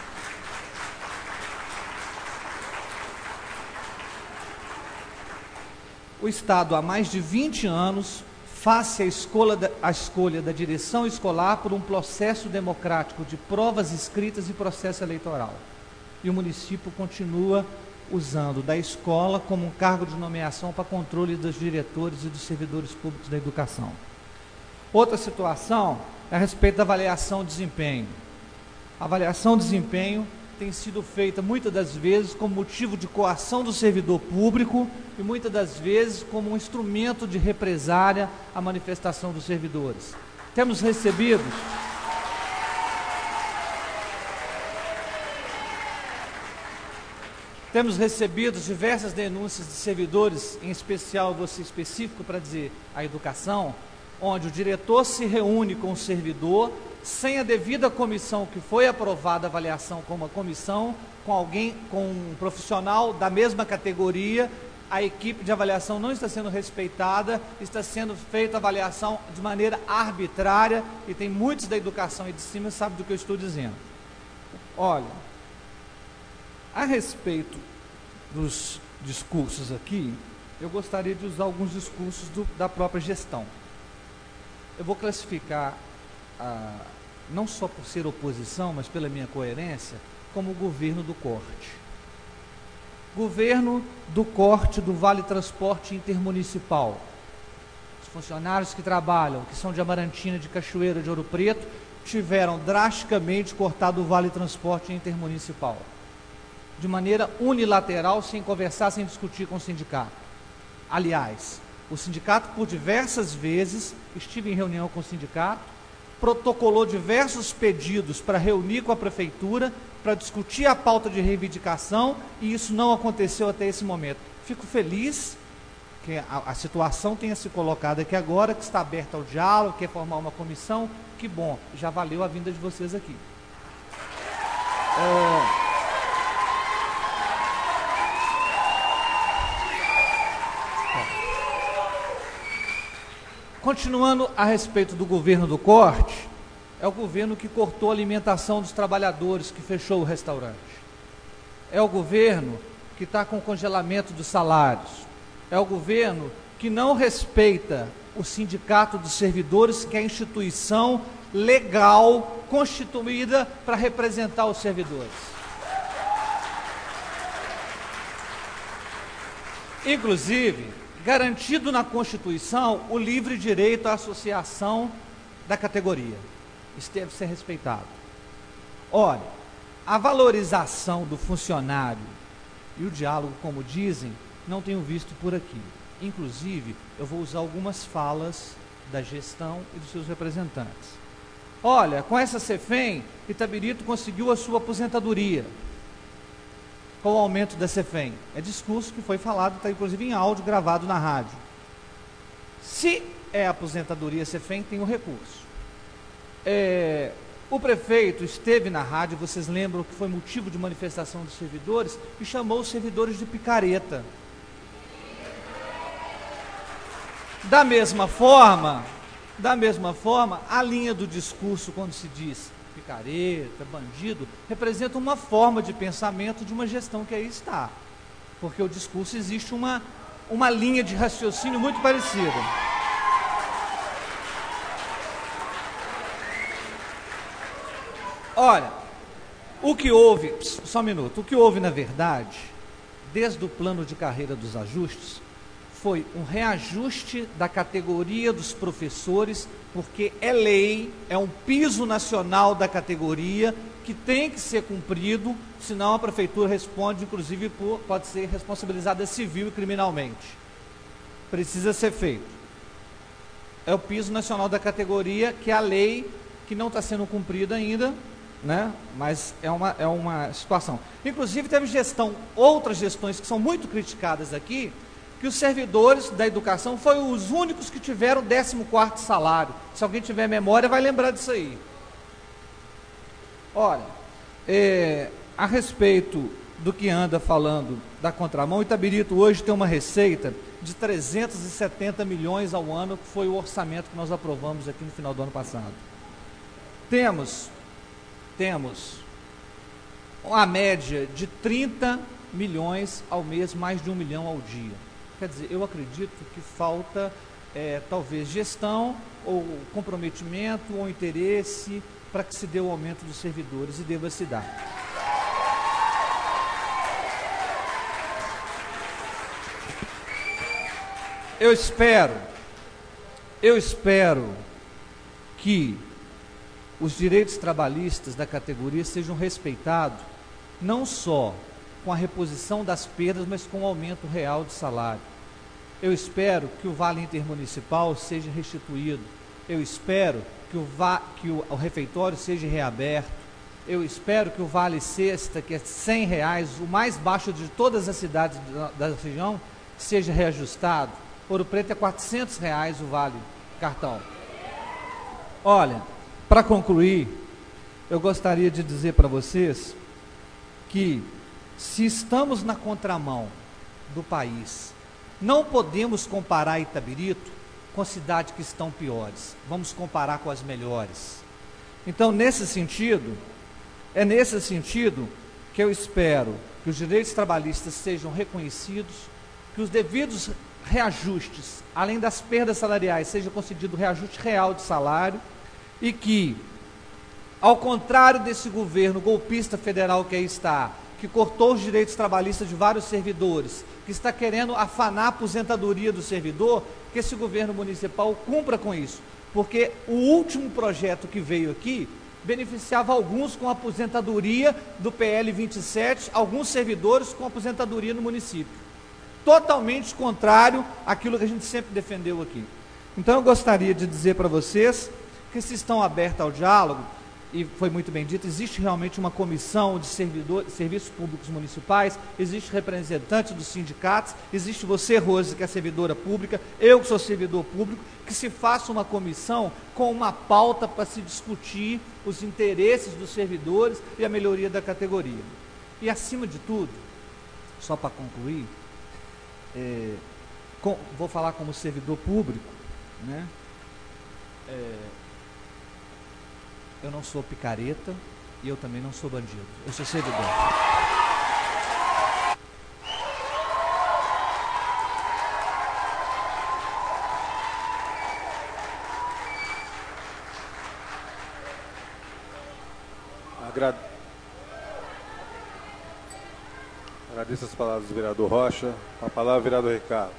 o Estado há mais de vinte anos faz a escolha, da, a escolha da direção escolar por um processo democrático de provas escritas e processo eleitoral. E o município continua usando da escola como um cargo de nomeação para controle dos diretores e dos servidores públicos da educação. Outra situação é a respeito da avaliação de desempenho. A avaliação de desempenho tem sido feita muitas das vezes como motivo de coação do servidor público e muitas das vezes como um instrumento de represária à manifestação dos servidores. Temos recebido Temos recebido diversas denúncias de servidores, em especial, vou ser específico para dizer, a educação, onde o diretor se reúne com o servidor, sem a devida comissão que foi aprovada a avaliação com uma comissão, com alguém, com um profissional da mesma categoria, a equipe de avaliação não está sendo respeitada, está sendo feita a avaliação de maneira arbitrária, e tem muitos da educação e de cima que sabem do que eu estou dizendo. Olha, a respeito dos discursos aqui, eu gostaria de usar alguns discursos do, da própria gestão. Eu vou classificar, a, não só por ser oposição, mas pela minha coerência, como o governo do corte. Governo do corte do Vale Transporte Intermunicipal. Os funcionários que trabalham, que são de Amarantina, de Cachoeira, de Ouro Preto, tiveram drasticamente cortado o Vale Transporte Intermunicipal. De maneira unilateral, sem conversar, sem discutir com o sindicato. Aliás, o sindicato, por diversas vezes, estive em reunião com o sindicato, protocolou diversos pedidos para reunir com a prefeitura, para discutir a pauta de reivindicação, e isso não aconteceu até esse momento. Fico feliz que a, a situação tenha se colocado aqui agora, que está aberta ao diálogo, quer formar uma comissão, que bom, já valeu a vinda de vocês aqui. É... Continuando a respeito do governo do corte, é o governo que cortou a alimentação dos trabalhadores, que fechou o restaurante. É o governo que está com o congelamento dos salários. É o governo que não respeita o sindicato dos servidores, que é a instituição legal constituída para representar os servidores. Inclusive, garantido na Constituição o livre direito à associação da categoria. Isso deve ser respeitado. Olha, a valorização do funcionário e o diálogo, como dizem, não tenho visto por aqui. Inclusive, eu vou usar algumas falas da gestão e dos seus representantes. Olha, com essa Cefem, Itabirito conseguiu a sua aposentadoria com o aumento da Cefem. É discurso que foi falado, está inclusive em áudio gravado na rádio. Se é aposentadoria Cefem, tem o recurso. É, o prefeito esteve na rádio, vocês lembram que foi motivo de manifestação dos servidores, e chamou os servidores de picareta. Da mesma forma, da mesma forma, a linha do discurso, quando se diz picareta, bandido, representa uma forma de pensamento de uma gestão que aí está. Porque o discurso existe uma, uma linha de raciocínio muito parecida. Olha, o que houve, só um minuto, o que houve na verdade, desde o plano de carreira dos ajustes, foi um reajuste da categoria dos professores, porque é lei, é um piso nacional da categoria que tem que ser cumprido, senão a prefeitura responde, inclusive por, pode ser responsabilizada civil e criminalmente. Precisa ser feito. É o piso nacional da categoria, que é a lei que não está sendo cumprida ainda, né? Mas é uma, é uma situação. Inclusive teve gestão, outras gestões que são muito criticadas aqui, que os servidores da educação foram os únicos que tiveram décimo quarto salário. Se alguém tiver memória, vai lembrar disso aí. Olha, é, a respeito do que anda falando da contramão, Itabirito hoje tem uma receita de trezentos e setenta milhões ao ano, que foi o orçamento que nós aprovamos aqui no final do ano passado. Temos, temos uma média de trinta milhões ao mês, mais de um milhão ao dia. Quer dizer, eu acredito que falta, é, talvez, gestão, ou comprometimento, ou interesse, para que se dê o aumento dos servidores, e deva se dar. Eu espero, eu espero que os direitos trabalhistas da categoria sejam respeitados, não só com a reposição das perdas, mas com o aumento real de salário. Eu espero que o Vale Intermunicipal seja restituído. Eu espero que o, va que o, o refeitório seja reaberto. Eu espero que o Vale Cesta, que é cem reais, o mais baixo de todas as cidades da, da região, seja reajustado. Ouro Preto é quatrocentos reais o Vale Cartão. Olha, para concluir, eu gostaria de dizer para vocês que, se estamos na contramão do país, não podemos comparar Itabirito com cidades que estão piores. Vamos comparar com as melhores. Então, nesse sentido, é nesse sentido que eu espero que os direitos trabalhistas sejam reconhecidos, que os devidos reajustes, além das perdas salariais, seja concedido reajuste real de salário, e que Ao contrário desse governo golpista federal que aí está, que cortou os direitos trabalhistas de vários servidores, que está querendo afanar a aposentadoria do servidor, que esse governo municipal cumpra com isso. Porque o último projeto que veio aqui beneficiava alguns com aposentadoria do P L vinte e sete, alguns servidores com aposentadoria no município. Totalmente contrário àquilo que a gente sempre defendeu aqui. Então eu gostaria de dizer para vocês que se estão abertos ao diálogo, e foi muito bem dito, existe realmente uma comissão de servidores, serviços públicos municipais, existe representante dos sindicatos, existe você, Rose, que é servidora pública, eu que sou servidor público, que se faça uma comissão com uma pauta para se discutir os interesses dos servidores e a melhoria da categoria. E acima de tudo, só para concluir, é, com, vou falar como servidor público, né? É, eu não sou picareta e eu também não sou bandido. Eu sou servidor. Agra... Agradeço as palavras do vereador Rocha. A palavra, vereador Ricardo.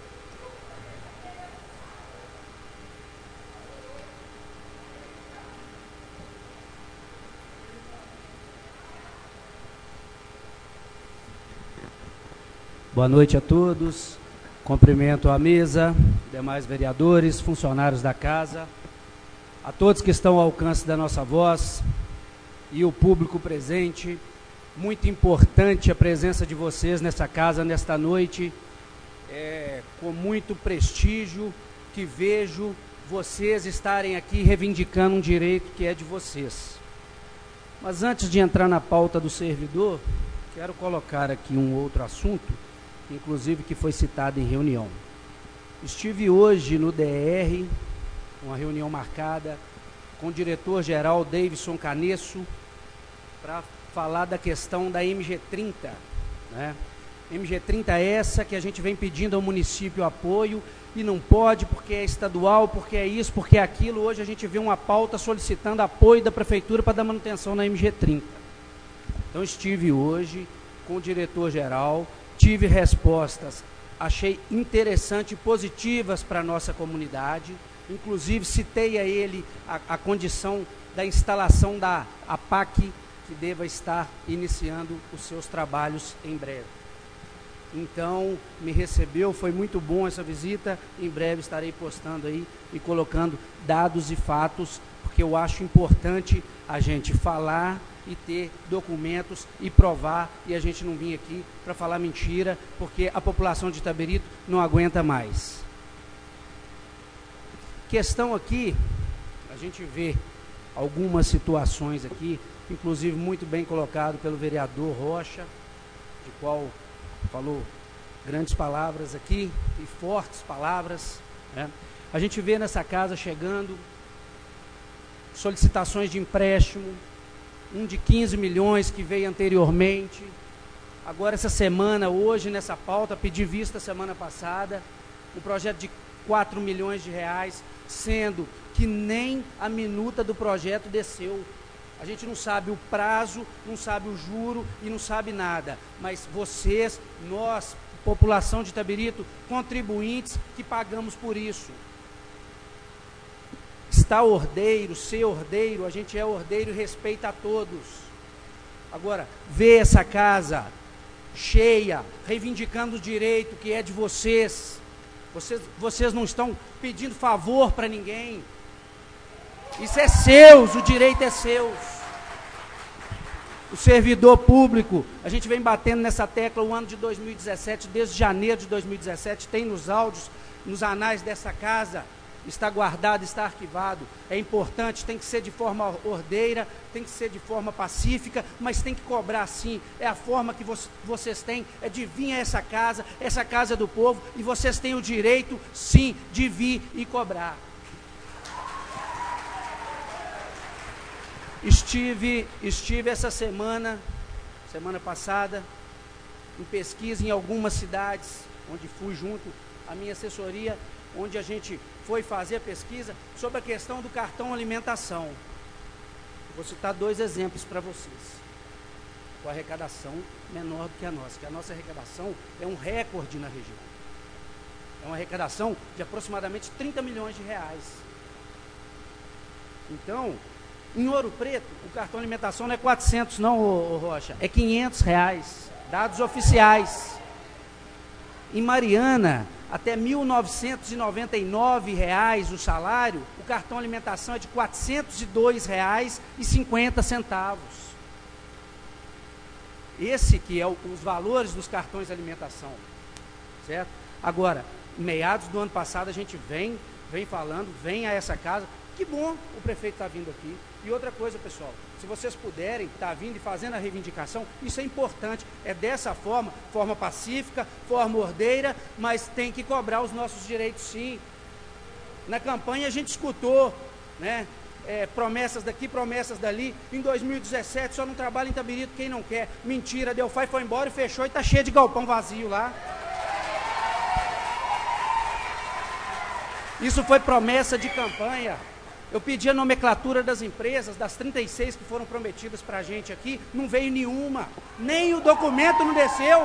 Boa noite a todos, cumprimento a mesa, demais vereadores, funcionários da casa, a todos que estão ao alcance da nossa voz e o público presente. Muito importante a presença de vocês nessa casa, nesta noite, é, com muito prestígio que vejo vocês estarem aqui reivindicando um direito que é de vocês. Mas antes de entrar na pauta do servidor, quero colocar aqui um outro assunto, inclusive que foi citado em reunião. Estive hoje no D R, uma reunião marcada com o diretor-geral Davidson Canesso, para falar da questão da M G trinta, né? M G trinta é essa que a gente vem pedindo ao município apoio e não pode porque é estadual, porque é isso, porque é aquilo. Hoje a gente vê uma pauta solicitando apoio da prefeitura para dar manutenção na M G trinta. Então estive hoje com o diretor-geral, tive respostas, achei interessante e positivas para a nossa comunidade, inclusive citei a ele a, a condição da instalação da A P A C, que deva estar iniciando os seus trabalhos em breve. Então, me recebeu, foi muito bom essa visita, em breve estarei postando aí e colocando dados e fatos, porque eu acho importante a gente falar e ter documentos e provar, e a gente não vir aqui para falar mentira, porque a população de Itabirito não aguenta mais. Questão aqui, a gente vê algumas situações aqui, inclusive muito bem colocado pelo vereador Rocha, de qual falou grandes palavras aqui, e fortes palavras, né? A gente vê nessa casa chegando solicitações de empréstimo, um de quinze milhões que veio anteriormente, agora essa semana, hoje nessa pauta, pedi vista semana passada, um projeto de quatro milhões de reais, sendo que nem a minuta do projeto desceu. A gente não sabe o prazo, não sabe o juro e não sabe nada, mas vocês, nós, população de Itabirito, contribuintes que pagamos por isso. Está ordeiro, ser ordeiro, a gente é ordeiro e respeita a todos. Agora, ver essa casa cheia, reivindicando o direito que é de vocês, vocês, vocês não estão pedindo favor para ninguém, isso é seus, o direito é seu. O servidor público, a gente vem batendo nessa tecla o ano de dois mil e dezessete, desde janeiro de dois mil e dezessete, tem nos áudios, nos anais dessa casa, está guardado, está arquivado. É importante, tem que ser de forma ordeira, tem que ser de forma pacífica, mas tem que cobrar sim. É a forma que vo vocês têm, é de vir a essa casa, essa casa do povo, e vocês têm o direito sim de vir e cobrar. Estive, estive essa semana, semana passada, em pesquisa em algumas cidades, onde fui junto à minha assessoria, onde a gente foi fazer a pesquisa sobre a questão do cartão alimentação. Vou citar dois exemplos para vocês. Com arrecadação menor do que a nossa, que a nossa arrecadação é um recorde na região. É uma arrecadação de aproximadamente trinta milhões de reais. Então, em Ouro Preto, o cartão alimentação não é quatrocentos não, ô, ô Rocha, é quinhentos reais, dados oficiais. Em Mariana, até mil novecentos e noventa e nove reais o salário, o cartão alimentação é de quatrocentos e dois reais e cinquenta centavos. Esse que é o, os valores dos cartões de alimentação, certo? Agora, em meados do ano passado, a gente vem, vem falando, vem a essa casa, que bom o prefeito está vindo aqui. E outra coisa, pessoal, se vocês puderem estar tá vindo e fazendo a reivindicação, isso é importante, é dessa forma, forma pacífica, forma ordeira, mas tem que cobrar os nossos direitos sim. Na campanha a gente escutou, né? É, promessas daqui, promessas dali. Em dois mil e dezessete só não trabalha em Itabirito quem não quer. Mentira, Delphi foi embora e fechou e está cheio de galpão vazio lá. Isso foi promessa de campanha. Eu pedi a nomenclatura das empresas, das trinta e seis que foram prometidas para a gente aqui, não veio nenhuma, nem o documento não desceu.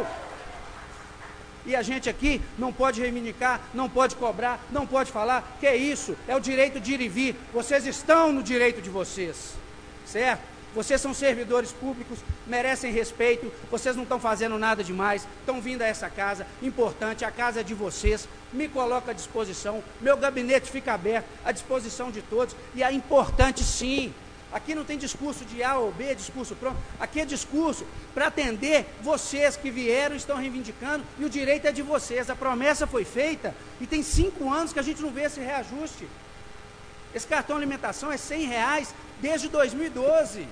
E a gente aqui não pode reivindicar, não pode cobrar, não pode falar, que é isso, é o direito de ir e vir. Vocês estão no direito de vocês, certo? Vocês são servidores públicos, merecem respeito, vocês não estão fazendo nada demais, estão vindo a essa casa, importante, a casa é de vocês, me coloco à disposição, meu gabinete fica aberto, à disposição de todos, e é importante sim. Aqui não tem discurso de A ou B, discurso pronto. Aqui é discurso para atender vocês que vieram e estão reivindicando, e o direito é de vocês. A promessa foi feita e tem cinco anos que a gente não vê esse reajuste. Esse cartão alimentação é cem reais desde dois mil e doze.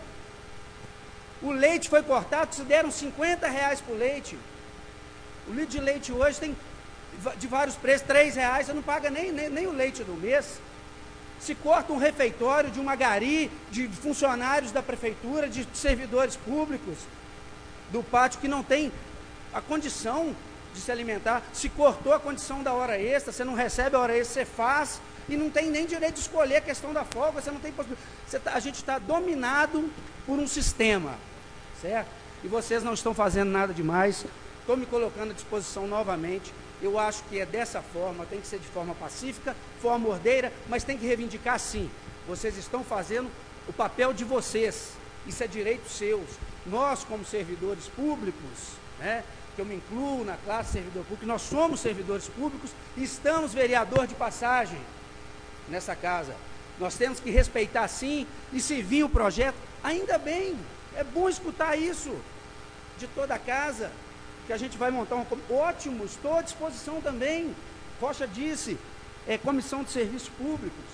O leite foi cortado, se deram cinquenta reais por leite. O litro de leite hoje tem de vários preços, três reais, você não paga nem, nem, nem o leite do mês. Se corta um refeitório de uma gari, de funcionários da prefeitura, de servidores públicos, do pátio que não tem a condição de se alimentar. Se cortou a condição da hora extra, você não recebe a hora extra, você faz, e não tem nem direito de escolher a questão da folga, você não tem possibilidade. Você tá, a gente está dominado por um sistema, certo? E vocês não estão fazendo nada demais. Estou me colocando à disposição novamente. Eu acho que é dessa forma, tem que ser de forma pacífica, forma ordeira, mas tem que reivindicar sim. Vocês estão fazendo o papel de vocês, isso é direito seus. Nós, como servidores públicos, né, que eu me incluo na classe servidor público, nós somos servidores públicos e estamos vereador de passagem nessa casa. Nós temos que respeitar sim, e se vir o projeto, ainda bem, é bom escutar isso de toda a casa, que a gente vai montar um... Ótimo, estou à disposição também. Rocha disse, é comissão de serviços públicos.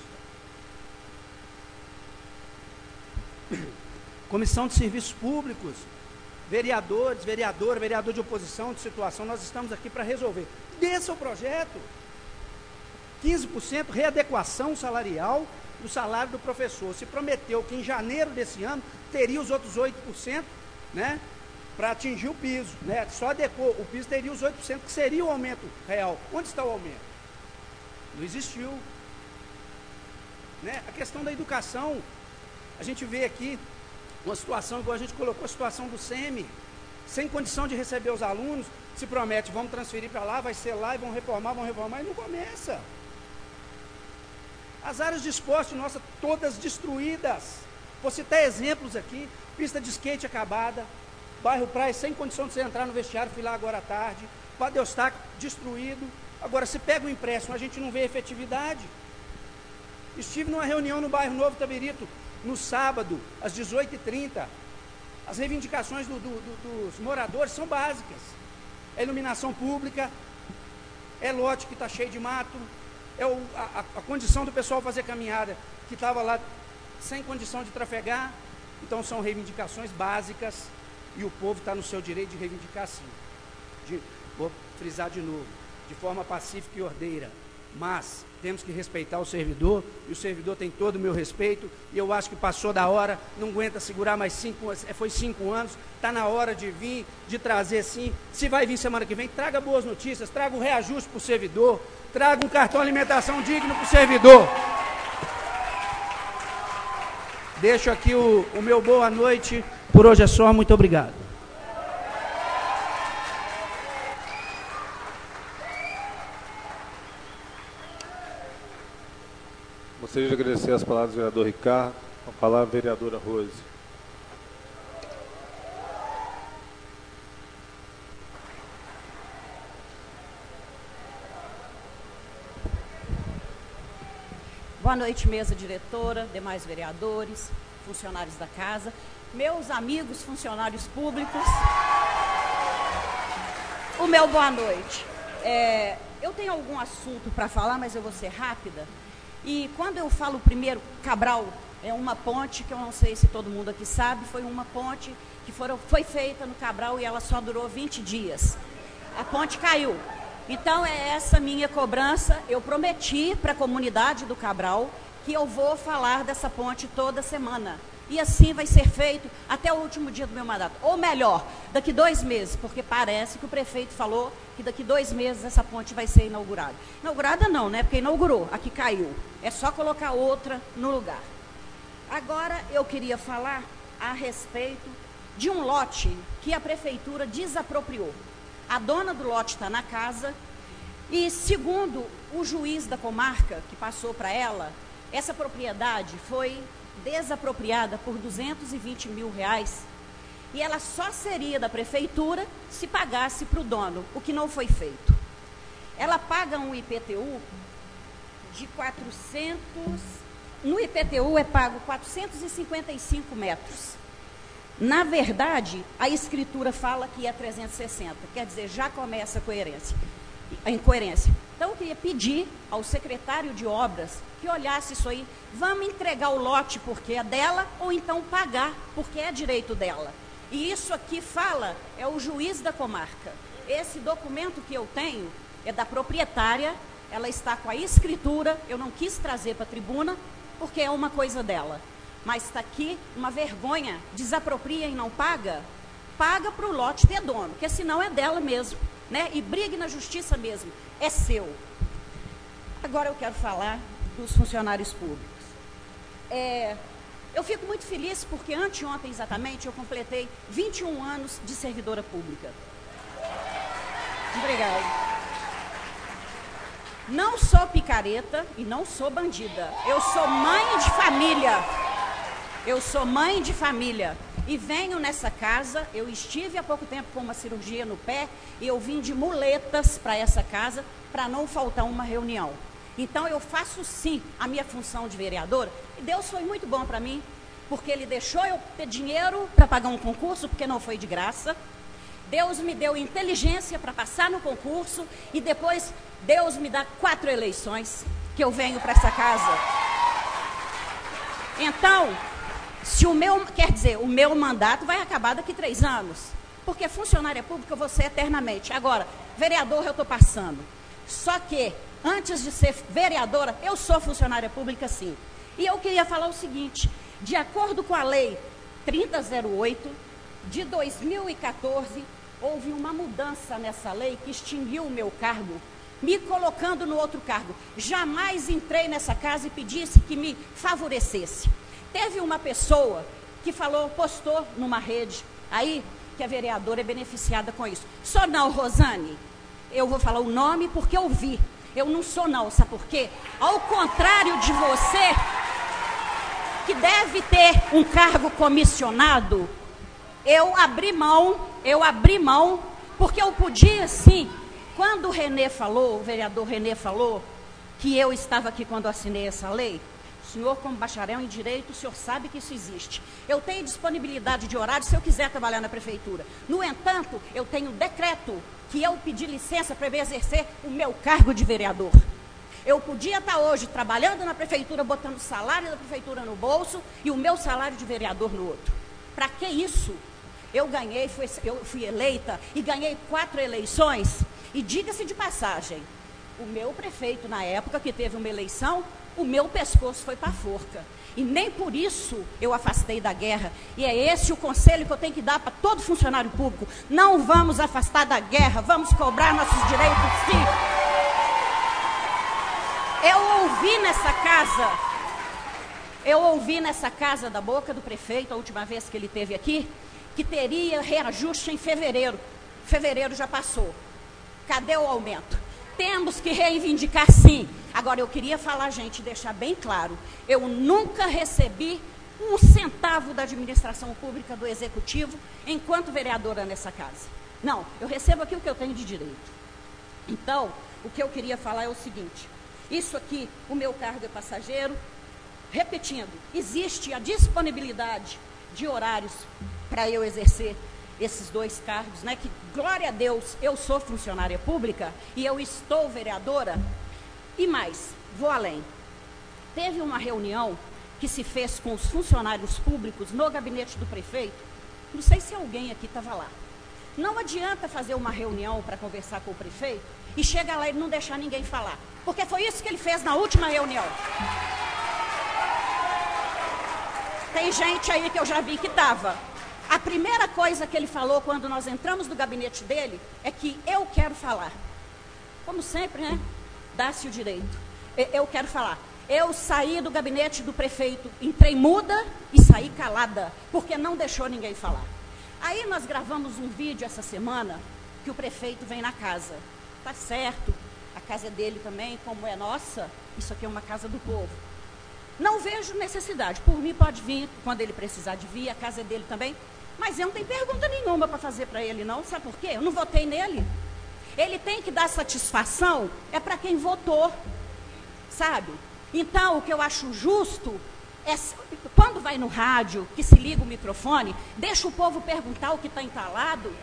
Comissão de serviços públicos, vereadores, vereadora, vereador de oposição, de situação, nós estamos aqui para resolver. Desça o projeto. quinze por cento readequação salarial do salário do professor. Se prometeu que em janeiro desse ano teria os outros oito por cento, né? Para atingir o piso, né? Só adequou, o piso teria os oito por cento, que seria o aumento real. Onde está o aumento? Não existiu. Né? A questão da educação, a gente vê aqui uma situação, igual a gente colocou a situação do S E M, sem condição de receber os alunos, se promete, vamos transferir para lá, vai ser lá, e vão reformar, vão reformar, e não começa. As áreas de esporte, nossa, todas destruídas. Vou citar exemplos aqui, pista de skate acabada, bairro Praia sem condição de você entrar no vestiário, fui lá agora à tarde, Padre Eustáquio destruído. Agora, se pega o empréstimo, a gente não vê efetividade. Estive numa reunião no bairro Novo Itabirito, no sábado, às dezoito e trinta. As reivindicações do, do, do, dos moradores são básicas. É iluminação pública, é lote que está cheio de mato, é o, a, a condição do pessoal fazer caminhada, que estava lá sem condição de trafegar. Então, são reivindicações básicas. E o povo está no seu direito de reivindicar sim. De, vou frisar de novo, de forma pacífica e ordeira. Mas temos que respeitar o servidor, e o servidor tem todo o meu respeito, e eu acho que passou da hora, não aguenta segurar mais cinco, foi cinco anos, está na hora de vir, de trazer sim. Se vai vir semana que vem, traga boas notícias, traga um reajuste para o servidor, traga um cartão alimentação digno para o servidor. Deixo aqui o, o meu boa noite. Por hoje é só. Muito obrigado. Gostaria de agradecer as palavras do vereador Ricardo. A palavra a vereadora Rose. Boa noite, mesa diretora, demais vereadores, funcionários da casa, meus amigos funcionários públicos. O meu boa noite. É, eu tenho algum assunto para falar, mas eu vou ser rápida. E quando eu falo primeiro, Cabral é uma ponte que eu não sei se todo mundo aqui sabe, foi uma ponte que foram, foi feita no Cabral e ela só durou vinte dias. A ponte caiu. Então é essa minha cobrança. Eu prometi para a comunidade do Cabral que eu vou falar dessa ponte toda semana. E assim vai ser feito até o último dia do meu mandato. Ou melhor, daqui dois meses, porque parece que o prefeito falou que daqui dois meses essa ponte vai ser inaugurada. Inaugurada não, né? Porque inaugurou, aqui caiu. É só colocar outra no lugar. Agora eu queria falar a respeito de um lote que a prefeitura desapropriou. A dona do lote está na casa e, segundo o juiz da comarca que passou para ela, essa propriedade foi desapropriada por duzentos e vinte mil reais e ela só seria da prefeitura se pagasse para o dono, o que não foi feito. Ela paga um I P T U de quatrocentos, no I P T U é pago quatrocentos e cinquenta e cinco metros. Na verdade, a escritura fala que é trezentos e sessenta, quer dizer, já começa a coerência, a incoerência. Então, eu queria pedir ao secretário de obras que olhasse isso aí. Vamos entregar o lote porque é dela ou então pagar porque é direito dela. E isso aqui fala, é o juiz da comarca. Esse documento que eu tenho é da proprietária, ela está com a escritura, eu não quis trazer para a tribuna porque é uma coisa dela. Mas está aqui uma vergonha, desapropria e não paga, paga para o lote ter dono, porque senão é dela mesmo, né? E brigue na justiça mesmo, é seu. Agora eu quero falar dos funcionários públicos. É, eu fico muito feliz porque anteontem exatamente eu completei vinte e um anos de servidora pública. Obrigada. Não sou picareta e não sou bandida, eu sou mãe de família. Eu sou mãe de família e venho nessa casa. Eu estive há pouco tempo com uma cirurgia no pé e eu vim de muletas para essa casa para não faltar uma reunião. Então eu faço sim a minha função de vereadora e Deus foi muito bom para mim, porque Ele deixou eu ter dinheiro para pagar um concurso, porque não foi de graça. Deus me deu inteligência para passar no concurso e depois Deus me dá quatro eleições que eu venho para essa casa. Então, se o meu, quer dizer, o meu mandato vai acabar daqui três anos, porque funcionária pública eu vou ser eternamente. Agora, vereador eu estou passando. Só que, antes de ser vereadora, eu sou funcionária pública sim. E eu queria falar o seguinte, de acordo com a lei trinta zero oito de dois mil e quatorze, houve uma mudança nessa lei que extinguiu o meu cargo, me colocando no outro cargo. Jamais entrei nessa casa e pedisse que me favorecesse. Teve uma pessoa que falou, postou numa rede, aí que a vereadora é beneficiada com isso. Sou não, Rosane. Eu vou falar o nome porque eu vi. Eu não sou não, sabe por quê? Ao contrário de você, que deve ter um cargo comissionado, eu abri mão, eu abri mão, porque eu podia sim. Quando o Renê falou, o vereador Renê falou, que eu estava aqui quando assinei essa lei, o senhor, como bacharel em Direito, o senhor sabe que isso existe. Eu tenho disponibilidade de horário se eu quiser trabalhar na prefeitura. No entanto, eu tenho um decreto que eu pedi licença para exercer o meu cargo de vereador. Eu podia estar hoje trabalhando na prefeitura, botando o salário da prefeitura no bolso e o meu salário de vereador no outro. Para que isso? Eu ganhei, fui, eu fui eleita e ganhei quatro eleições. E diga-se de passagem, o meu prefeito, na época que teve uma eleição, o meu pescoço foi para a forca. E nem por isso eu afastei da guerra. E é esse o conselho que eu tenho que dar para todo funcionário público. Não vamos afastar da guerra, vamos cobrar nossos direitos sim. Eu ouvi nessa casa Eu ouvi nessa casa da boca do prefeito, a última vez que ele esteve aqui, que teria reajuste em fevereiro. Fevereiro já passou. Cadê o aumento? Temos que reivindicar, sim. Agora, eu queria falar, gente, deixar bem claro, eu nunca recebi um centavo da administração pública do Executivo enquanto vereadora nessa casa. Não, eu recebo aqui o que eu tenho de direito. Então, o que eu queria falar é o seguinte, isso aqui, o meu cargo é passageiro. Repetindo, existe a disponibilidade de horários para eu exercer esses dois cargos, né? Que, glória a Deus, eu sou funcionária pública e eu estou vereadora. E mais, vou além. Teve uma reunião que se fez com os funcionários públicos no gabinete do prefeito. Não sei se alguém aqui estava lá. Não adianta fazer uma reunião para conversar com o prefeito e chegar lá e não deixar ninguém falar. Porque foi isso que ele fez na última reunião. Tem gente aí que eu já vi que estava. A primeira coisa que ele falou quando nós entramos no gabinete dele é que eu quero falar. Como sempre, né? Dá-se o direito. Eu quero falar. Eu saí do gabinete do prefeito, entrei muda e saí calada, porque não deixou ninguém falar. Aí nós gravamos um vídeo essa semana que o prefeito vem na casa. Tá certo, a casa é dele também, como é nossa, isso aqui é uma casa do povo. Não vejo necessidade. Por mim pode vir quando ele precisar de vir, a casa é dele também. Mas eu não tenho pergunta nenhuma para fazer para ele, não. Sabe por quê? Eu não votei nele. Ele tem que dar satisfação, é para quem votou. Sabe? Então, o que eu acho justo é, quando vai no rádio, que se liga o microfone, deixa o povo perguntar o que está entalado.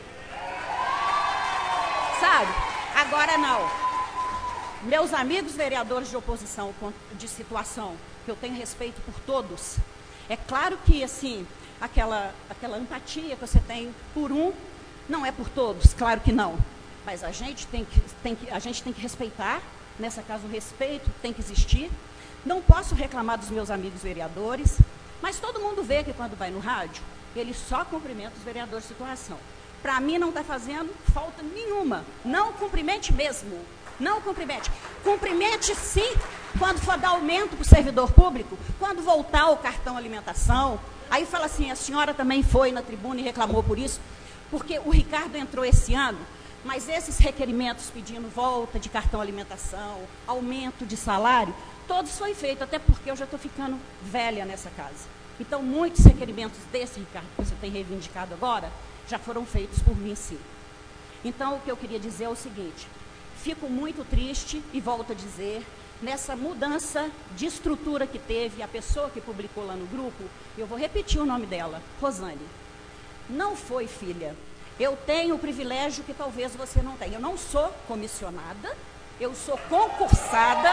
Sabe? Agora não. Meus amigos vereadores de oposição, de situação, que eu tenho respeito por todos, é claro que, assim, aquela, aquela empatia que você tem por um, não é por todos, claro que não. Mas a gente tem que, tem que, a gente tem que respeitar, nessa casa o respeito tem que existir. Não posso reclamar dos meus amigos vereadores, mas todo mundo vê que quando vai no rádio, ele só cumprimenta os vereadores de situação. Para mim não está fazendo falta nenhuma, não cumprimente mesmo. Não cumprimente. Cumprimente, sim, quando for dar aumento para o servidor público, quando voltar o cartão alimentação. Aí fala assim, a senhora também foi na tribuna e reclamou por isso, porque o Ricardo entrou esse ano, mas esses requerimentos pedindo volta de cartão alimentação, aumento de salário, todos foi feito, até porque eu já estou ficando velha nessa casa. Então, muitos requerimentos desse, Ricardo, que você tem reivindicado agora, já foram feitos por mim, sim. Então, o que eu queria dizer é o seguinte... Fico muito triste, e volto a dizer, nessa mudança de estrutura que teve, a pessoa que publicou lá no grupo, eu vou repetir o nome dela, Rosane. Não foi, filha. Eu tenho o privilégio que talvez você não tenha. Eu não sou comissionada, eu sou concursada,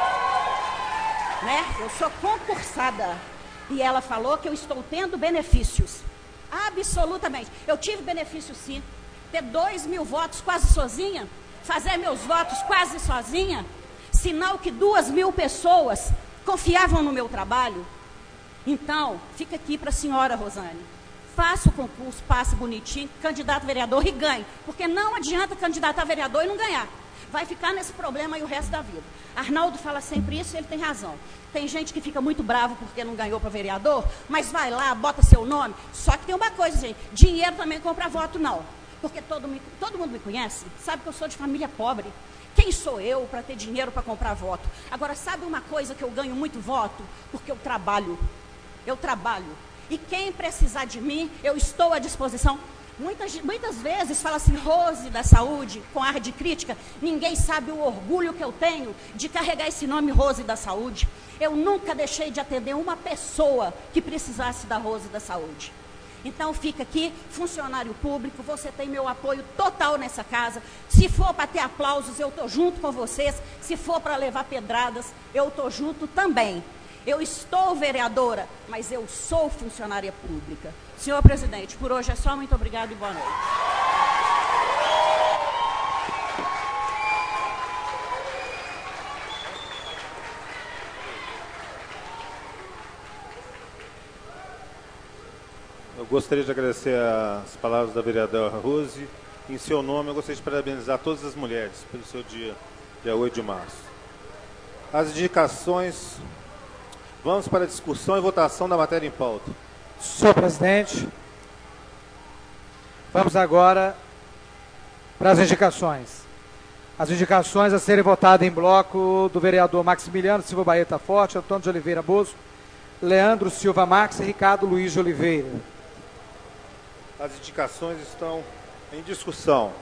né? Eu sou concursada. E ela falou que eu estou tendo benefícios. Absolutamente. Eu tive benefício, sim. Ter dois mil votos quase sozinha, fazer meus votos quase sozinha, sinal que duas mil pessoas confiavam no meu trabalho. Então, fica aqui para a senhora Rosane, faça o concurso, passe bonitinho, candidato a vereador e ganhe, porque não adianta candidatar a vereador e não ganhar, vai ficar nesse problema aí o resto da vida. Arnaldo fala sempre isso e ele tem razão. Tem gente que fica muito bravo porque não ganhou para vereador, mas vai lá, bota seu nome, só que tem uma coisa, gente, dinheiro também compra voto não. Porque todo, todo mundo me conhece, sabe que eu sou de família pobre. Quem sou eu para ter dinheiro para comprar voto? Agora, sabe uma coisa que eu ganho muito voto? Porque eu trabalho. Eu trabalho. E quem precisar de mim, eu estou à disposição. Muitas, muitas vezes fala assim, Rose da Saúde, com ar de crítica. Ninguém sabe o orgulho que eu tenho de carregar esse nome Rose da Saúde. Eu nunca deixei de atender uma pessoa que precisasse da Rose da Saúde. Então, fica aqui, funcionário público, você tem meu apoio total nessa casa. Se for para ter aplausos, eu estou junto com vocês. Se for para levar pedradas, eu estou junto também. Eu estou vereadora, mas eu sou funcionária pública. Senhor presidente, por hoje é só. Muito obrigado e boa noite. Eu gostaria de agradecer as palavras da vereadora Rose. Em seu nome, eu gostaria de parabenizar todas as mulheres pelo seu dia, dia oito de março. As indicações Vamos para a discussão e votação da matéria em pauta. Senhor presidente, vamos agora para as indicações. As indicações a serem votadas em bloco do vereador Maximiliano Silva Baeta Forte, Antônio de Oliveira Bosco, Leandro Silva Marques e Ricardo Luiz de Oliveira. As indicações estão em discussão.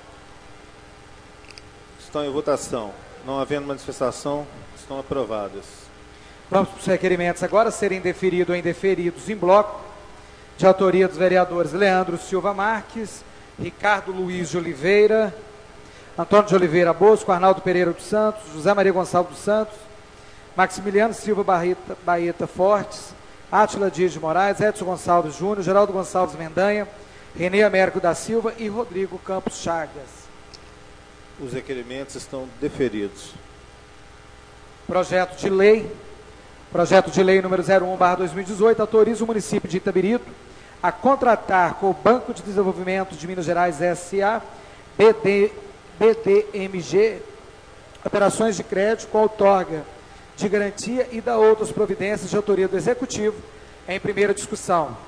Estão em votação. Não havendo manifestação, estão aprovadas. Vamos para os requerimentos agora, serem deferidos ou indeferidos em bloco, de autoria dos vereadores Leandro Silva Marques, Ricardo Luiz de Oliveira, Antônio de Oliveira Bosco, Arnaldo Pereira dos Santos, José Maria Gonçalves dos Santos, Maximiliano Silva Baeta, Baeta Fortes, Átila Dias de Moraes, Edson Gonçalves Júnior, Geraldo Gonçalves Mendanha, Renê Américo da Silva e Rodrigo Campos Chagas. Os requerimentos estão deferidos. Projeto de lei, projeto de lei número zero um barra dois mil e dezoito, autoriza o município de Itabirito a contratar com o Banco de Desenvolvimento de Minas Gerais S A, B D, B D M G, operações de crédito com outorga de garantia e da outras providências de autoria do Executivo, em primeira discussão.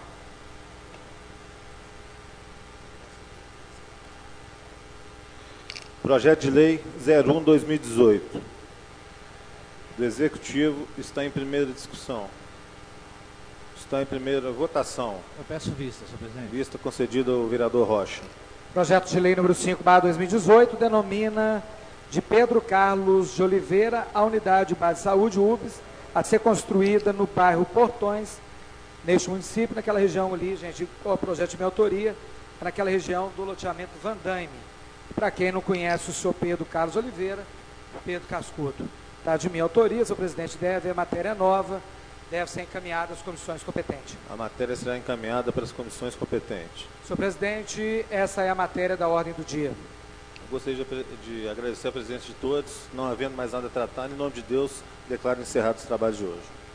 Projeto de lei zero um barra dois mil e dezoito do Executivo está em primeira discussão. Está em primeira votação. Eu peço vista, senhor presidente. Vista concedida ao vereador Rocha. Projeto de lei número cinco barra dois mil e dezoito denomina de Pedro Carlos de Oliveira a unidade de base de saúde, U B S, a ser construída no bairro Portões, neste município, naquela região ali, gente, o projeto de minha autoria, naquela região do loteamento Van Damme. Para quem não conhece o senhor Pedro Carlos Oliveira, Pedro Cascudo. Está de minha autoria, senhor presidente, deve, a matéria nova, deve ser encaminhada às comissões competentes. A matéria será encaminhada para as comissões competentes. Senhor presidente, essa é a matéria da ordem do dia. Eu gostaria de, de agradecer a presença de todos, não havendo mais nada a tratar, em nome de Deus, declaro encerrado esse trabalho de hoje.